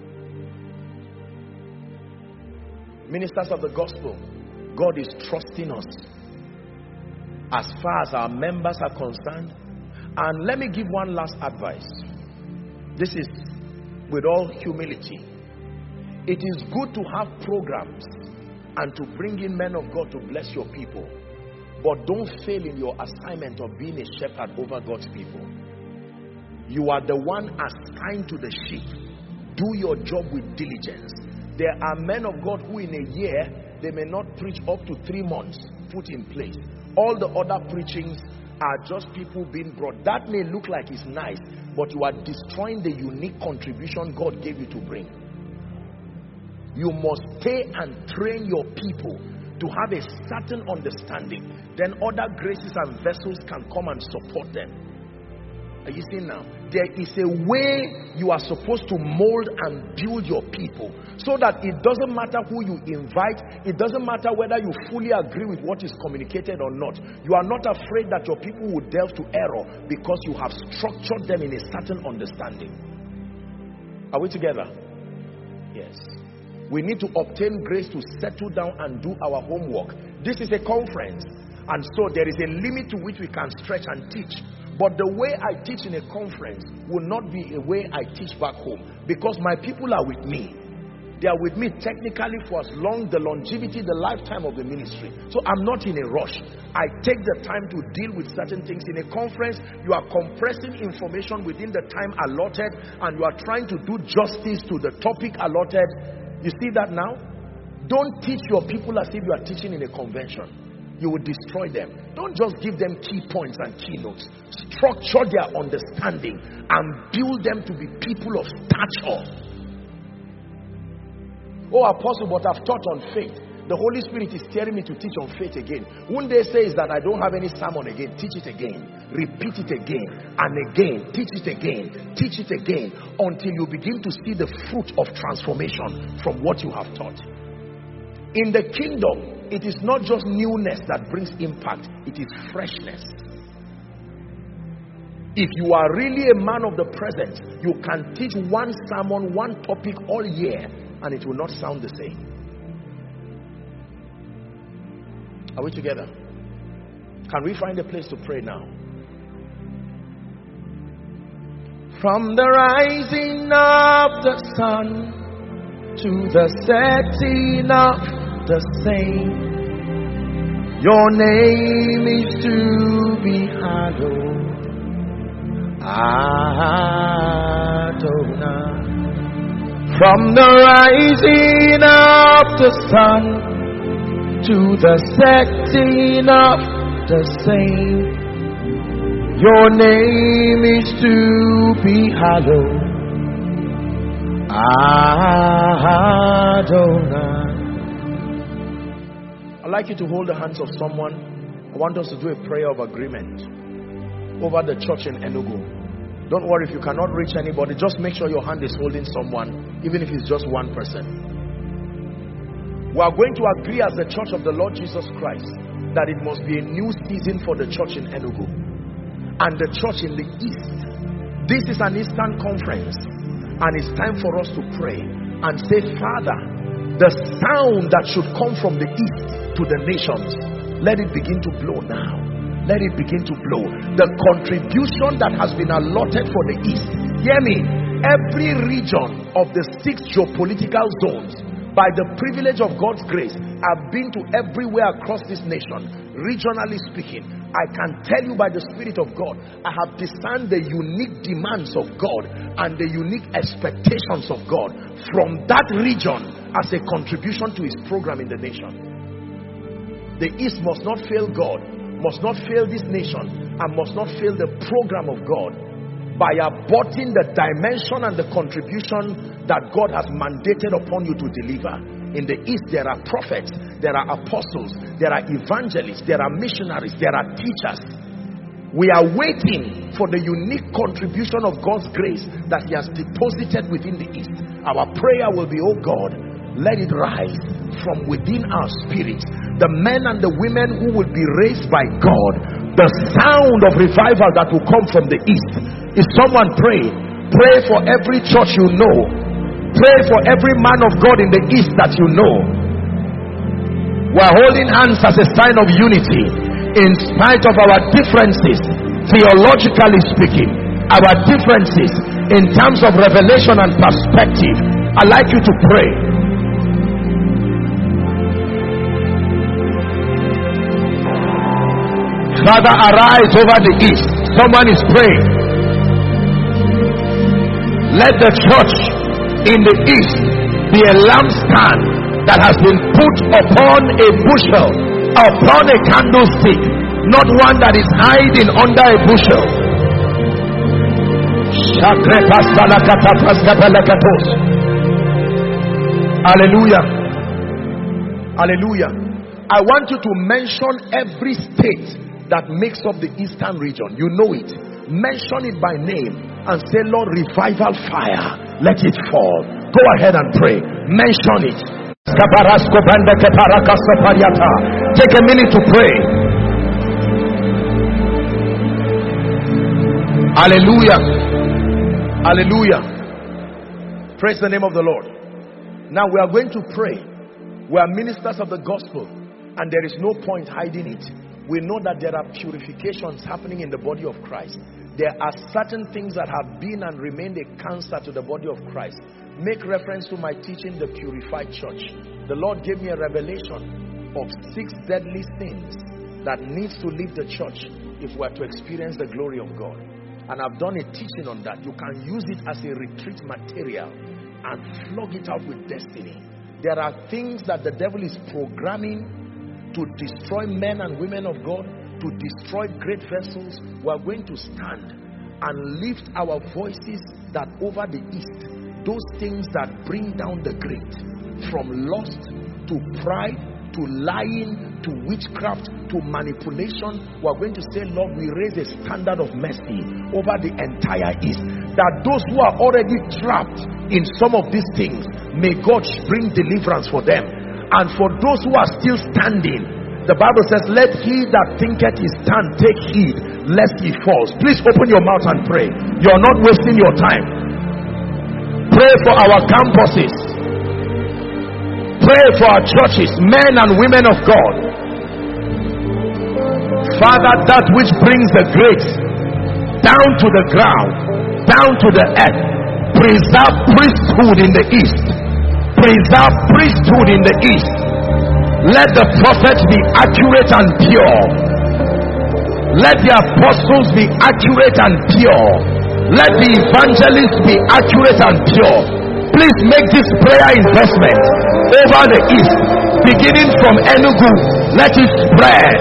Ministers of the gospel, God is trusting us as far as our members are concerned. And let me give one last advice. This is with all humility. It is good to have programs and to bring in men of God to bless your people. But don't fail in your assignment of being a shepherd over God's people. You are the one assigned to the sheep. Do your job with diligence. There are men of God who in a year, they may not preach up to three months put in place. All the other preachings are just people being brought. That may look like it's nice, but you are destroying the unique contribution God gave you to bring. You must pay and train your people to have a certain understanding. Then other graces and vessels can come and support them. Are you seeing now? There is a way you are supposed to mold and build your people, so that it doesn't matter who you invite, it doesn't matter whether you fully agree with what is communicated or not. You are not afraid that your people will delve to error because you have structured them in a certain understanding. Are we together? Yes. We need to obtain grace to settle down and do our homework. This is a conference, and so there is a limit to which we can stretch and teach. But the way I teach in a conference will not be a way I teach back home, because my people are with me. They are with me technically for as long, the longevity, the lifetime of the ministry. So I'm not in a rush. I take the time to deal with certain things. In a conference, you are compressing information within the time allotted, and you are trying to do justice to the topic allotted. You see that now? Don't teach your people as if you are teaching in a convention. You will destroy them. Don't just give them key points and keynotes. Structure their understanding and build them to be people of stature. Oh, Apostle, but I've taught on faith. The Holy Spirit is telling me to teach on faith again. One day says that I don't have any sermon again. Teach it again. Repeat it again and again. Teach it again. Teach it again until you begin to see the fruit of transformation from what you have taught. In the kingdom, it is not just newness that brings impact, it is freshness. If you are really a man of the present, you can teach one sermon, one topic all year, and it will not sound the same. Are we together? Can we find a place to pray now? From the rising of the sun to the setting of the same, your name is to be hallowed, Adonai. From the rising of the sun to the setting of the same, your name is to be hallowed, Adonai. I'd like you to hold the hands of someone. I want us to do a prayer of agreement over the church in Enugu. Don't worry if you cannot reach anybody. Just make sure your hand is holding someone, even if it's just one person. We are going to agree as the church of the Lord Jesus Christ that it must be a new season for the church in Enugu and the church in the east. This is an Eastern conference, and it's time for us to pray and say, Father, the sound that should come from the east to the nations, let it begin to blow now. Let it begin to blow. The contribution that has been allotted for the east, hear me, every region of the six geopolitical zones, by the privilege of God's grace, I've been to everywhere across this nation. Regionally speaking, I can tell you by the Spirit of God, I have discerned the unique demands of God and the unique expectations of God from that region as a contribution to his program in the nation. The east must not fail God, must not fail this nation, and must not fail the program of God by aborting the dimension and the contribution that God has mandated upon you to deliver. In the east, there are prophets, there are apostles, there are evangelists, there are missionaries, there are teachers. We are waiting for the unique contribution of God's grace that he has deposited within the east. Our prayer will be, oh God, let it rise from within our spirits. The men and the women who will be raised by God, the sound of revival that will come from the east. If someone pray, pray for every church you know. Pray for every man of God in the east that you know. We are holding hands as a sign of unity in spite of our differences, theologically speaking, our differences in terms of revelation and perspective. I'd like you to pray. Father, arise over the east. Someone is praying. Let the church in the east be a lampstand that has been put upon a bushel, upon a candlestick, not one that is hiding under a bushel. Hallelujah. Hallelujah. I want you to mention every state that makes up the eastern region. You know it. mention it by name and say, Lord, revival fire, let it fall. Go ahead and pray. Mention it. Take a minute to pray. Hallelujah. Hallelujah. Praise the name of the Lord. Now we are going to pray. We are ministers of the gospel, and there is no point hiding it. We know that there are purifications happening in the body of Christ. There are certain things that have been and remained a cancer to the body of Christ. Make reference to my teaching, The Purified Church. The Lord gave me a revelation of six deadly sins that needs to leave the church if we are to experience the glory of God. And I've done a teaching on that. You can use it as a retreat material and flog it out with destiny. There are things that the devil is programming to destroy men and women of God, to destroy great vessels. We are going to stand and lift our voices that over the east, those things that bring down the great, from lust to pride to lying to witchcraft to manipulation. We are going to say, Lord, we raise a standard of mercy over the entire east, that those who are already trapped in some of these things, may God bring deliverance for them. And for those who are still standing, the Bible says, let he that thinketh he stand take heed lest he falls. Please open your mouth and pray. You are not wasting your time. Pray for our campuses. Pray for our churches, men and women of God. Father, that which brings the great down to the ground, down to the earth, preserve priesthood in the east. Preserve priesthood in the east. Let the prophets be accurate and pure. Let the apostles be accurate and pure. Let the evangelists be accurate and pure. Please make this prayer investment over the east, beginning from Enugu. Let it spread.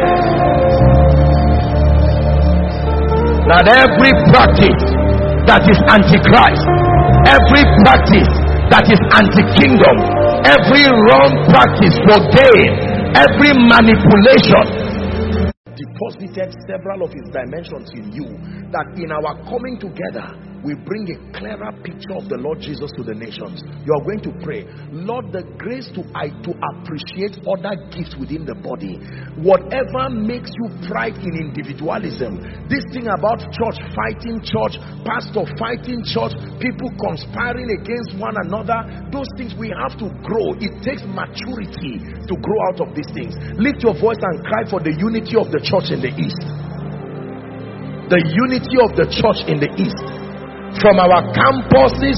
That every practice that is antichrist, every practice that is anti-kingdom, every wrong practice for gain, every manipulation, deposited several of his dimensions in you, that in our coming together we bring a clearer picture of the Lord Jesus to the nations. You are going to pray, Lord, the grace to I to appreciate other gifts within the body. Whatever makes you pride in individualism, this thing about church fighting church, pastor fighting church, people conspiring against one another, those things we have to grow. It takes maturity to grow out of these things. Lift your voice and cry for the unity of the church in the east. The unity of the church in the east. From our campuses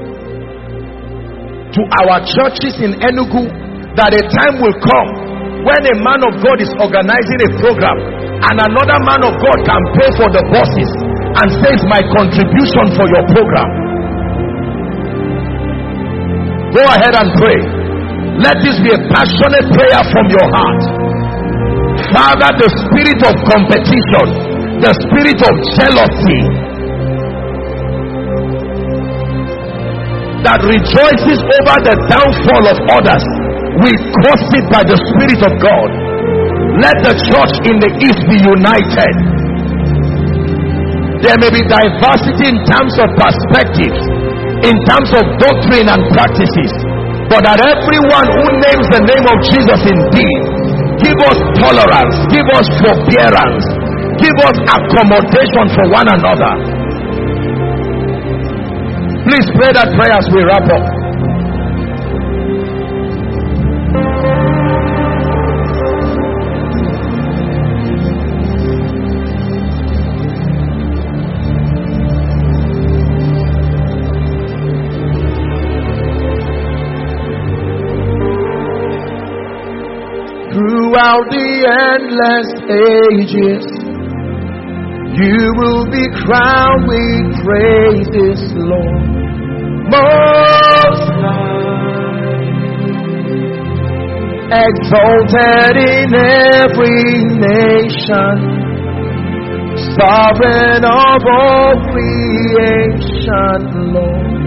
to our churches in Enugu, that a time will come when a man of God is organizing a program and another man of God can pay for the buses and says, my contribution for your program. Go ahead and pray. Let this be a passionate prayer from your heart. Father, the spirit of competition, the spirit of jealousy that rejoices over the downfall of others, we curse it by the Spirit of God. Let the church in the east be united. There may be diversity in terms of perspectives, in terms of doctrine and practices, but that everyone who names the name of Jesus indeed, give us tolerance, give us forbearance, give us accommodation for one another. Please pray that prayer as we wrap up. Throughout the endless ages, you will be crowned with praises, Lord. Most High, exalted in every nation, sovereign of all creation, Lord.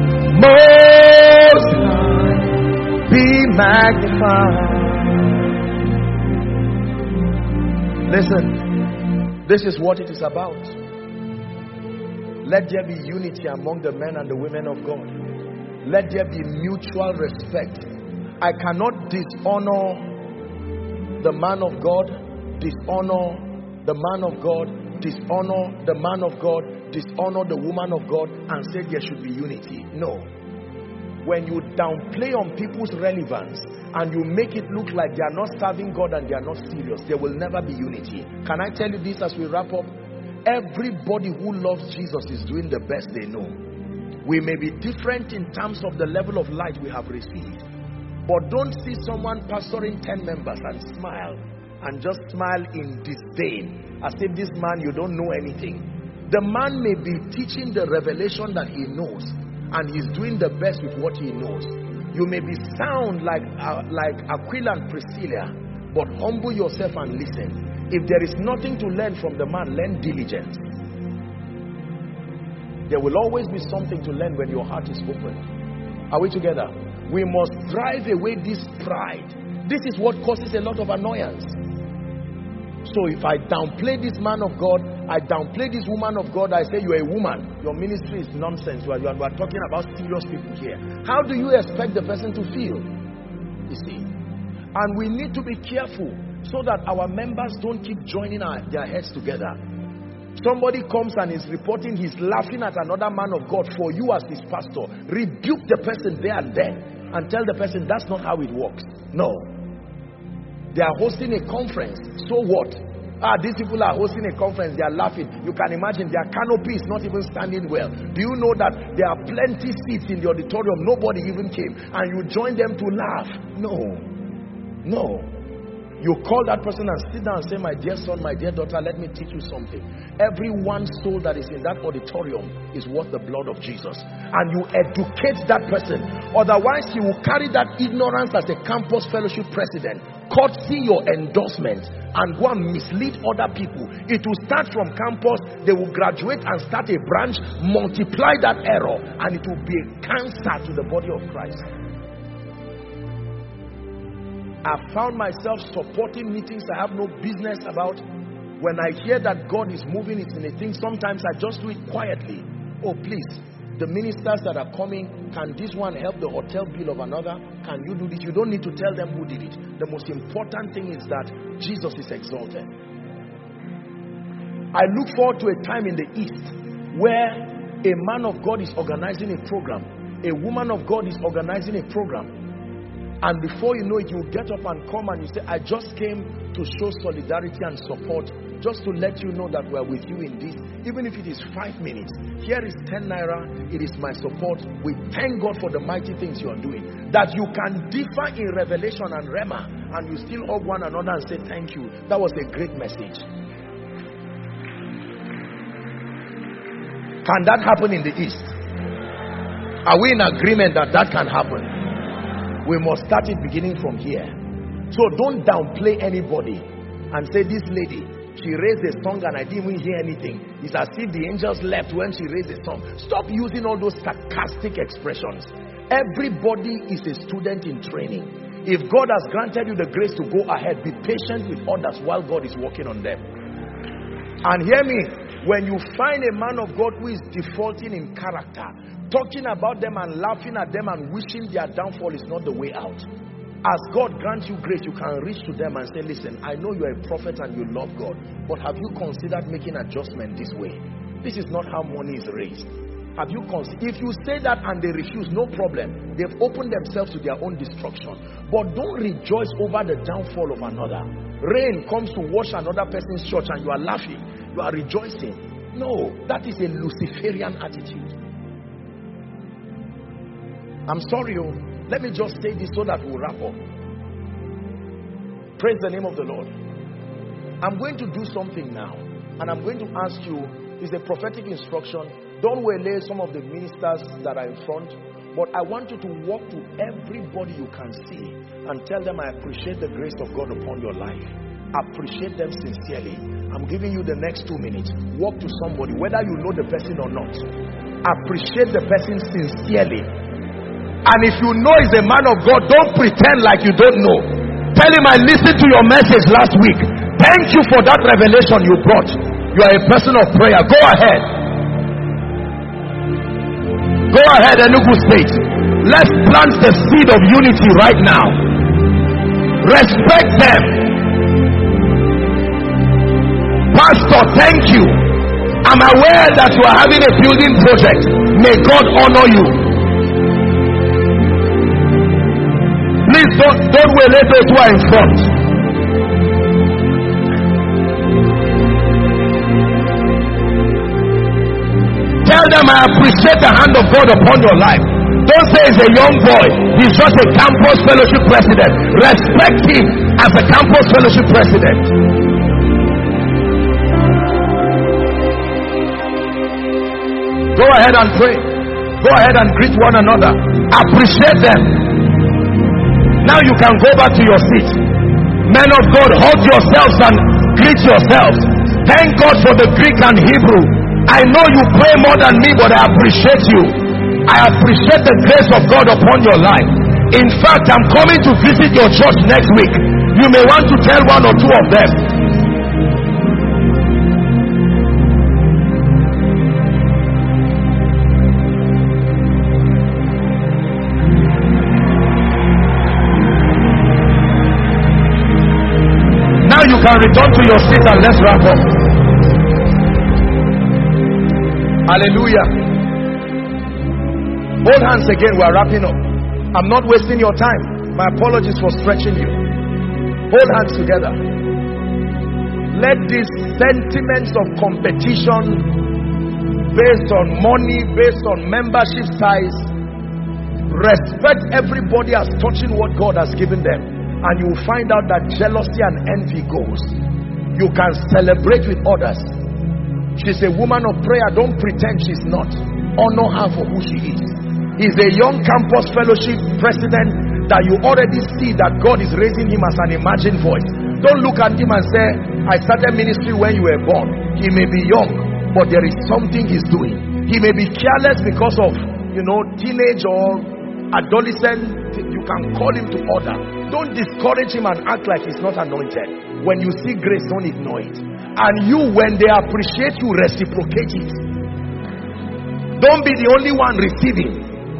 Most High, be magnified. Listen, this is what it is about. Let there be unity among the men and the women of God. Let there be mutual respect. I cannot dishonor the man of God, dishonor the man of God, dishonor the man of God, dishonor the woman of God, and say there should be unity. No. When you downplay on people's relevance and you make it look like they are not serving God and they are not serious, there will never be unity. Can I tell you this as we wrap up? Everybody who loves Jesus is doing the best they know. We may be different in terms of the level of light we have received, but don't see someone pastoring ten members and smile, and just smile in disdain as if this man, you don't know anything. The man may be teaching the revelation that he knows, and he's doing the best with what he knows. You may be sound like uh, like Aquila and Priscilla, but humble yourself and listen. If there is nothing to learn from the man, learn diligence. There will always be something to learn when your heart is open. Are we together? We must drive away this pride. This is what causes a lot of annoyance. So if I downplay this man of God, I downplay this woman of God, I say you're a woman, your ministry is nonsense. We are, we are talking about serious people here. How do you expect the person to feel? You see. And we need to be careful so that our members don't keep joining our, their heads together. Somebody comes and is reporting he's laughing at another man of God for you as his pastor. Rebuke the person there and then and tell the person that's not how it works. No. They are hosting a conference. So what? Ah, these people are hosting a conference. They are laughing. You can imagine their canopy is not even standing well. Do you know that there are plenty seats in the auditorium? Nobody even came. And you join them to laugh. No. No. You call that person and sit down and say, my dear son, my dear daughter, let me teach you something. Every one soul that is in that auditorium is worth the blood of Jesus. And you educate that person. Otherwise, you will carry that ignorance as a campus fellowship president, courtesy your endorsement, and go and mislead other people. It will start from campus, they will graduate and start a branch, multiply that error, and it will be a cancer to the body of Christ. I found myself supporting meetings I have no business about. When I hear that God is moving it in a thing, sometimes I just do it quietly. Oh, please, the ministers that are coming, can this one help the hotel bill of another? Can you do this? You don't need to tell them who did it. The most important thing is that Jesus is exalted. I look forward to a time in the East where a man of God is organizing a program. A woman of God is organizing a program. And before you know it, you get up and come and you say, I just came to show solidarity and support, just to let you know that we're with you in this. Even if it is five minutes, here is ten naira, it is my support. We thank God for the mighty things you are doing. That you can differ in revelation and rhema, and you still hug one another and say thank you. That was a great message. Can that happen in the East? Are we in agreement that that can happen? We must start it beginning from here. So don't downplay anybody and say, this lady, she raised a song and I didn't even hear anything. It's as if the angels left when she raised a song. Stop using all those sarcastic expressions. Everybody is a student in training. If God has granted you the grace to go ahead, be patient with others while God is working on them. And hear me, when you find a man of God who is defaulting in character, talking about them and laughing at them and wishing their downfall is not the way out. As God grants you grace, you can reach to them and say, listen, I know you're a prophet and you love God, but have you considered making adjustment this way? This is not how money is raised. Have you considered? If you say that and they refuse, no problem. They've opened themselves to their own destruction. But don't rejoice over the downfall of another. Rain comes to wash another person's church and you are laughing. You are rejoicing. No, that is a Luciferian attitude. I'm sorry, oh, let me just say this so that we'll wrap up. Praise the name of the Lord. I'm going to do something now, and I'm going to ask you, it's a prophetic instruction. Don't waylay some of the ministers that are in front, but I want you to walk to everybody you can see and tell them, I appreciate the grace of God upon your life. Appreciate them sincerely. I'm giving you the next two minutes. Walk to somebody, whether you know the person or not. Appreciate the person sincerely. And if you know he's a man of God, don't pretend like you don't know. Tell him, I listened to your message last week. Thank you for that revelation you brought. You are a person of prayer. Go ahead. Go ahead, Enugu State. Let's plant the seed of unity right now. Respect them. Pastor, thank you. I'm aware that you are having a building project. May God honor you. Please don't, don't wait those who are in front. Tell them, I appreciate the hand of God upon your life. Don't say he's a young boy. He's just a campus fellowship president. Respect him as a campus fellowship president. Go ahead and pray. Go ahead and greet one another. Appreciate them. Now you can go back to your seat. Men of God, hug yourselves and greet yourselves. Thank God for the Greek and Hebrew. I know you pray more than me, but I appreciate you. I appreciate the grace of God upon your life. In fact, I'm coming to visit your church next week. You may want to tell one or two of them. Now you can return to your seat and let's wrap up. Hallelujah. Hold hands again. We are wrapping up. I'm not wasting your time. My apologies for stretching you. Hold hands together. Let these sentiments of competition based on money, based on membership size, respect everybody as touching what God has given them, and you will find out that jealousy and envy goes. You can celebrate with others. She's a woman of prayer. Don't pretend she's not. Honor her for who she is. He's a young campus fellowship president that you already see that God is raising him as an imagined voice. Don't look at him and say, I started ministry when you were born. He may be young, but there is something he's doing. He may be careless because of, you know, teenage or adolescent. You can call him to order. Don't discourage him and act like he's not anointed. When you see grace, don't ignore it. And you, when they appreciate you, reciprocate it. Don't be the only one receiving.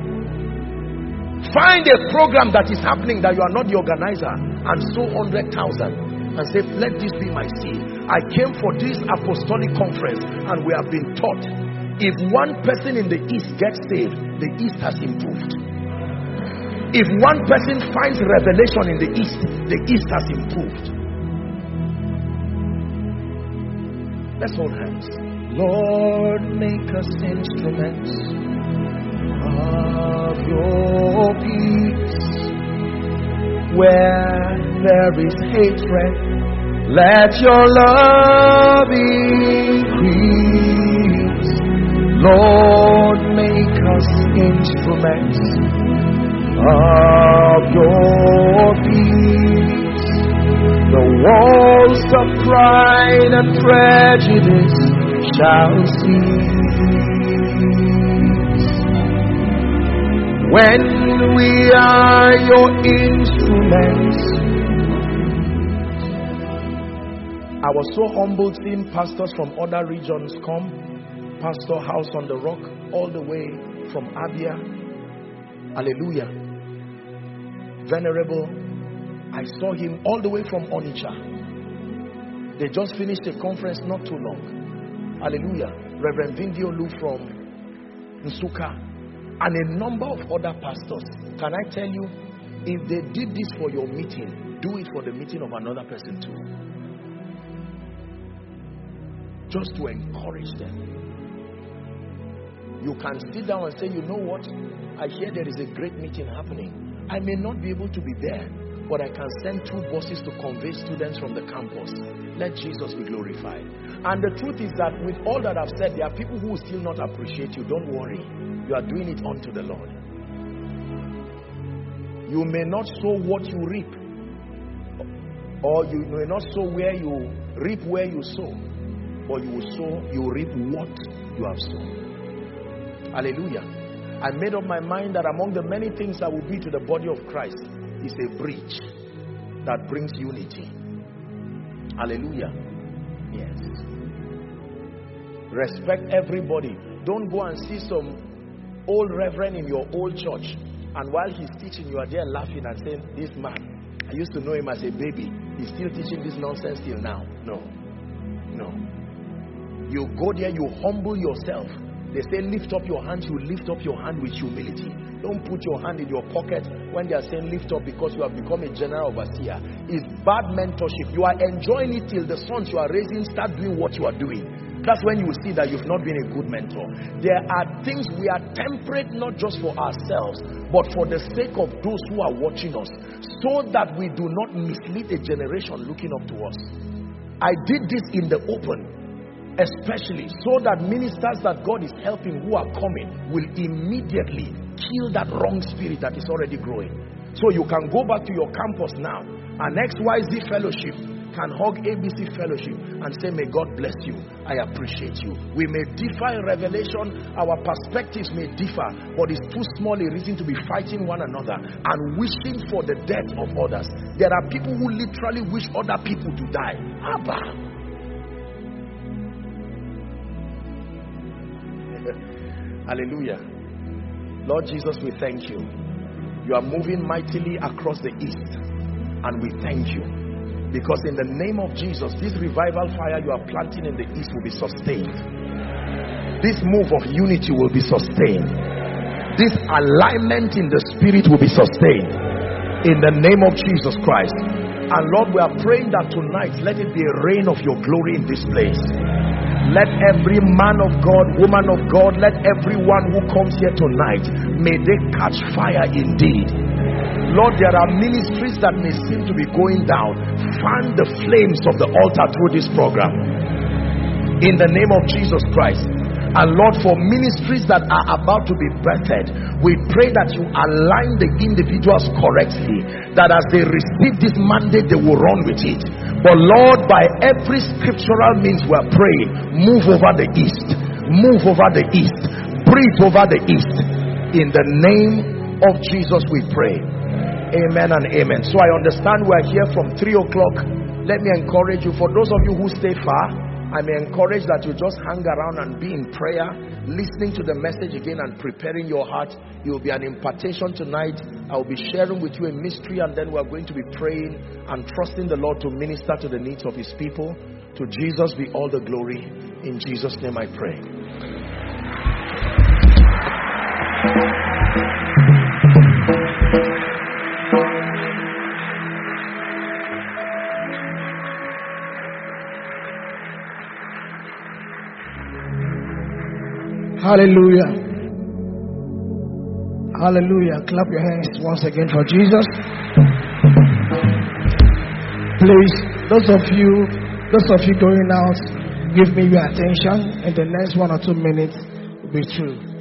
Find a program that is happening that you are not the organizer and sow one hundred thousand and say, let this be my seed. I came for this apostolic conference and we have been taught, if one person in the east gets saved, the east has improved. If one person finds revelation in the east, the east has improved. Let's hold hands. Lord, make us instruments of your peace. Where there is hatred, let your love increase. Lord, make us instruments of your peace. The walls of pride and prejudice shall cease when we are your instruments. I was so humbled seeing pastors from other regions come. Pastor House on the Rock, all the way from Abia. Hallelujah. Venerable, I saw him all the way from Onitsha. They just finished a conference not too long. Hallelujah. Reverend Vindiolu from Nsuka and a number of other pastors. Can I tell you, if they did this for your meeting, do it for the meeting of another person too. Just to encourage them. You can sit down and say, you know what? I hear there is a great meeting happening. I may not be able to be there, but I can send two buses to convey students from the campus. Let Jesus be glorified. And the truth is that with all that I've said, there are people who will still not appreciate you. Don't worry. You are doing it unto the Lord. You may not sow what you reap, or you may not sow where you reap where you sow, but you will sow, you reap what you have sown. Hallelujah. I made up my mind that among the many things that will be to the body of Christ is a bridge that brings unity. Hallelujah. Yes. Respect everybody. Don't go and see some old reverend in your old church, and while he's teaching, you are there laughing and saying, this man, I used to know him as a baby, he's still teaching this nonsense till now. No, no. You go there, you humble yourself. They say lift up your hand, you lift up your hand with humility. Don't put your hand in your pocket when they are saying lift up because you have become a general overseer. It's bad mentorship. You are enjoying it till the sons you are raising start doing what you are doing. That's when you will see that you've not been a good mentor. There are things we are temperate not just for ourselves, but for the sake of those who are watching us, so that we do not mislead a generation looking up to us. I did this in the open, especially so that ministers that God is helping who are coming will immediately kill that wrong spirit that is already growing. So you can go back to your campus now, and X Y Z fellowship can hug A B C fellowship and say, may God bless you, I appreciate you. We may differ in revelation, our perspectives may differ, but it's too small a reason to be fighting one another and wishing for the death of others. There are people who literally wish other people to die. Abba. Hallelujah. Lord Jesus, we thank you. You are moving mightily across the east, and we thank you. Because in the name of Jesus, this revival fire you are planting in the east will be sustained. This move of unity will be sustained. This alignment in the spirit will be sustained. In the name of Jesus Christ. And Lord, we are praying that tonight, let it be a reign of your glory in this place. Let every man of God, woman of God, let everyone who comes here tonight, may they catch fire indeed. Lord, there are ministries that may seem to be going down. Fan the flames of the altar through this program. In the name of Jesus Christ. And Lord, for ministries that are about to be birthed, we pray that you align the individuals correctly. That as they receive this mandate, they will run with it. But Lord, by every scriptural means we are praying, move over the east. Move over the east. Breathe over the east. In the name of Jesus we pray. Amen and amen. So I understand we are here from three o'clock. Let me encourage you, for those of you who stay far, I may encourage that you just hang around and be in prayer, listening to the message again and preparing your heart. It will be an impartation tonight. I will be sharing with you a mystery, and then we are going to be praying and trusting the Lord to minister to the needs of his people. To Jesus be all the glory. In Jesus' name I pray. Hallelujah. Hallelujah. Clap your hands once again for Jesus. Please, those of you, those of you going out, give me your attention. In the next one or two minutes, we'll be through.